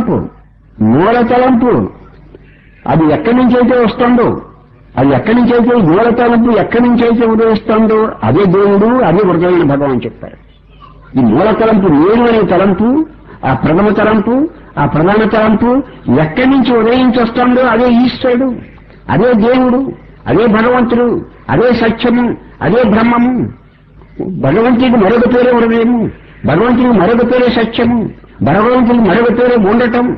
తలంపు అది ఎక్కడి నుంచి అయితే వస్తుందో, అది ఎక్కడి నుంచి అయితే మూల తలంపు ఎక్కడి నుంచి అయితే ఉదయిస్తుందో అదే దేవుడు, అదే హృదయమైన భగవాన్ చెప్పారు. ఈ మూల తలంపు నేను అనే తలంపు, ఆ ప్రథమ తలంపు, ఆ ప్రధాన తలంపు ఎక్కడి నుంచి ఉదయించి వస్తుందో అదే ఈశ్వరుడు, అదే దేవుడు, అదే భగవంతుడు, అదే సత్యము, అదే బ్రహ్మము. భగవంతుడికి మరొక పేరే హృదయము, భగవంతుడికి మరొక పేరే సత్యము, భగవంతుడికి మరొక పేరే ఉండటం.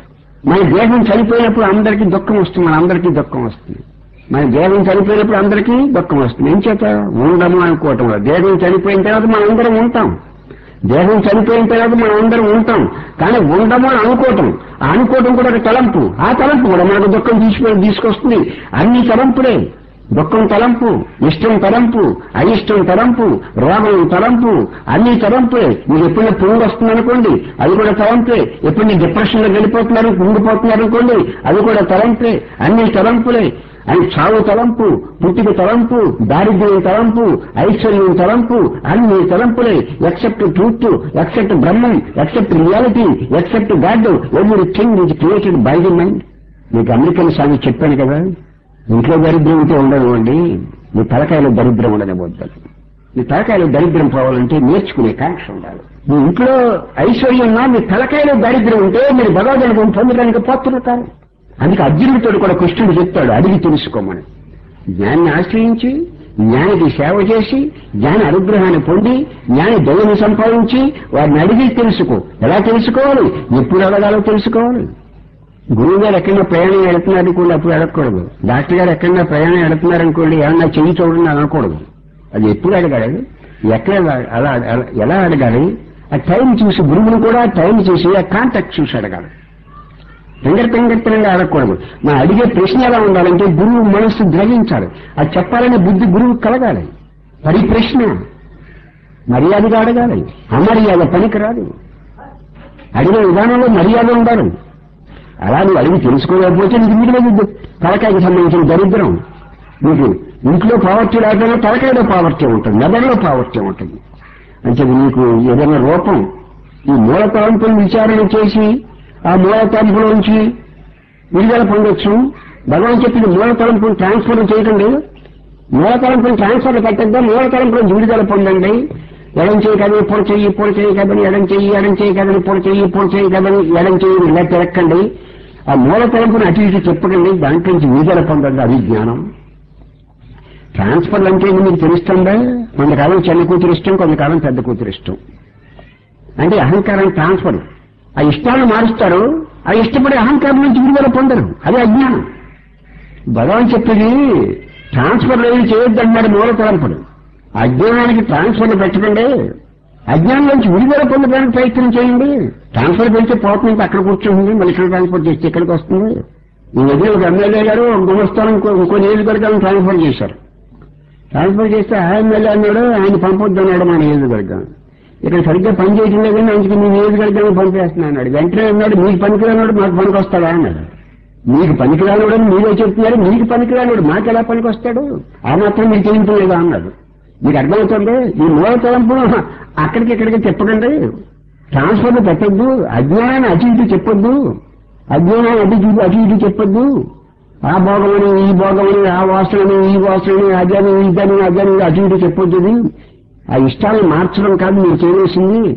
మన దేహం చనిపోయినప్పుడు అందరికీ దుఃఖం వస్తుంది, మనందరికీ దుఃఖం వస్తుంది. మన దేహం చనిపోయినప్పుడు అందరికీ దుఃఖం వస్తుంది. ఏం చేత? ఉండము అనుకోవటం. దేహం చనిపోయిన తర్వాత మనం అందరం ఉంటాం, దేహం చనిపోయిన తర్వాత మనం అందరం ఉంటాం. కానీ ఉండము అని అనుకోవటం, ఆ అనుకోవటం కూడా ఒక తలంపు. ఆ తలంపు కూడా మనకు దుఃఖం తీసుకొస్తుంది. అన్ని తలంపులే. దుఃఖం తలంపు, ఇష్టం తలంపు, అయిష్టం తలంపు, రోగం తలంపు, అన్ని తలంపులే. మీరు ఎప్పుడైనా పురుగు వస్తుంది అనుకోండి, అది కూడా తలంపే. ఎప్పుడు మీరు డిప్రెషన్ లో వెళ్ళిపోతున్నారు, కుంగిపోతున్నారు అనుకోండి, అది కూడా తలంపే. అన్ని తలంపులే. అని చావు తలంపు, పుట్టిక తలంపు, దారిద్ర్యం తలంపు, ఐశ్వర్యం తలంపు, అన్ని తలంపులే. Except truth, except Brahman, except reality, except God, everything is created by the mind. మీకు అమెరికన్ సాగు చెప్పాను కదా, ఇంట్లో దరిద్రం ఉంటే ఉండనివ్వండి, మీ తలకాయలో దరిద్రం ఉండనివ్వద్దు. మీ తలకాయలో దరిద్రం పోవాలంటే నేర్చుకునే కాంక్ష ఉండాలి. మీ ఇంట్లో ఐశ్వర్యం ఉన్నా మీ తలకాయలో దరిద్రం ఉంటే మీరు భగవద్ అనుభవం పొందడానికి పోతున్నారు. అందుకే అర్జునుడితో కూడా కృష్ణుడు చెప్తాడు, అడిగి తెలుసుకోమని. జ్ఞాన్ని ఆశ్రయించి, జ్ఞానికి సేవ చేసి, జ్ఞాని అనుగ్రహాన్ని పొంది, జ్ఞాని దైవాన్ని సంపాదించి వారిని అడిగి తెలుసుకో. ఎలా తెలుసుకోవాలి? ఎప్పుడు అడగాలో తెలుసుకోవాలి. గురువు గారు ఎక్కడన్నా ప్రయాణం వెళుతున్నారనుకోండి, అప్పుడు అడగకూడదు. డాక్టర్ గారు ఎక్కడన్నా ప్రయాణం వెళుతున్నారనుకోండి, ఏమన్నా చెయ్యి చూడండి అనకూడదు. అది ఎప్పుడు అడగాలి, ఎక్కడ అలా ఎలా అడగాలి, ఆ టైం చూసి, గురువును కూడా టైం చూసి ఆ కాంటాక్ట్ చూసి అడగాలి. పెంగర్పెంగర్తనంగా అడగకూడదు. మనం అడిగే ప్రశ్న ఎలా ఉండాలంటే గురువు మనస్సు గ్రహించాలి. అది చెప్పాలనే బుద్ధి గురువు కలగాలి. పరిప్రశ్న మర్యాదగా అడగాలి, అమర్యాద పనికిరాదు. అడిగే విధానంలో మర్యాద ఉండాలి. అలా నువ్వు అడిగి తెలుసుకోలేకపోతే నీకు ఇంటిలో తలకాయకి సంబంధించిన దరిద్రం. నీకు ఇంట్లో పావర్టీ లేకపోయినా తలకాయలో పావర్టీ ఉంటుంది, మెదడులో పావర్టీ ఉంటుంది. అంటే నీకు ఏదైనా రూపం ఈ మూల తలంపులను విచారణ చేసి ఆ మూల తలంపులోంచి విడుదల పొందొచ్చు. భగవాన్ చెప్పింది మూల తలంపును ట్రాన్స్ఫర్ చేయకండి, మూల తలంపును ట్రాన్స్ఫర్ కట్టద్దా, మూల తలంపులను విడుదల పొందండి. ఎడం చేయి కదని పొడి చెయ్యి, పొడి చేయి కదని ఎడం చేయి కదని పొడి చేయి కదని ఎడం చేయి, ఇలా తిరక్కండి. ఆ మూల తలంపును అటు ఇటు చెప్పకండి, దాంట్లో నుంచి విడుదల పొందండి. అది జ్ఞానం. ట్రాన్స్ఫర్లు అంటే మీకు తెలుస్తుందా? కొంతకాలం చిన్న కూతురు ఇష్టం, కొంతకాలం పెద్ద కూతురు ఇష్టం. అంటే అహంకారం ట్రాన్స్ఫర్. ఆ ఇష్టాలను మారుస్తారు, ఆ ఇష్టపడే అహంకారం నుంచి విడుదల పొందరు. అదే అజ్ఞానం. భగవాన్ చెప్పేది ట్రాన్స్ఫర్లు ఏమి చేయొద్దన్నాడు మూల తలంపుడు. అజ్ఞానానికి ట్రాన్స్ఫర్లు పెట్టకండి, అజ్ఞానం నుంచి విడుదల పొందడానికి ప్రయత్నం చేయండి. ట్రాన్స్ఫర్ పెడితే పోతుంది, అక్కడ కూర్చుంటుంది, మళ్ళీ ఇక్కడ ట్రాన్స్ఫర్ చేస్తే ఇక్కడికి వస్తుంది. ఈ మధ్య ఒక ఎమ్మెల్యే గారు ఒక గుమస్థానం ఇంకో నియోజకవర్గాలను ట్రాన్స్ఫర్ చేశారు. ట్రాన్స్ఫర్ చేస్తే ఆ ఎమ్మెల్యే అన్నాడు ఆయన పంపొద్దు అన్నాడు మా నియోజకవర్గం. ఇక్కడ సరిగ్గా పని చేయడం లేదని అందుకే మీ నియోజకవర్గాన్ని పంపేస్తున్నాడు. వెంటనే అన్నాడు మీకు పనికిరానాడు మాకు పనికి వస్తాడా అన్నాడు. మీకు పనికిరానుడు అని మీరే చెప్తున్నారు, మీకు పనికిరానుడు మాకు ఎలా పనికి వస్తాడు? ఆ మాత్రం మీకు తెలియలేదా అన్నాడు. మీకు అర్థమవుతుంది? ఈ మూల తలంపు అక్కడికి ఇక్కడికి చెప్పకండి, ట్రాన్స్ఫర్లు పెట్టద్దు, అజ్ఞానాన్ని అటు ఇటు చెప్పొద్దు, అజ్ఞానాన్ని అటు ఇటు చెప్పొద్దు. ఆ భోగమని ఈ భోగమని, ఆ వాసనని ఈ వాసనని, అదని ఇదని అదని అటు ఇటు చెప్పొద్దు. ఆ ఇష్టాలను మార్చడం కాదు మీరు చేయవలసింది.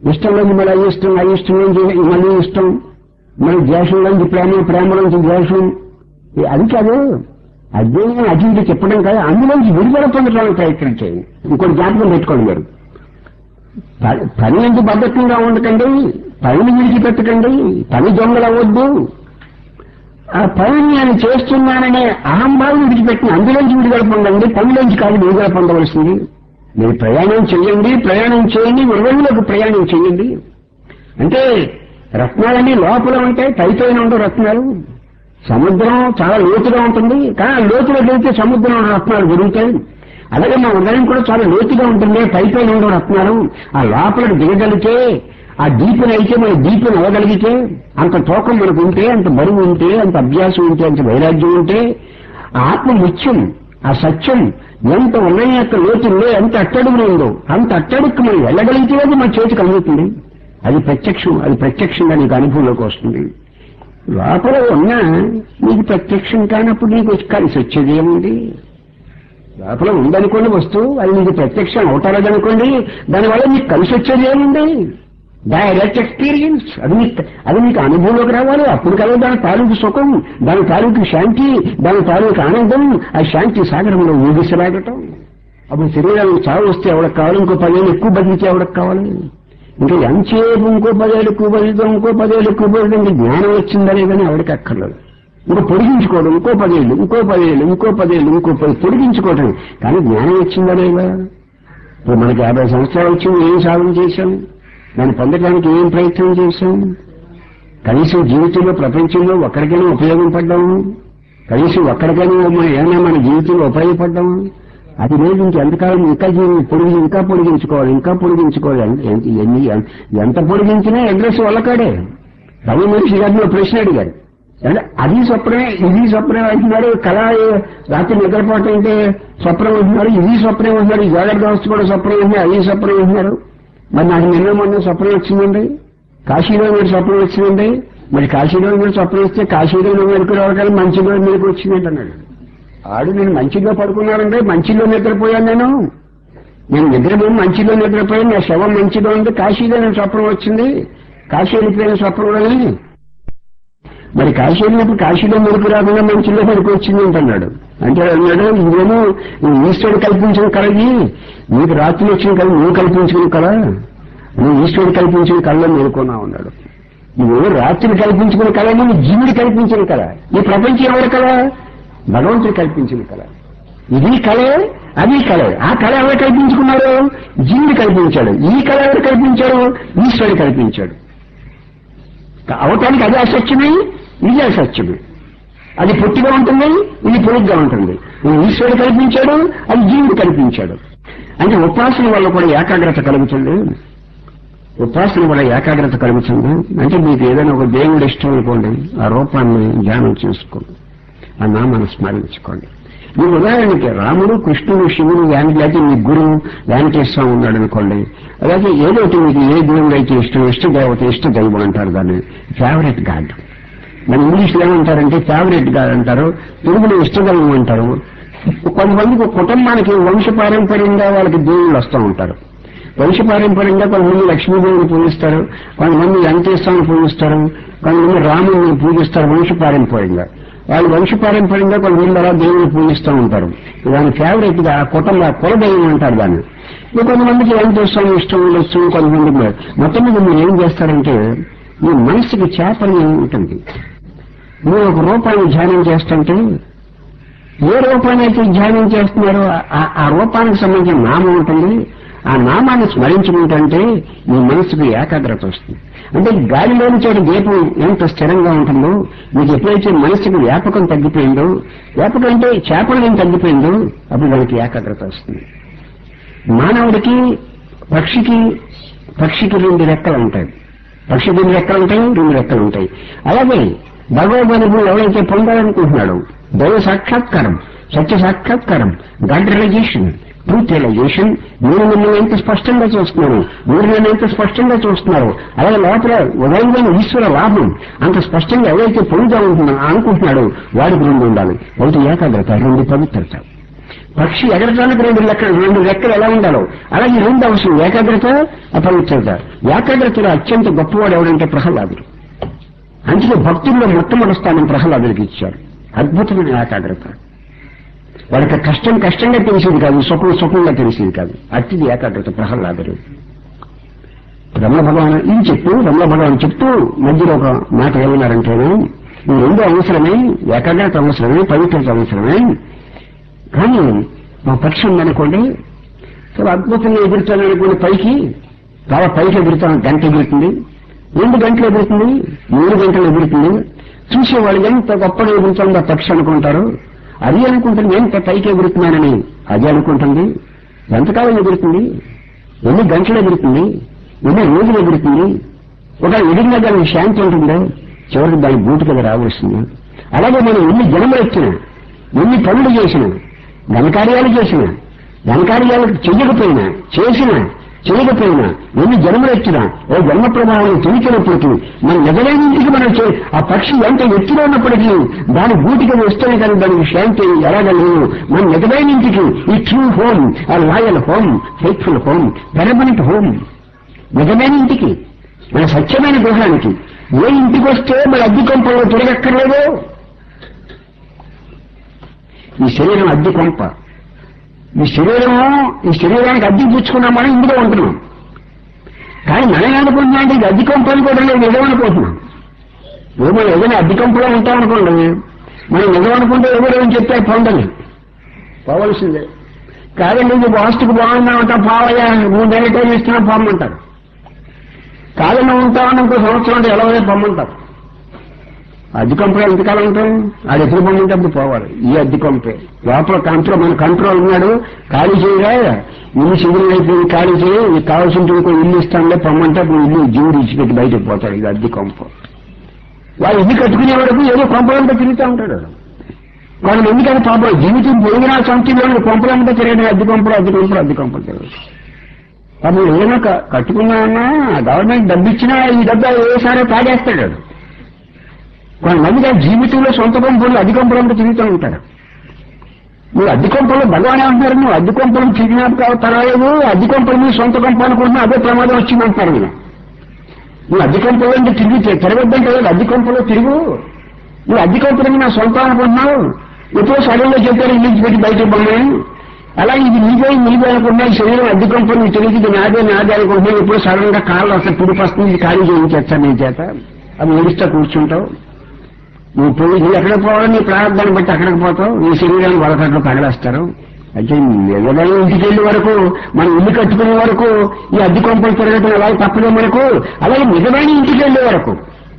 ఇష్టంలోంచి మళ్ళీ అయిష్టం, అయిష్టంలోంచి మళ్ళీ ఇష్టం, మళ్ళీ ద్వేషంలోంచి ప్రేమ, ప్రేమలోంచి ద్వేషం. అది కాదు, అజ్ఞానం అజీవికి చెప్పడం కాదు, అందులోంచి విడుదల పొందడానికి ప్రయత్నం చేయండి. ఇంకోటి జ్ఞాపకం పెట్టుకోండి, మీరు పని నుంచి బద్ధకంగా ఉండకండి, పనిని విడిచిపెట్టకండి, పని దొంగలు అవ్వద్దు. ఆ పనిని నేను చేస్తున్నాననే అహంభావం విడిచిపెట్టిన అందులోంచి విడుదల పొందండి, పనిలోంచి కాదు విడుదల పొందవలసింది. మీరు ప్రయాణం చేయండి, వృధంలోకి ప్రయాణం చేయండి. అంటే రత్నాలన్నీ లోపల ఉంటాయి, పైపైన ఉండవు రత్నాలు. సముద్రం చాలా లోతుగా ఉంటుంది, కానీ లోతులో వెళ్తే సముద్రంలో రత్నాలు దొరుకుతాయి. అలాగే మా హృదయం కూడా చాలా లోతుగా ఉంటుంది, పైపైన ఉండవు రత్నాలు. ఆ లోపలికి దిగగలిగితే, ఆ దీపునైతే మన దీపుని అవ్వగలిగితే, అంత తూకం మనకు ఉంటే, అంత బరువు ఉంటే, అంత అభ్యాసం ఉంటే, అంత వైరాగ్యం ఉంటే, ఆత్మ ముత్యం, ఆ సత్యం ఎంత హృదయం యొక్క లోతుల్లో ఎంత అట్టడుగులు ఉందో అంత అట్టడుక్కు మనం వెళ్ళగలిగితే అది మన చేతికి అందుతుంది. అది ప్రత్యక్షంగా నీకు అనుభవంలోకి వస్తుంది. లోపల ఉన్నా నీకు ప్రత్యక్షం కానప్పుడు నీకు కలిసి వచ్చేది ఏముంది? లోపల ఉందనుకోండి వస్తువు, అది నీకు ప్రత్యక్షం అవటాలేదనుకోండి, దానివల్ల నీకు కలిసి వచ్చేది ఏముంది? Direct experience. అది మీకు అనుభవంలోకి రావాలి. అప్పుడు కదా దాని తాలూకు సుఖం, దాని తాలూకు శాంతి, దాని తాలూకు ఆనందం, ఆ శాంతి సాగరంలో ఊగిసలాగటం. అప్పుడు శరీరానికి చావు వస్తే ఎవరికి కావాలి? ఇంకో 10 ఏళ్ళు ఎక్కువ బతికితే ఎవరికి కావాలి? ఇంకా ఎంతసేపు ఇంకో 10 ఏళ్ళు ఎక్కువ బతుకుతాం, ఇంకో 10 ఏళ్ళు ఎక్కువ బతుకుతాం, ఇంకా జ్ఞానం వచ్చిందనే కానీ ఎవరికి అక్కర్లేదు. ఇంకా పొడిగించుకోవడం, ఇంకో 10 ఏళ్ళు, ఇంకో 10 ఏళ్ళు, ఇంకో 10 ఏళ్ళు, ఇంకో 10 పొడిగించుకోవటం. కానీ జ్ఞానం వచ్చిందనేగా. ఇప్పుడు మనకి 50 సంవత్సరాలు వచ్చింది, ఏం సాధన చేశాం? దాన్ని పొందడానికి ఏం ప్రయత్నం చేశాం? కనీసం జీవితంలో ప్రపంచంలో ఒక్కడికైనా ఉపయోగపడ్డాము? కనీసం ఒక్కడికైనా ఏమైనా మన జీవితంలో ఉపయోగపడ్డాము? అది లేదు. ఇంకెంతకాలం ఇంకా పొడిగించుకోవాలి. ఎంత పొడిగించినా అడ్రస్ వాళ్ళకాడే. రవి మనిషి గారిని ప్రశ్న అడిగారు, అంటే అది స్వప్నమే, ఇది స్వప్నమే అంటున్నారు. కళ రాత్రి నిద్రపోవటం అంటే స్వప్నం అంటున్నారు, ఇది స్వప్నం అంటున్నారు, ఈ జాగ్రత్త వ్యవస్థ కూడా స్వప్నం అంటున్నారు, అది స్వప్నం అంటున్నారు. మరి నాకు మొన్న స్వప్నం వచ్చిందండి, కాశీలో మీరు స్వప్నం వచ్చిందండి. మరి కాశీలో మీరు స్వప్నం వస్తే కాశీలో మెలకు రావడానికి మంచిలో మీకు వచ్చిందంట అన్నాడు. నేను మంచిలో పడుకున్నానండి, మంచిలో నిద్రపోయాను. నేను నిద్రపోయి మంచిలో నిద్రపోయాను, నా శవం మంచిలో ఉంది. కాశీలో నేను స్వప్నం వచ్చింది, కాశీ వెళ్ళిపోయిన స్వప్నంలోని. మరి కాశీ వెళ్ళినప్పుడు కాశీలో మెలకు రాకుండా మంచిలో మెలకు వచ్చింది అంటున్నాడు. అంటే అన్నాడు, ఇదేమో ఈశ్వరుడు కల్పించిన కళకి, నీకు రాత్రి వచ్చిన కళ నువ్వు కల్పించిన కళ, నువ్వు ఈశ్వరుడు కల్పించిన కళలో మేలుకున్నావు అన్నాడు. నువ్వు రాత్రి కల్పించుకున్న కళ, నువ్వు జీవుడు కల్పించిన కళ. ఈ ప్రపంచం ఎవరి కళ? భగవంతుడు కల్పించిన కళ. ఇది కళే, అది కళే. ఆ కళ ఎవరు కల్పించుకున్నారు? జీవుడు కల్పించాడు. ఈ కళ ఎవరు కల్పించాడు? ఈశ్వరుడు కల్పించాడు. అవటానికి అది అసత్యమే, ఇది అసత్యమే. అది పొట్టిగా ఉంటుంది, ఇది పొడుగ్గా ఉంటుంది. ఈశ్వరుడు కల్పించాడు, అది జీవుడు కల్పించాడు. అంటే ఉపాసన వల్ల కూడా ఏకాగ్రత కలుగుతుంది. అంటే మీకు ఏదైనా ఒక దేవుడు ఇష్టం అనుకోండి, ఆ రూపాన్ని ధ్యానం చేసుకోండి, ఆ నామాన్ని స్మరించుకోండి. మీ ఉదాహరణకి రాముడు, కృష్ణుడు, శివుడు, లేకపోతే మీ గురువు వెంకటేశ్వరం ఉన్నాడు అనుకోండి. అలాగే ఏదైతే మీకు ఏ దేవుడు అయితే ఇష్ట దేవత, ఇష్ట దైవం అంటారు, దాన్ని ఫేవరెట్ గాడ్. మన ఇంగ్లీష్లో ఏమంటారంటే ఫేవరెట్ గాడ్ అంటారు, తెలుగులో ఇష్టదైవం అంటారు. కొంతమందికి కుటుంబానికి వంశపారంపర్యంగా వాళ్ళకి దేవుళ్ళు వస్తూ ఉంటారు. వంశపారంపర్యంగా కొంతమంది లక్ష్మీదేవిని పూజిస్తారు, కొంతమంది వెంకటేశ్వరాన్ని పూజిస్తారు, కొంతమంది రాముని పూజిస్తారు. వంశపారంపర్యంగా వాళ్ళు కొంతమంది అలా దేవుని పూజిస్తూ ఉంటారు. దాని ఫేవరెట్ గా కులదైవం అంటారు దాన్ని. కొంతమందికి వెంకటేశ్వరం ఇష్టం ఉండొచ్చు, కొంతమంది మొత్తం మీద మీరు ఏం చేస్తారంటే, మీ మనసుకి చేపని ఉంటుంది. మీరు ఒక రూపాన్ని ధ్యానం చేస్తుంటే, ఏ రూపాన్ని అయితే ధ్యానం చేస్తున్నారో ఆ రూపానికి సంబంధించిన నామం ఉంటుంది. ఆ నామాన్ని స్మరించుకుంటుంటే మీ మనసుకు ఏకాగ్రత వస్తుంది. అంటే గాలిలోని చోట దీపం ఎంత స్థిరంగా ఉంటుందో, మీకు ఎప్పుడైతే మనసుకు వ్యాపకం తగ్గిపోయిందో, వ్యాపకం అంటే చేపలు తగ్గిపోయిందో, అప్పుడు దానికి ఏకాగ్రత వస్తుంది. మానవుడికి పక్షికి 2 రెక్కలు ఉంటాయి. పక్షికి 2 రెక్కలు ఉంటాయి. అలాగే భగవద్ అనుభవం ఎవరైతే పొందాలనుకుంటున్నాడో, దైవ సాక్షాత్కారం, సత్య సాక్షాత్కారం, గాడ్ రియలైజేషన్, ట్రూత్ రియలైజేషన్, మీరు మిమ్మల్ని ఎంత స్పష్టంగా చూస్తున్నారు, మీరు నన్ను ఎంత స్పష్టంగా చూస్తున్నారు, అలాగే లోపల ఉదయం ఈశ్వర లాభం అంత స్పష్టంగా ఎవరైతే పొందాలనుకుంటున్నాడో వాడికి 2 ఉండాలి. ఒకటి ఏకాగ్రత, 2 పవిత్రత. పక్షి ఎగరటానికి రెండు రెక్కలు ఎలా ఉండాలో అలాగే రెండు అవసరం, ఏకాగ్రత, అపవిత్రత. ఏకాగ్రతలో అత్యంత గొప్పవాడు ఎవడంటే ప్రహ్లాదుడు. అందుకే భక్తుల్లో మొట్టమొదటి స్థానం ప్రహ్లాదుడికి ఇచ్చారు. అద్భుతమైన ఏకాగ్రత. వాడికి కష్టం కష్టంగా తెలిసేది కాదు, సుఖం సుఖంగా తెలిసేది కాదు. అతిది ఏకాగ్రత ప్రహ్లాదుడు. రమణ భగవాన్ ఇది రమణ భగవాన్ చెప్తూ మధ్యలో ఒక మాట ఏమన్నారంటేను, ఈ రెండు అవసరమే, ఏకాగ్రత అవసరమే, పవిత్రత అవసరమే. కానీ మా పక్షి ఉందనుకోండి, చాలా అద్భుతంగా ఎగురుతాను అనుకోండి, చాలా పైకి ఎగురుతాను, గంట ఎగురుతుంది, 2 గంటలు ఎగురుతుంది, 3 గంటలు ఎగురుతుంది. చూసేవాళ్ళు ఎంత గొప్పగా ఎగురుతుందో ఆ పక్షి అనుకుంటారు. అది అనుకుంటుంది ఎంత పైకి ఎగురుతున్నానని, అది అనుకుంటుంది. ఎంతకాలం ఎగురుతుంది, ఎన్ని గంటలు ఎగురుతుంది, ఎన్ని రోజులు ఎగురుతుంది, ఒక ఎగిరినా దానికి శాంతి ఉంటుందో, చివరికి దాని బూటు కదా రావలసింది. అలాగే మనం ఎన్ని జన్మలు ఎక్కినా, ఎన్ని పనులు చేసినా, ఘనకార్యాలు చేసినా, ఘనకార్యాలు చేయకపోయినా ఎన్ని జన్మలు ఎక్కినా ఓ జన్మ ప్రభావం తొలికినప్పటికీ మన నిజమైన ఇంటికి మనం ఆ పక్షి ఎంత ఎత్తులో ఉన్నప్పటికీ దాని బూటికి వస్తేనే కానీ దానికి శాంతి ఎలాగలేదు. మన నిజమైన ఇంటికి ఈ ట్రూ హోమ్, ఆ loyal home, faithful home, permanent home, నిజమైన ఇంటికి, మన సత్యమైన గృహానికి ఏ ఇంటికి వస్తే మన అద్దె కొంపలో తిరగక్కర్లేదు. ఈ శరీరం అద్దె కొంప. ఈ శరీరానికి అద్దె పుచ్చుకున్నాం, మనం ఇందులో ఉంటున్నాం. కానీ మనం అనుకుంటున్నాం అంటే ఇది అద్దె కొంపని కూడా నేను నిజం అనుకుంటున్నాం. మనం ఏదైనా అద్దె కొంపలో ఉంటామనుకోండి, మనం నిజం అనుకుంటే ఎవరేమని చెప్తే పొందని పోవలసిందే. కాదండి ఇది వాస్తుకు బాగుందా ఉంటాం, పావయ్యా 3 నెలల టైం ఇస్తున్నా పోమంటారు. కాదండి ఉంటామని ఇంకో సంవత్సరం అంటే ఎలా పొమ్మంటారు. అద్దె కొంపలో ఎంతకాలం ఉంటాం, అది ఎప్పుడు పొమ్మంటే అప్పుడు పోవాలి. ఈ అద్దె కొంపే లోపల మన కంట్రోల్ ఉన్నాడు. ఖాళీ చేయగా ఇల్లు సిగ్నల్ అయిపోయింది, ఖాళీ చేయి, నీకు కావాల్సిన ఇల్లు ఇస్తానులే పొమ్మంటే అప్పుడు ఇల్లు జీవుడు ఇచ్చిపెట్టి బయటకు పోతాడు. ఇది అద్దె కొంప. వాళ్ళు ఇల్లు కట్టుకునే వరకు ఏదో కొంపలంతా తిరుగుతూ ఉంటాడు. వాళ్ళు ఎందుకని పాపం జీవితం పోయినా సంఖ్యలో కొంపలంతా తిరగడం అద్దె కొంపలు తిరగదు. అప్పుడు ఏదైనా కట్టుకున్నామన్నా గవర్నమెంట్ డబ్బు ఇచ్చినా ఈ డబ్బు ఏసారో తాగేస్తాడు. కొంతమందిగా జీవితంలో సొంత కొంపలు అద్దె కొంపలంతా తిరుగుతూ ఉంటారు. నువ్వు అద్దె కొంపలు భగవానే అంటున్నారు, నువ్వు అద్దె కొంపలు కిడ్నాప్ పర్వాలేదు, అద్దె కొంపలు మీ సొంత కొంప అనుకుంటున్నా అదే ప్రమాదం వచ్చిందంటారు. నువ్వు అద్దె కొంపలు అంటే తిరగద్దంటే కదా, అద్దె కొంపలో తిరుగు. నువ్వు అద్దె కొంపలని నా సొంతం అనుకుంటున్నావు, ఎప్పుడో సడన్గా చెప్పారు ఇల్లు పెట్టి బయటకు పోయి. అలా ఇది నీదే అనుకుంటున్నా, ఈ శరీరం అద్దె కొంపలు నీకు తెలియదు, ఇది నాదే అనుకుంటున్నావు. ఎప్పుడో సడన్ గా కాళ్ళు వస్తే పిడిపస్తుంది, ఖాళీ చేయించేస్తాను నీ చేత, అది ఏడుస్తా కూర్చుంటావు. నువ్వు ఎక్కడికి పోవాలని నీ ప్రారంభాన్ని బట్టి అక్కడికి పోతావు. నీ శరీరాన్ని వరకట్లు తగలేస్తారు. అయితే ఏదైనా ఇంటికి వెళ్ళే వరకు, మనం ఇల్లు కట్టుకునే వరకు ఈ అద్దె కొంపలు తిరగటం అలాగే తప్పదే మనకు. అలాగే నిజమైన ఇంటికి వెళ్ళే వరకు,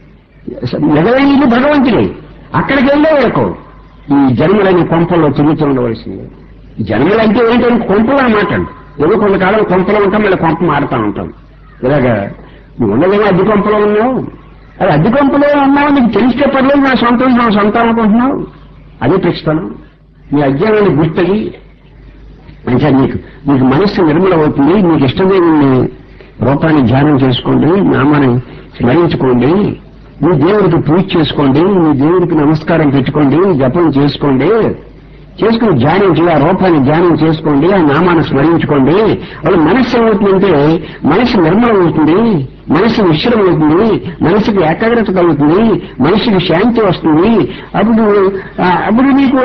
నిజమైన ఇల్లు భగవంతుడే, అక్కడికి వెళ్ళే వరకు ఈ జన్మలని కొంపల్లో తిరుగుతూ ఉండవలసింది. జన్మలు అంటే ఏంటంటే కొంపలు అన్నమాట. ఏదో కొంతకాలం కొంపలో ఉంటాం, మళ్ళీ కొంప మారుతూ ఉంటాం. ఇలాగా నువ్వు ఉండలేమో అద్దె కొంపలో ఉన్నావు, అది అద్దె కొంపలో ఉన్నావు, నీకు తెలిస్తే పర్లేదు నా సొంతం అనుకుంటున్నావు. అదే ప్రశ్నలు. నీ అజ్ఞానాన్ని గుర్తగి అంటే నీకు మనస్సు నిర్మల అవుతుంది. నీకు ఇష్టదేవుని రూపాన్ని ధ్యానం చేసుకోండి, నామాన్ని స్మరించుకోండి, నీ దేవుడికి పూజ చేసుకోండి, నీ దేవుడికి నమస్కారం పెట్టుకోండి, జపం చేసుకుని ధ్యానం చేయాలి, ఆ రూపాన్ని ధ్యానం చేసుకోండి, ఆ నామాన్ని స్మరించుకోండి. వాళ్ళ మనస్సు ఏమవుతుందంటే మనస్సు నిర్మలం అవుతుంది, మనస్సు విశ్రం అవుతుంది, మనసుకి ఏకాగ్రత కలుగుతుంది, మనసుకి శాంతి వస్తుంది. అప్పుడు నీకు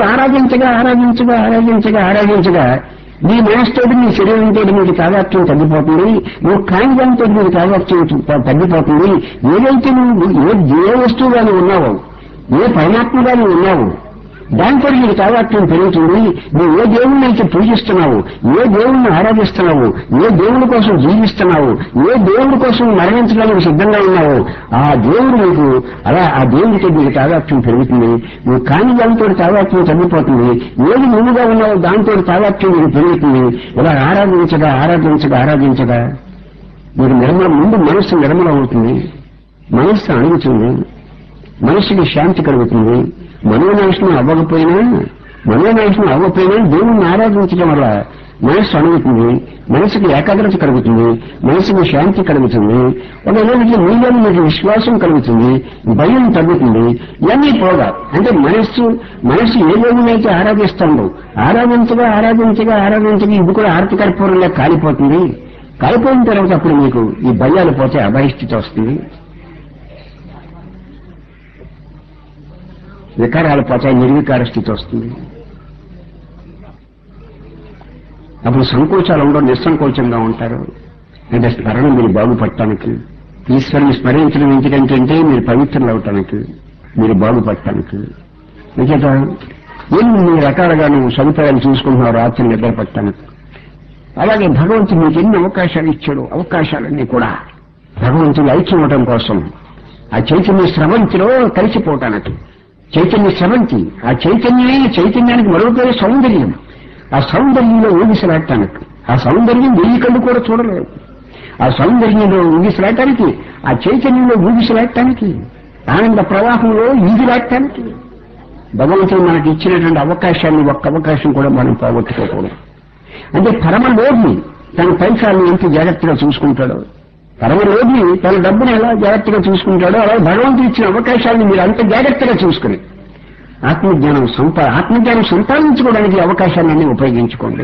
ఆరాధించగా నీ మనసుతోటి నీ శరీరంతో నీకు తాదాత్మ్యం తగ్గిపోతుంది. నువ్వు కాంతితో నీకు తాదాత్మ్యం తగ్గిపోతుంది. ఏదైతే నువ్వు ఏ వస్తువుగా నువ్వు ఉన్నావో, ఏ పరమాత్మగా నువ్వు ఉన్నావు, దాంతో నీకు తాదాత్మ్యం పెరుగుతుంది. నువ్వు ఏ దేవుణ్ణి అయితే పూజిస్తున్నావు, ఏ దేవుణ్ణి ఆరాధిస్తున్నావు, ఏ దేవుడి కోసం జీవిస్తున్నావు, ఏ దేవుడి కోసం మరణించడానికి సిద్ధంగా ఉన్నావు, ఆ దేవుడు నీకు ఆ దేవుడితో నీకు తాదాత్మ్యం పెరుగుతుంది. నువ్వు కాని దానితో తాదాత్మ్యం తగ్గిపోతుంది. ఏది నువ్వుగా ఉన్నావో దాంతో తాదాత్మ్యం నీకు పెరుగుతుంది. ఇలా ఆరాధించగా నీకు ముందు మనస్సు నిర్మలం అవుతుంది, మనస్సు అణుగుతుంది, మనస్సుకి శాంతి కలుగుతుంది. మనోనాశనం అవ్వకపోయినా మనోనాశనం అవ్వకపోయినా దేవుణ్ణి ఆరాధించడం వల్ల మనస్సు అణుగుతుంది, మనసుకి ఏకాగ్రత కలుగుతుంది, మనసుకి శాంతి కలుగుతుంది, ఒకవేళ మీలో మీకు విశ్వాసం కలుగుతుంది, భయం తగ్గుతుంది. ఇవన్నీ పోగా అంటే మనస్సు ఏ రోజునైతే ఆరాధిస్తుందో ఆరాధించగా ఇది కూడా ఆర్తికర్పూరంగా కాలిపోతుంది. కాలిపోయిన తర్వాత అప్పుడు మీకు ఈ భయాలు పోతే అభయస్థితి వస్తుంది, వికారాలు పోతాయి, నిర్వికార స్థితి వస్తుంది. అప్పుడు సంకోచాలు ఉండవు, నిస్సంకోచంగా ఉంటారు. అంటే స్మరణ మీరు బాగుపడటానికి, ఈశ్వరుని స్మరించడం ఎందుకంటే మీరు పవిత్రులు అవటానికి, మీరు బాగుపడటానికి. నిజత ఎన్ని రకాలుగా నువ్వు సదుపాయాలు చూసుకుంటున్నావు రాత్రి నిద్ర పట్టడానికి. అలాగే భగవంతుడు మీకు ఎన్ని అవకాశాలు ఇచ్చాడు, అవకాశాలన్నీ కూడా భగవంతుడు ఐక్యం అవడం కోసం, ఆ చైతన్య స్రవంతిలో కలిసిపోవటానికి. చైతన్య స్రవంతి, ఆ చైతన్యానికి మరో పేరు సౌందర్యం. ఆ సౌందర్యంలో ఊగిసలాడటానికి, ఆ సౌందర్యం వెయ్యి కళ్ళు కూడా చూడలేదు. ఆ సౌందర్యంలో ఊగిసలాడటానికి, ఆ చైతన్యంలో ఊగిసలాడటానికి, ఆనంద ప్రవాహంలో ఈగిలాడటానికి భగవంతుడు మనకి ఇచ్చినటువంటి అవకాశాన్ని ఒక్క అవకాశం కూడా మనం పోగొట్టుకోకూడదు. అంటే పరమలోభి తన పైసాలను ఎంత జాగ్రత్తగా చూసుకుంటాడో, పరమలోభి తన డబ్బును ఎలా జాగ్రత్తగా చూసుకుంటాడో, అలా భగవంతుడు ఇచ్చిన అవకాశాలను మీరు అంత జాగ్రత్తగా చూసుకుని ఆత్మజ్ఞానం సంపాదించుకోవడానికి అవకాశాలన్నీ ఉపయోగించుకోండి.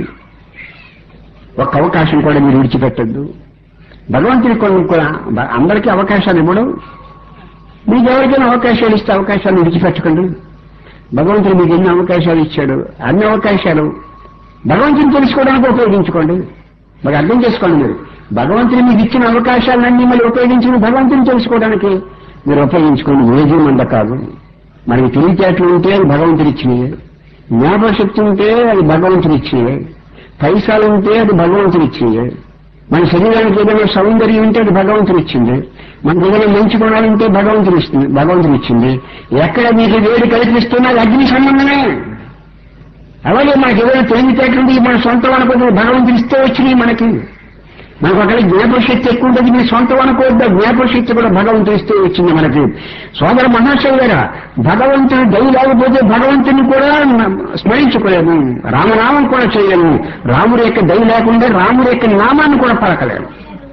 ఒక్క అవకాశం కూడా మీరు విడిచిపెట్టద్దు. భగవంతుడి కూడా అందరికీ అవకాశాలు ఇవ్వడం, మీకు ఎవరికైనా అవకాశాలు ఇస్తే అవకాశాలు విడిచిపెట్టకండి. భగవంతుడు మీకు ఎన్ని అవకాశాలు ఇచ్చాడు, అన్ని అవకాశాలు భగవంతుని తెలుసుకోవడానికి ఉపయోగించుకోండి. మరి అర్థం చేసుకోండి, మీరు భగవంతుని మీకు ఇచ్చిన అవకాశాలన్నీ మళ్ళీ ఉపయోగించుకుని భగవంతుని తెలుసుకోవడానికి మీరు ఉపయోగించుకోండి. ఏది మంద కాదు. మనకి తెలివితేటలు ఉంటే అది భగవంతుడు ఇచ్చినవే, జ్ఞాపకశక్తి ఉంటే అది భగవంతుడు ఇచ్చినవే, పైసాలు ఉంటే అది భగవంతుడు ఇచ్చినవే, మన శరీరానికి ఏదైనా సౌందర్యం ఉంటే అది భగవంతుడు ఇచ్చింది, మనకు ఏదైనా మంచి గుణాలు ఉంటే భగవంతుడు ఇచ్చింది. ఎక్కడ మీకు వేడి కల్పిస్తున్నా అది అగ్ని సంబంధమే. అలాగే మనకి ఏదైనా తెలివితేటలు ఉంటే మన సొంతం అనుకోవద్దు, భగవంతుడు ఇస్తే వచ్చినాయి మనకి. మనకు అక్కడ జ్ఞాపకశక్తి ఎక్కువ ఉంటుంది, మీ సొంతం అనుకోవద్దు, జ్ఞాపకశక్తి కూడా భగవంతుడు ఇస్తే వచ్చింది మనకి. సోదర మహాశయ గారు, భగవంతుడు దయ లేకపోతే భగవంతుని కూడా స్మరించుకోలేము, రామనామం కూడా చేయలేము. రాముడి యొక్క దయ లేకుండా రాముడి యొక్క నామాన్ని కూడా పలకలేము.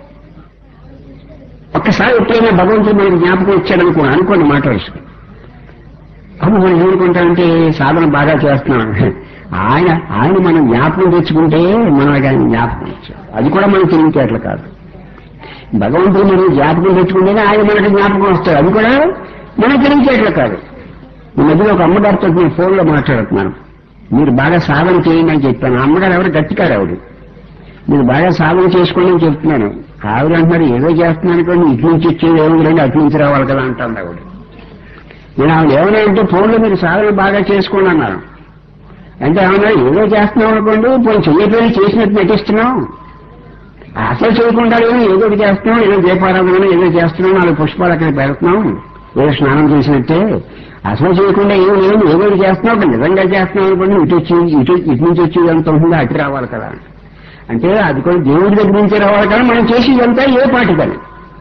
ఒక్కసారి ఎప్పుడైనా భగవంతుడు మనకి జ్ఞాపకం ఇచ్చాడనుకో అనుకోండి, మాట్లాడుకో, అప్పుడు మనం ఏమనుకుంటామంటే సాధన బాగా చేస్తున్నాం, ఆయన మనం జ్ఞాపకం తెచ్చుకుంటే మనం ఆయన జ్ఞాపకం ఇచ్చాం. అది కూడా మనం తెలివితేటలు కాదు. భగవంతుడు మనం జ్ఞాపకం తెచ్చుకుంటేనే ఆయన మనకి జ్ఞాపకం వస్తాడు, అది కూడా మనం తెలివితేటలు కాదు. ఈ మధ్యలో ఒక అమ్మగారితో నేను ఫోన్లో మాట్లాడుతున్నాను. మీరు బాగా సాధన చేయండి అని చెప్పాను. అమ్మగారు ఎవరు గట్టికారు ఆవిడ, మీరు బాగా సాధన చేసుకోండి అని చెప్తున్నాను. ఆవిడ అంటున్నారు ఏదో చేస్తున్నాను కానీ ఇటు నుంచి వచ్చేది ఏమి రండి, అటు నుంచి రావాలి కదా అంటుంది ఆవిడ. నేను ఆవిడ ఏమైనా అంటే ఫోన్లో మీరు సాధన బాగా చేసుకోండి అన్నారు. అంటే ఏమన్నా ఏదో చేస్తున్నాం అనుకోండి, పోయి చెయ్యట్లేదు చేసినట్టు నటిస్తున్నాం, అసలు చేయకుండా ఏదో చేస్తున్నాం, ఏదో దీపారాధన ఏదో చేస్తున్నాం, 4 పుష్పాలు అక్కడ పెడుతున్నాం, ఏదో స్నానం చేసినట్టే, అసలు చేయకుండా ఏదో చేస్తున్నాం, నిజంగా చేస్తున్నాం అనుకోండి, ఇటు నుంచి వచ్చి ఎంత ఉంటుందో అటు రావాలి కదా. అంటే అది కూడా దేవుడి దగ్గర నుంచే రావాలి కదా. మనం చేసేదంతా ఏ పాటి కానీ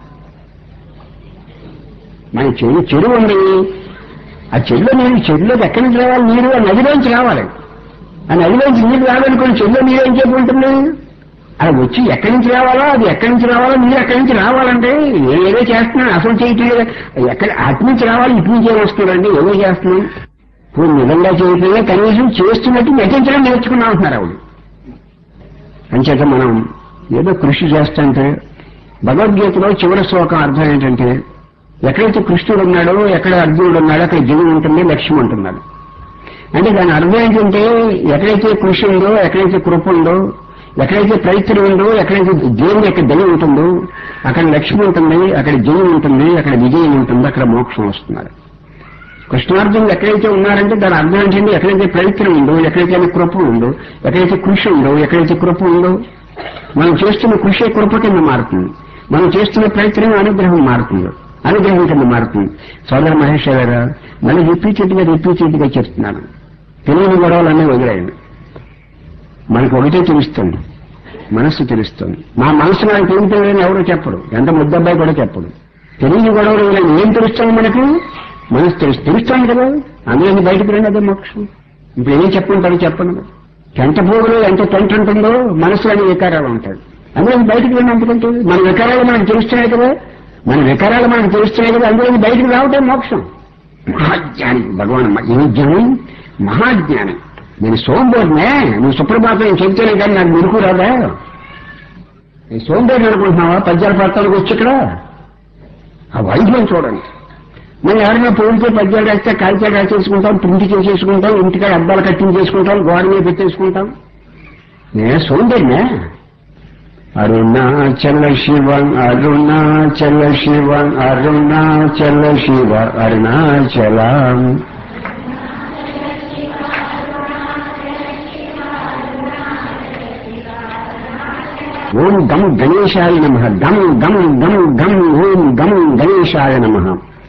మన చెరువు ఉంది, ఆ చెరువులోకి ఎక్కడి నుంచి రావాలి నీరు, ఆ నదిలోంచి రావాలి. ఆ నదిలోంచి నీరు రావాలనుకోండి, చెరువులో నీరు ఏం చెప్పి ఉంటుంది, అది వచ్చి ఎక్కడి నుంచి రావాలో అది ఎక్కడి నుంచి రావాలో నీరు ఎక్కడి నుంచి రావాలంటే ఏదో చేస్తున్నాను అసలు చేయట్లేదు, అటు నుంచి రావాలి ఇటు నుంచి వస్తుందండి, ఏదో చేస్తున్నాం. ఇప్పుడు నిజంగా చేయట్లేదు, కనీసం చేస్తున్నట్టు నటించడం నేర్చుకున్నాం అంటున్నారు ఆవిడ. అంచేత మనం ఏదో కృషి చేస్తుంటే, భగవద్గీతలో చివరి శ్లోకం అర్థం ఏంటంటే, ఎక్కడైతే కృష్ణుడు ఉన్నాడో, ఎక్కడ అర్జునుడు ఉన్నాడో అక్కడ జయం ఉంటుంది, లక్ష్యం ఉంటున్నాడు. అంటే దాని అర్థం ఏంటంటే, ఎక్కడైతే కృషి ఉందో, ఎక్కడైతే కృప ఉందో, ఎక్కడైతే ప్రయత్నం ఉందో, ఎక్కడైతే దేవుని యొక్క దయ ఉంటుందో అక్కడ లక్ష్యం ఉంటుంది, అక్కడ జయం ఉంటుంది, అక్కడ విజయం ఉంటుంది, అక్కడ మోక్షం వస్తున్నారు. కృష్ణార్జునులు ఎక్కడైతే ఉన్నారంటే దాని అర్థం ఏంటంటే, ఎక్కడైతే ప్రయత్నం ఉందో, ఎక్కడైతే కృప ఉందో, ఎక్కడైతే కృషి ఉందో, ఎక్కడైతే కృప ఉందో, మనం చేస్తున్న కృషి కృప కింద మారుతుంది, మనం చేస్తున్న ప్రయత్నం అనుగ్రహం మారుతుంది, అనుగ్రహం కింద మారుతుంది. సోదర మహేష్ గారు మళ్ళీ రిపీటెడ్గా చెప్తున్నాను, తెలియని గొడవలన్నీ వదిలేయండి. మనకు ఒకటే తెలుస్తుంది, మనస్సు తెలుస్తుంది. మా మనసు నాకు తెలియని ఎవరో చెప్పడు, ఎంత ముద్దబ్బాయి కూడా చెప్పడు. తెలియని గొడవలు ఏం తెలుస్తుంది మనకు, మనసు తెలుస్తాను కదా, అందులో బయటకు రండి, అదే మోక్షం. ఇప్పుడు ఏం చెప్పుకుంటారు చెప్పండి. పెంట పోగులో ఎంత పెంట ఉంటుందో మనసులోని వికారాలు ఉంటాయి. అందులో బయటకు వెళ్ళినందుకంటే మన వికారాలు మనకు తెలుస్తున్నాయి కదా, మన వికారాలు మనకు తెలుస్తున్నాయి కదా, అందులో బయటకు రావటం మోక్షం. మహాజ్ఞాని భగవాన్ ఏ జ్ఞానం, మహాజ్ఞాని. నేను సోంబేరినే, నువ్వు సుప్రభాతం చెబితేనే కానీ నాకు మెరుకు రాదా? నేను సోంబేరిని అనుకుంటున్నావా? పద్యాలు పడతానికి వచ్చి ఇక్కడ ఆ వైద్యం చూడండి. మనం ఎవరైనా పోలితే పద్యాలు రాస్తే కాగితాలు రాసేసుకుంటాం, ప్రింట్ చేసేసుకుంటాం, ఇంటికాడ అద్దాలు కట్టించేసుకుంటాం, గోడ మీద పెట్టేసుకుంటాం. నేను సోంబేరినే. అరుణాచల శివ అరుణాచల శివ అరుణాచల శివ అరుణాచలం. ఓం గం గణేశాయ నమః. గం గం గం గం ఓం గం గణేశాయ నమః.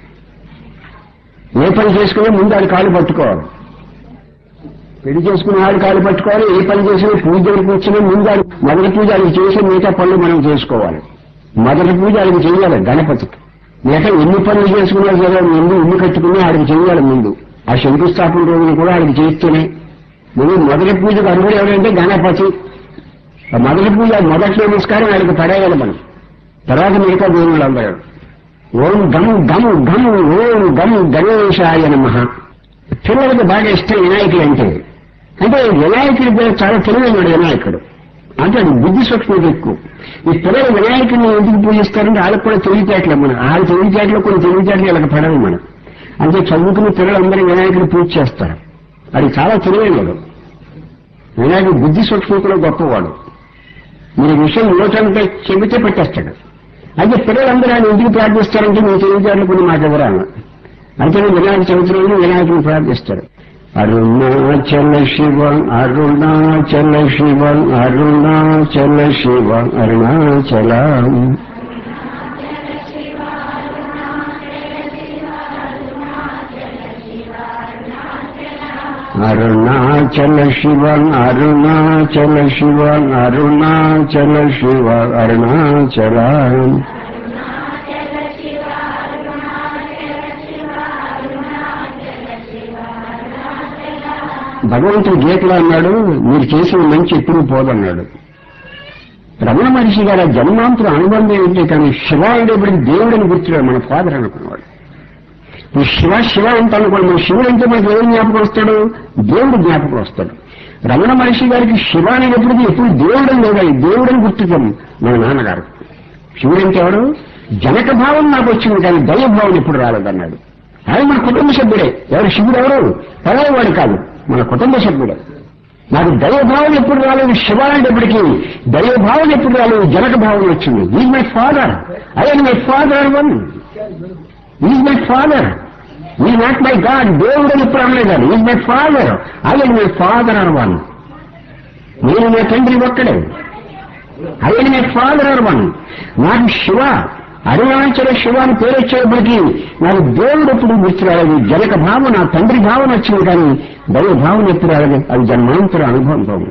ఏ పని చేసుకునే ముందు ఆడి కాళ్ళు పట్టుకోవాలి. పెళ్లి చేసుకుని ఆడి కాళ్ళు పట్టుకోవాలి. ఏ పని చేసినా పూజ దగ్గరికి వచ్చినా ముందు ఆడి మొదటి పూజ ఆడికి చేసి మిగతా పనులు మనం చేసుకోవాలి. మొదటి పూజ ఆడికి చేయాలి గణపతికి. లేక ఎన్ని పనులు చేసుకున్నా సరే ముందు ఇల్లు కట్టుకుని ఆడికి చేయాలి. ముందు ఆ శంకుస్థాపన రోజున కూడా ఆడికి చేస్తూనే ముందు మొదటి పూజకు అర్హుడు ఎవరంటే గణపతి. మొదటి పూజ మొదటి నమస్కారం ఆడికి పడేయాలి మనం. తర్వాత మిగతా దేవుళ్ళు అందరూ. ఓం గం గం గం ఓం గం గణేశాయ నమః. పిల్లలకు బాగా ఇష్టం వినాయకుడు అంటే. అంటే వినాయకుడి చాలా తెలివైనడు వినాయకుడు. అంటే అది బుద్ధి సూక్ష్మత ఎక్కువ. ఈ పిల్లలు వినాయకుడిని ఎందుకు పూజిస్తారంటే వాళ్ళకు కూడా తెలివితేటలు. మనం వాళ్ళ తెలివితేటలో కొన్ని తెలివితేటలు వాళ్ళకి పడవు మనం. అంటే చదువుకుని పిల్లలందరూ వినాయకుడిని పూజ చేస్తారు. అది చాలా తెలివైనడు వినాయకుడు. బుద్ధి సూక్ష్మతలో గొప్పవాడు. మీరు విషయం యోచనంటే చెబితే పెట్టేస్తాడు. అయితే పిల్లలందరూ ఆయన ఎందుకు ప్రార్థిస్తారంటే మీ తెలివితేటలు కొన్ని మాట ఎవరాను. అంటే వినాయక చవితి రోజు వినాయకుని ప్రార్థిస్తారు. అరుణాచల శివ అరుణాచల శివ అరుణాచల శివ అరుణాచలం. అరుణాచల శివ అరుణాచల శివ అరుణాచల శివ అరుణాచలం. భగవంతుడు గీతలో అన్నాడు, మీరు చేసిన మంచి ఎప్పుడు పోదన్నాడు. రమణ మహర్షి గారు జన్మాంతర అనుబంధం ఏంటి కానీ శివ అనేప్పటికీ దేవుడిని గుర్తురాడు. మన ఫాదర్ అనుకున్నాడు. ఈ శివ శివ అంటే అనుకోండి, మన శివుడు అంటే మనకు ఏం జ్ఞాపకం వస్తాడు? దేవుడు జ్ఞాపకం వస్తాడు. రమణ మహర్షి గారికి శివ అనేటప్పటికీ ఎప్పుడు దేవుడని లేదా, దేవుడని గుర్తుతాం మన నాన్నగారు. శివుడు అంటే ఎవడు? జనక భావం నాకు వచ్చింది కానీ దైవభావం ఎప్పుడు రాలేదన్నాడు. ఆయన మన కుటుంబ సభ్యుడే. ఎవరు శివుడు? ఎవరు పరాయవాడు కాదు, మన కుటుంబ సభ్యుడే. నాకు దైవభావం ఎప్పుడు రాలేదు. శివ అనేటప్పటికీ దైవభావం ఎప్పుడు రాలేదు, జనక భావం వచ్చింది. Is my father, I my father one. Is my father, is not my God. దేవుడు ఎప్పుడు అనలేదు. Is my father, I my father are one. నేను నా తండ్రి ఒక్కడే. I my father are one. నాకు శివ అరుణాచల శివ అని పేరు వచ్చేప్పటికీ నాకు దేవుడు ఎప్పుడు గుర్తు రాలేదు. జనక భావం, నా తండ్రి భావన వచ్చింది కానీ దైవ భావన ఎప్పుడు రాలేదు. అది జన్మాంతర అనుభవం.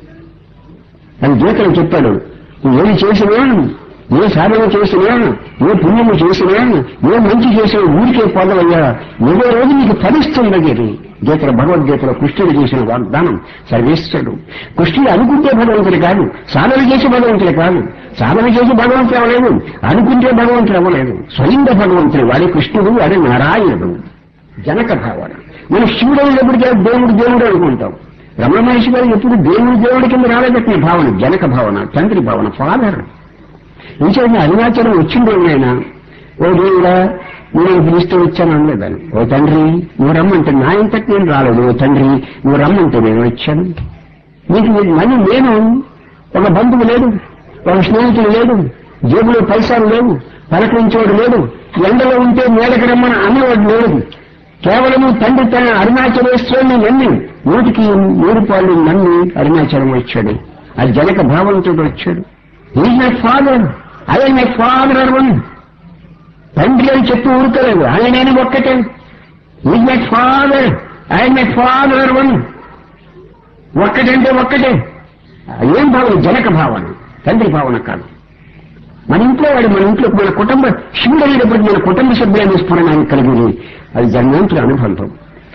అది గీతలు చెప్పాడు. ఏది చేసినా, ఏ సాధన చేసినా, ఏ పుణ్యము చేసినా, ఏ మంచి చేసినా ఊరికే పొందవయ్యా, ఏదో రోజు నీకు ఫలిస్తుంది. అది గీతల భగవద్గీతలో కృష్ణుడు చేసిన వాగ్దానం. సర్వేశ్వరుడు కృష్ణుడు అనుకుంటే భగవంతుడు కాదు, సాధన చేసి భగవంతుడు కాదు. సాధన చేసి భగవంతుడు అవ్వలేదు, అనుకుంటే భగవంతుడు అవ్వలేదు. స్వయంగా భగవంతుడు. వాడే కృష్ణుడు, వాడే నారాయణుడు. జనక భావన. మనం శివుడు ఎప్పటికే దేవుడు దేవుడు అనుకుంటాం. రమణ మహర్షి గారు ఎప్పుడు దేవుడి కింద రాలేదట్టిన భావన జనక భావన, తండ్రి భావన, ఫాదర్. ఇంకేమైనా అరుణాచలం వచ్చిందేమైనా ఓ దేవుడా నేను పిలిస్తే వచ్చాను అనలేదని. ఓ తండ్రి నువ్వు రమ్మంటే నా ఇంతకు నేను రాలేదు. ఓ తండ్రి నువ్వు రమ్మంటే నేను వచ్చాను. నీకు మళ్ళీ నేను ఒక బంధువు లేడు, ఒక స్నేహితుడు లేడు, జేబులో పైసలు లేవు, పలకరించేవాడు లేడు, ఎండలో ఉంటే మేడకి రమ్మని అన్నవాడు లేడు. కేవలము తండ్రి తన అరుణాచలేశ్వరుని నమ్మి 100కి 100 పాళ్ళు నమ్మి అరుణాచలం వచ్చాడు. అది జనక భావంతో వచ్చాడు. Is my father, I my father are one. తండ్రి అని చెప్పి ఊరుకోలేదు, ఆయన ఒక్కటే. Is my father, I my father are one. ఒక్కటంటే ఒక్కటే. ఏం భావన? జనక భావన, తండ్రి భావన కాదు. మన ఇంట్లో వాడు, మన ఇంట్లో మన కుటుంబ శివుడు అనేటప్పుడు మన కుటుంబ సభ్యులైన స్ఫురణాన్ని కలిగింది. అది జన్మాంతుల అనుబంధం.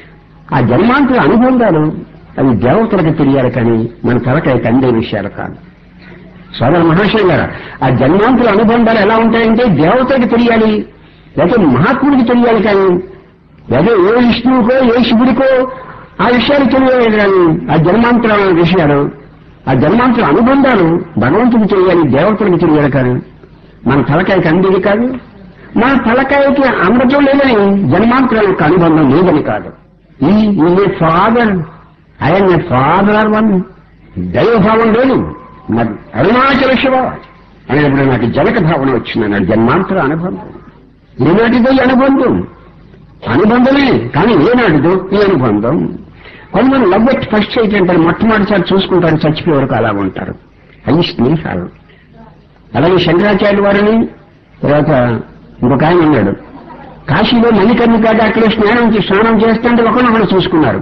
ఆ జన్మాంతర అనుబంధాలు అవి దేవతలకు తెలియాలి కానీ మన తలకాయకి అందే విషయాలు కాదు. సోదర మహాశయ గారు, ఆ జన్మాంతర అనుబంధాలు ఎలా ఉంటాయంటే దేవతలకు తెలియాలి, లేకపోతే మహాత్ముడికి తెలియాలి కానీ, లేదా ఏ విష్ణువుకో ఏ శివుడికో ఆ విషయాలు తెలియాలి కానీ, ఆ జన్మాంతర విషయాలు, ఆ జన్మాంతర అనుబంధాలు భగవంతుడికి తెలియాలి, దేవతలకు తెలియాలి కానీ మన తలకాయకి అందేది కాదు. మన తలకాయకి అమృతం లేదని జన్మాంతరం యొక్క అనుబంధం లేదని కాదు. ఈ ఫాదర్ ఆయన ఫాదర్ వన్ దైవభావం లేదు. మరి అరుణాచల శివ అనేప్పుడు నాకు జనక భావన వచ్చింది అన్నాడు. జన్మాంతర అనుబంధం ఏనాటిదో ఈ అనుబంధం, అనుబంధమే కానీ ఏనాటిదో ఈ అనుబంధం. కొంతమంది లవ్ ఎట్ ఫస్ట్ సైట్ అంటారు, మొట్టమొదటిసారి చూసుకుంటారు, చచ్చిపోయే వరకు అలా ఉంటారు. అవి స్నేహాలు. అలాగే శంకరాచార్య వారిని తర్వాత ఇంకొక ఆయన ఉన్నాడు, కాశీలో మణికర్ణిక అక్కడే స్నానం చేస్తుంటే ఒకరినొకరు చూసుకున్నారు.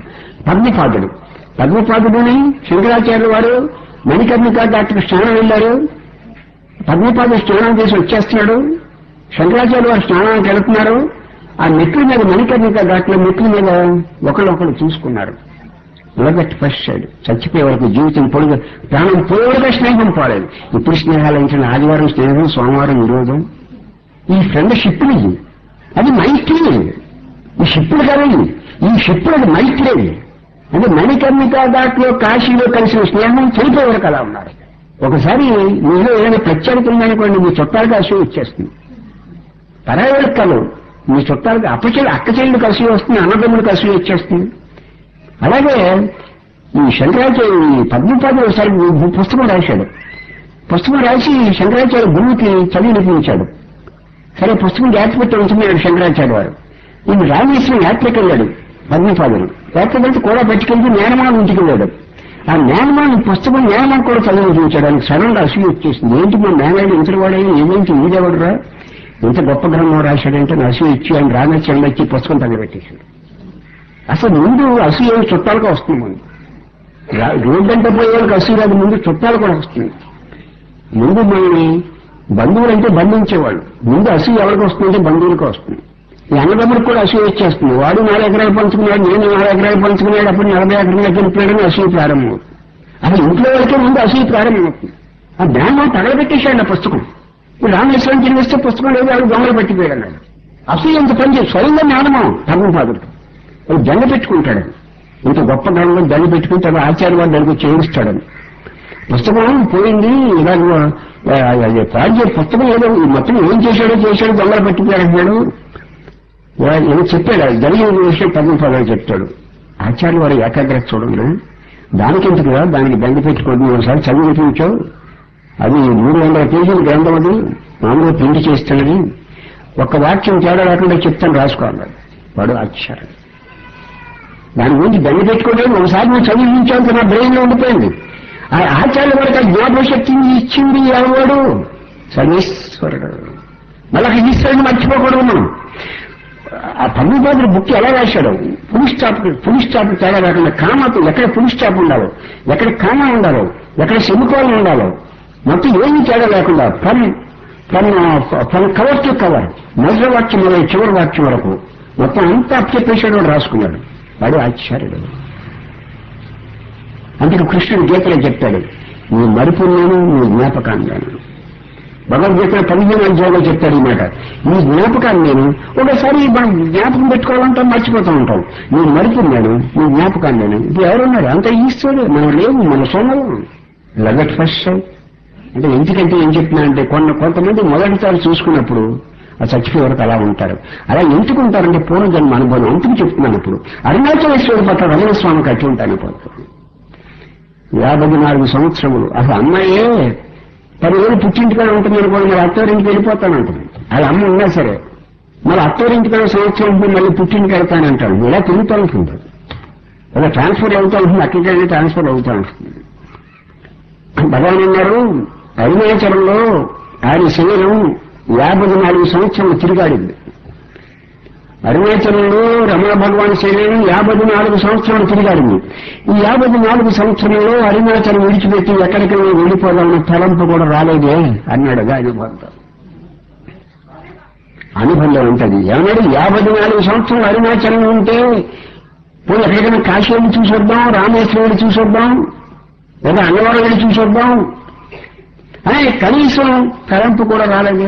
పద్మపాదుడిని శంకరాచార్యుల వారు మణికర్ణిక అక్కడ స్నానం వెళ్ళారు. పద్మపాదుడు స్నానం చేసి వచ్చేస్తున్నాడు, శంకరాచార్య వారు స్నానానికి వెళుతున్నారు. ఆ మెట్ల మీద మణికర్ణిక ఘాట్లో మెట్ల మీద ఒకళ్ళు చూసుకున్నారు. Love at first sight. చచ్చిపోయే వరకు జీవితం పొడుగు ప్రాణం పోయేగా స్నేహం పోలేదు. ఇప్పుడు స్నేహాలు అంటే ఆదివారం స్నేహం, సోమవారం విరోధం. ఈ ఫ్రెండ్షిప్ని అది మైత్రి. ఈ షిప్పులు కదా, ఈ షిప్పులు అది మైత్రి. అంటే మణికర్ణిక ఘాట్లో కాశీలో కలిసిన స్నేహం చనిపోయే వరకు అలా ఉన్నారు. ఒకసారి మీలో ఏదైనా ప్రత్యేకత ఉందనుకోండి, మీ చుట్టాలకు అసూయ వచ్చేస్తుంది. పరాయి కలు మీ చుట్టాలకు అక్క చెల్లెలకు అసూయ వస్తుంది, అన్నదమ్ములకు అసూయ వచ్చేస్తుంది. అలాగే ఈ శంకరాచార్య పద్మపాదుడు ఒకసారి పుస్తకం రాశాడు. పుస్తకం రాసి శంకరాచార్య గురువుకి చదివి వినిపించాడు. సరే పుస్తకం జాగ్రత్త పెట్టి ఉంటున్నాడు శంకరాచార్య వారు. ఈయన రామేశ్వరం యాత్రకు వెళ్ళాడు పద్మపాదుడు. యాత్రకు వెళ్తే కూడా పట్టుకెళ్తే మేనమాన ఇంటికి వెళ్ళాడు. ఆ మేనమాన పుస్తకం మేనమాన కూడా చదివి వినిపించాడు. ఆయనకు సడన్ గా అసూయ వచ్చేసింది. ఏంటి మా మేనాడు ఇంతటి వాడైనా ఏమేంటి ఈడెవడరా ఇంత గొప్ప గ్రంథం రాశాడంటే నా అసూయ ఇచ్చి ఆయన రామేశ్వరంలో ఇచ్చి పుస్తకం తగలబెట్టేశాడు. అసలు ముందు అసూయ చుట్టాలుగా వస్తుంది. ముందు రోడ్డంటే పోయే వాళ్ళకి అసూయ రాదు, ముందు చుట్టాలు కూడా వస్తుంది. ముందు మనని బంధువులంటే బంధించేవాళ్ళు, ముందు అసూయ ఎవరికి వస్తుందంటే బంధువులకు వస్తుంది. ఈ అన్నదమ్ముడికి కూడా అసూయ వచ్చేస్తుంది. వాడు 4 ఎకరాలు పంచుకున్నాడు, నేను 4 ఎకరాలు పంచుకున్నాడు, అప్పుడు 40 ఎకరాలు గెలిపాడని అసూయ ప్రారంభమవుతుంది. అది ఇంట్లో వాళ్ళకే ముందు అసూయ ప్రారంభమవుతుంది. ఆ జ్ఞానం తగలబెట్టేశాడు ఆ పుస్తకం. రామేశ్వరం తిరిగిస్తే పుస్తకం లేదు, వాడు దొంగలు పట్టిపోయాడు అన్నాడు. అసూయ ఎంత పనిచేసి స్వయంగా జ్ఞానమా పద్మపాదుడు అది దండ పెట్టుకుంటాడు. ఇంత గొప్ప గ్రంథంలో దండ పెట్టుకుంటే ఆచార్య వాడు దానికి చేయిస్తాడని. పుస్తకం పోయింది ఇలా ప్రాజెక్ట్ పుస్తకం ఏదో మొత్తం ఏం చేశాడో దొంగలు పట్టిపోయాడు ఏదో చెప్పాడు. జరిగిన విషయం పద్మపాదుడు చెప్తాడు. ఆచార్య వాడు ఏకాగ్రత చూడండి, దానికి ఎందుకు కదా దానికి దండ పెట్టుకోండి. ఒకసారి చదివి వినిపించావు, అది 300 పేజీల గ్రంథం, అది మామూలుగా ప్రింట్ చేస్తున్నది, ఒక్క వాక్యం తేడా లేకుండా చెప్తాను రాసుకోవాలి. వాడు ఆచార్య దాని గురించి దండ పెట్టుకోలేదు. ఒకసారి నువ్వు చదివించావు నా బ్రెయిన్ లో ఉండిపోయింది. ఆ ఆచార్య వాడికి ఆ జ్ఞాపక శక్తిని ఇచ్చింది ఎవడు? సర్వేశ్వరుడు. మళ్ళీ ఈశ్వరుని మర్చిపోకూడదు మనం. ఆ పద్మపాదుడు బుక్ ఎలా రాశాడు, ఫుల్ స్టాప్ తేడా లేకుండా కామతో ఎక్కడ ఫుల్ స్టాప్ ఉండాలో, ఎక్కడ కామ ఉండాలో, ఎక్కడ సెమికోలం ఉండాలో మొత్తం ఏమీ తేడా లేకుండా ఫ్రమ్ కవర్ టు కవర్, మొదటి వాక్యం మొదలు చివరి వాక్యం వరకు మొత్తం అంతా అప్పచెప్పేశాడు. వాడు రాసుకున్నాడు. వాడు ఆచార్యుడు. అందుకే కృష్ణుడు గీతలో చెప్తాడు, నీ మరుపు నేను, నీ జ్ఞాపకాన్ని నేను. భగవద్గీతలో 15వ అధ్యాయంలో చెప్తాడు ఈ మాట. నీ జ్ఞాపకాన్ని నేను. ఒకసారి మనం జ్ఞాపకం పెట్టుకోవాలంటాం, మర్చిపోతూ ఉంటాం. నీ మరుపు నేను, నీ జ్ఞాపకాన్ని నేను. ఇప్పుడు ఎవరున్నారు? అంత ఈశ్వరుడు. మనం లేవు, మన సొమ్మలు. లగట్ ఫస్ట్ అంటే ఎందుకంటే ఏం చెప్తున్నానంటే కొంతమంది మొదటిసారి చూసుకున్నప్పుడు ఆ చచ్చిపోయే వరకు అలా ఉంటారు. అలా ఎందుకుంటారంటే పూర్వజన్మ అనుభవం. అందుకు చెప్తున్నాను. ఇప్పుడు అరుణాచలేశ్వరుడు పట్ల రమణ స్వామికి అటువంటి అనుభవం. 54 సంవత్సరములు అసలు అమ్మాయే 10 రోజులు పుట్టింటికాడ ఉంటుంది అనుకోండి, మరి అత్తవారింటికి వెళ్ళిపోతానంటుంది. వాళ్ళ అమ్మ ఉన్నా సరే మళ్ళీ అత్తవారింటికాడ సంవత్సరం ఉంటుంది, మళ్ళీ పుట్టింటికి వెళ్తానంటాడు. ఇలా తిరుగుతూ ఉంటుంది, ఇలా ట్రాన్స్ఫర్ అవుతూ ఉంటుంది, అక్కడికి ట్రాన్స్ఫర్ అవుతూ ఉంటుంది. భగవాన్ అన్నారు, అరుణాచలంలో ఆయన శరీరం 54 సంవత్సరాలు తిరిగాడింది. అరుణాచలంలో రమణ భగవాన్ శరీరం 54 సంవత్సరాలు తిరిగాడింది. ఈ 54 సంవత్సరంలో అరుణాచలం విడిచిపెట్టి ఎక్కడికైనా వెళ్ళిపోదామన్న తలంపు కూడా రాలేదే అన్నాడు. అనుబంధం ఉంటుంది. ఏమన్నాడు? 54 సంవత్సరాలు అరుణాచలం ఉంటే పోనీ ఎక్కడికైనా కాశీ వెళ్ళి చూసొద్దాం, రామేశ్వరం వెళ్ళి చూసొద్దాం, లేదా అన్నవరం వెళ్ళి చూసొద్దాం అని కనీసం తలంపు కూడా రాలేదు.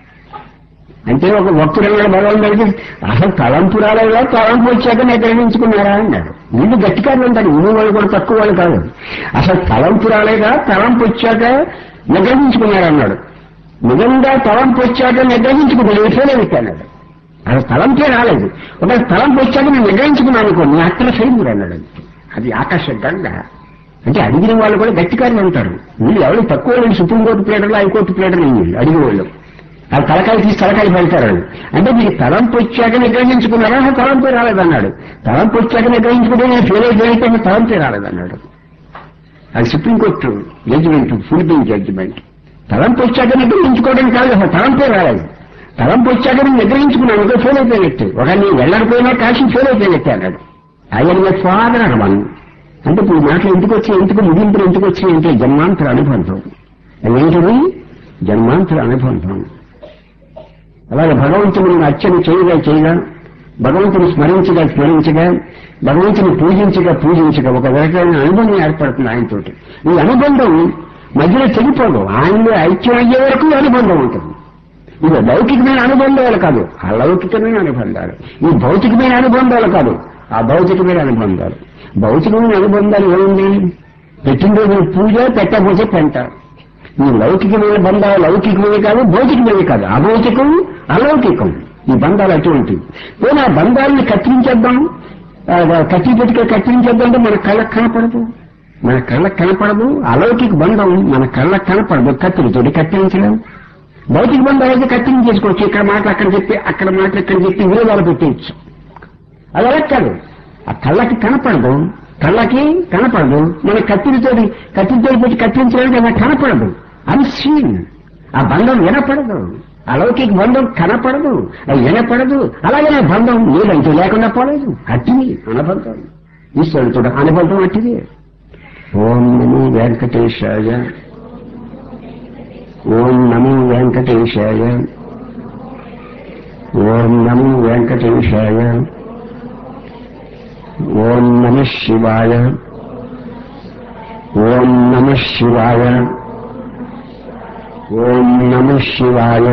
అంటే ఒక భక్తుడు అన్నాడు భగవంతుడికి, అసలు తలంపు రాలేదా, తలంపు వచ్చాక నిగ్రహించుకున్నారా అన్నాడు. వీళ్ళు గట్టికారులు ఉంటారు, ఇన్ని వాళ్ళు కూడా తక్కువ వాళ్ళు కాదు. అసలు తలంపు రాలేదా, తలంపు వచ్చాక నిగ్రహించుకున్నారా అన్నాడు. నిజంగా తలంపు వచ్చాక నిగ్రహించుకున్నాడు, ఫెయిల్ అన్నాడు. అసలు తలంపే రాలేదు, ఒక తలంపు వచ్చాక నేను నిగ్రహించుకున్నాను అనుకో, నీ అక్కడ ఫెయిల్ అన్నాడు. అది ఆకాశ గంగ. అంటే అడిగిన వాళ్ళు కూడా గట్టికారులు ఉంటారు. వీళ్ళు ఎవరు తక్కువ వాళ్ళు, సుప్రీంకోర్టు ప్లేటర్లు, హైకోర్టు ప్లేటర్లు వీళ్ళు అడిగే వాళ్ళు. అది తలకాయ తీసి తలకాయ పెడతారు. అంటే మీకు తలంపు వచ్చాక నిగ్రహించుకున్నారా, తలంపే రాలేదన్నాడు. తలంపు వచ్చాక నిగ్రహించుకుంటే నేను ఫెయిల్ అయిపోయితే తలంపే రాలేదన్నాడు. అది supreme court judgement, full bench judgement. తలంపు వచ్చాక నిగ్రహించుకోవడం కాదు, అసలు తలంపే రాలేదు. తలంపు వచ్చాక నేను నిగ్రహించుకున్నాను, ఫెయిల్ అయిపోయినట్టు. ఒక నేను వెళ్ళకపోయినా కాశీ ఫెయిల్ అయిపోయినట్టే అన్నాడు. ఆయన ఫాదర్ అనమని. అంటే ఇప్పుడు మాటలు ఎందుకు ముగింపులు ఎందుకు వచ్చినాయి అంటే జన్మాంతర అనుబంధం. ఏంటది? జన్మాంతర అనుబంధం. అలాగే భగవంతుని అర్చన చేయగా భగవంతుని స్మరించగా భగవంతుని పూజించగా ఒక రకమైన అనుబంధం ఏర్పడుతుంది ఆయనతోటి. ఈ అనుబంధం మధ్యలో చెడిపోదు, ఆయనలో ఐక్యం అయ్యే వరకు అనుబంధం ఉంటుంది. ఇది లౌకికమైన అనుబంధాలు కాదు, అలౌకికమైన అనుబంధాలు. ఈ భౌతికమైన అనుబంధాలు కాదు, ఆ భౌతికమైన అనుబంధాలు. భౌతికమైన అనుబంధాలు ఏముంది? పెట్టినరోజు పూజ, పెట్టకపోతే పెంట. ఈ లౌకికమైన బంధాలు లౌకికమే కాదు, భౌతికమే కాదు, అభౌతికం అలౌకికం. ఈ బంధాలు అటువంటివి. పోనీ ఆ బంధాలను కత్తిరించేద్దాం, కత్తిరించేద్దాం అంటే మన కళ్ళకు కనపడదు. అలౌకిక బంధం మన కళ్ళకు కనపడదు, కత్తిరితోటి కత్తిరించలేము. భౌతిక బంధాలు అయితే కత్తిరించేసుకోవచ్చు. ఇక్కడ మాటలు అక్కడ చెప్పి, అక్కడ మాటలు ఇక్కడ చెప్పి విరోధాలు పెట్టేయచ్చు. అది అలా కాదు, ఆ కళ్ళకి కనపడదు. మన కత్తిరితో పెట్టి కత్తిరించడానికి అలా కనపడదు, అన్సీన్. ఆ బంధం వినపడదు, అలౌకిక బంధం కనపడదు, అది వినపడదు. అలాగే నా బంధం నీదంటూ లేకుండా పోలేదు, అట్టిది అనుబంధం. ఈశ్వరుడితో అనుబంధం అట్టిది. ఓం నమో వెంకటేశాయ, ఓం నమో వెంకటేశాయ, ఓం నమో వెంకటేశాయ, ఓం నమః శివాయ, ఓం నమః శివాయ, ఓం నమః శివాయ,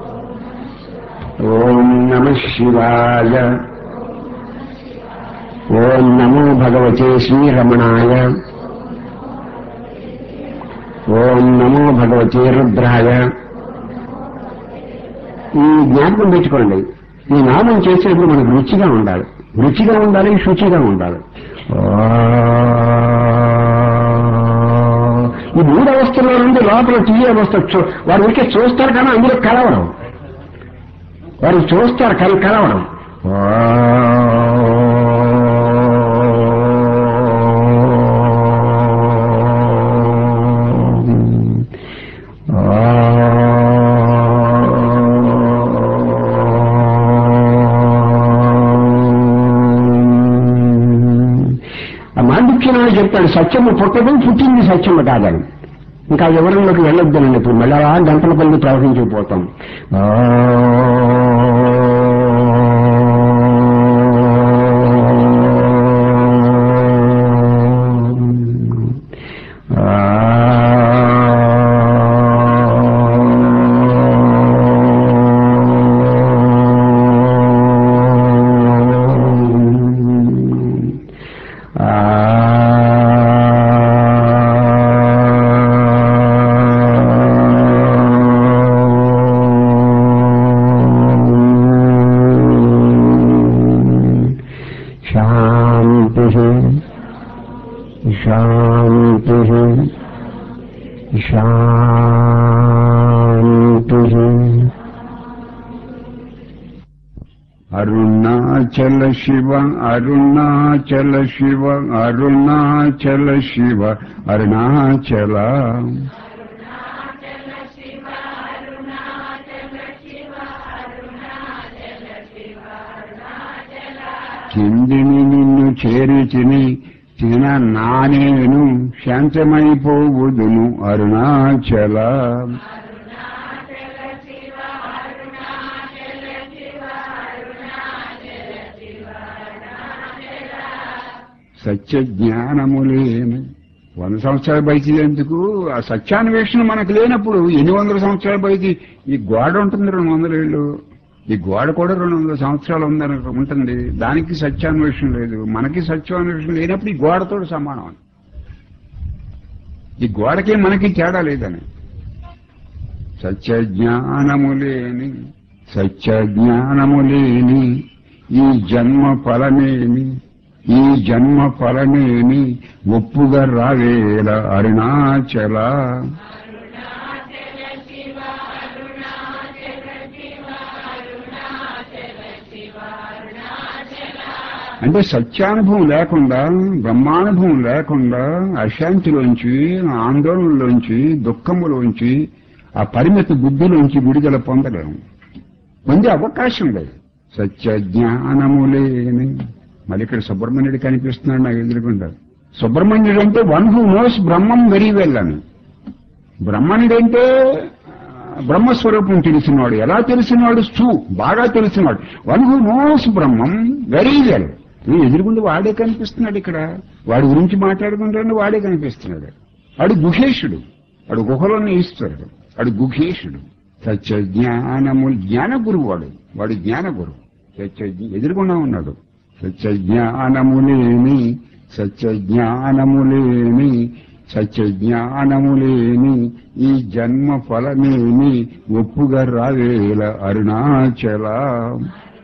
ఓం నమః శివాయ, ఓం నమో భగవతే శ్రీరమణాయ, ఓం నమో భగవతే రుద్రాయ. ఈ జ్ఞాపకం పెట్టుకోండి, ఈ నామం చేసేటప్పుడు మనకు రుచిగా ఉండాలి, శుచిగా ఉండాలి. ఈ మూడు అవస్థల్లో నుండి లోపల తీయ అవస్థ వారు ఊరికే చూస్తారు కానీ అందులో కలవడం. వారు చూస్తారు కానీ కలవడం. చెప్తాడు సత్యము పుట్టదు, పుట్టింది సత్యము కాదని. ఇంకా వివరంలోకి వెళ్ళొద్దానండి. ఇప్పుడు మళ్ళీ అలా గంటల పల్లి ప్రవహించిపోతాం. అరుణాచల శివ, అరుణాచల శివ, అరుణాచల శివ, అరుణాచల. కిందిని నిన్ను చేరితిని తిన నానేను శాంతమైపోవుదును అరుణాచల. సత్య జ్ఞానము లేని 100 సంవత్సరాల బయటి ఎందుకు ఆ సత్యాన్వేషణ మనకు లేనప్పుడు ఎన్ని వందల సంవత్సరాల బయటి ఈ గోడ ఉంటుంది 200 ఏళ్ళు ఈ గోడ కూడా 200 సంవత్సరాలు ఉంటుంది దానికి సత్యాన్వేషణ లేదు మనకి సత్యాన్వేషణ లేనప్పుడు ఈ గోడతో సమానం ఈ గోడకి మనకి తేడా లేదని సత్య జ్ఞానము లేని ఈ జన్మ ఫలమేమి ఒప్పుగా రావేల అరుణాచల అంటే సత్యానుభవం లేకుండా బ్రహ్మానుభవం లేకుండా అశాంతిలోంచి ఆందోళనలోంచి దుఃఖములోంచి ఆ పరిమిత బుద్ధిలోంచి విడుదల పొందలేము పొందే అవకాశం లేదు సత్య జ్ఞానము లేని మళ్ళీ ఇక్కడ సుబ్రహ్మణ్యుడు కనిపిస్తున్నాడు నాకు ఎదురుకుండా సుబ్రహ్మణ్యుడు అంటే one who knows Brahman very well అని బ్రహ్మణుడంటే బ్రహ్మస్వరూపం తెలిసినవాడు ఎలా తెలిసినవాడు బాగా తెలిసినవాడు one who knows Brahman very well ఎదురుగుండి వాడే కనిపిస్తున్నాడు ఇక్కడ వాడి గురించి మాట్లాడుకుంటే వాడే కనిపిస్తున్నాడు వాడు గుహేశుడు వాడు గుహలోనే ఈశ్వరుడు వాడు గుహేశుడు సత్య జ్ఞానగురు వాడు జ్ఞానగురు ఎదురుగుండా ఉన్నాడు సత్య జ్ఞానము లేని ఈ జన్మ ఫలమేమి ఒప్పుగా రావేల అరుణాచల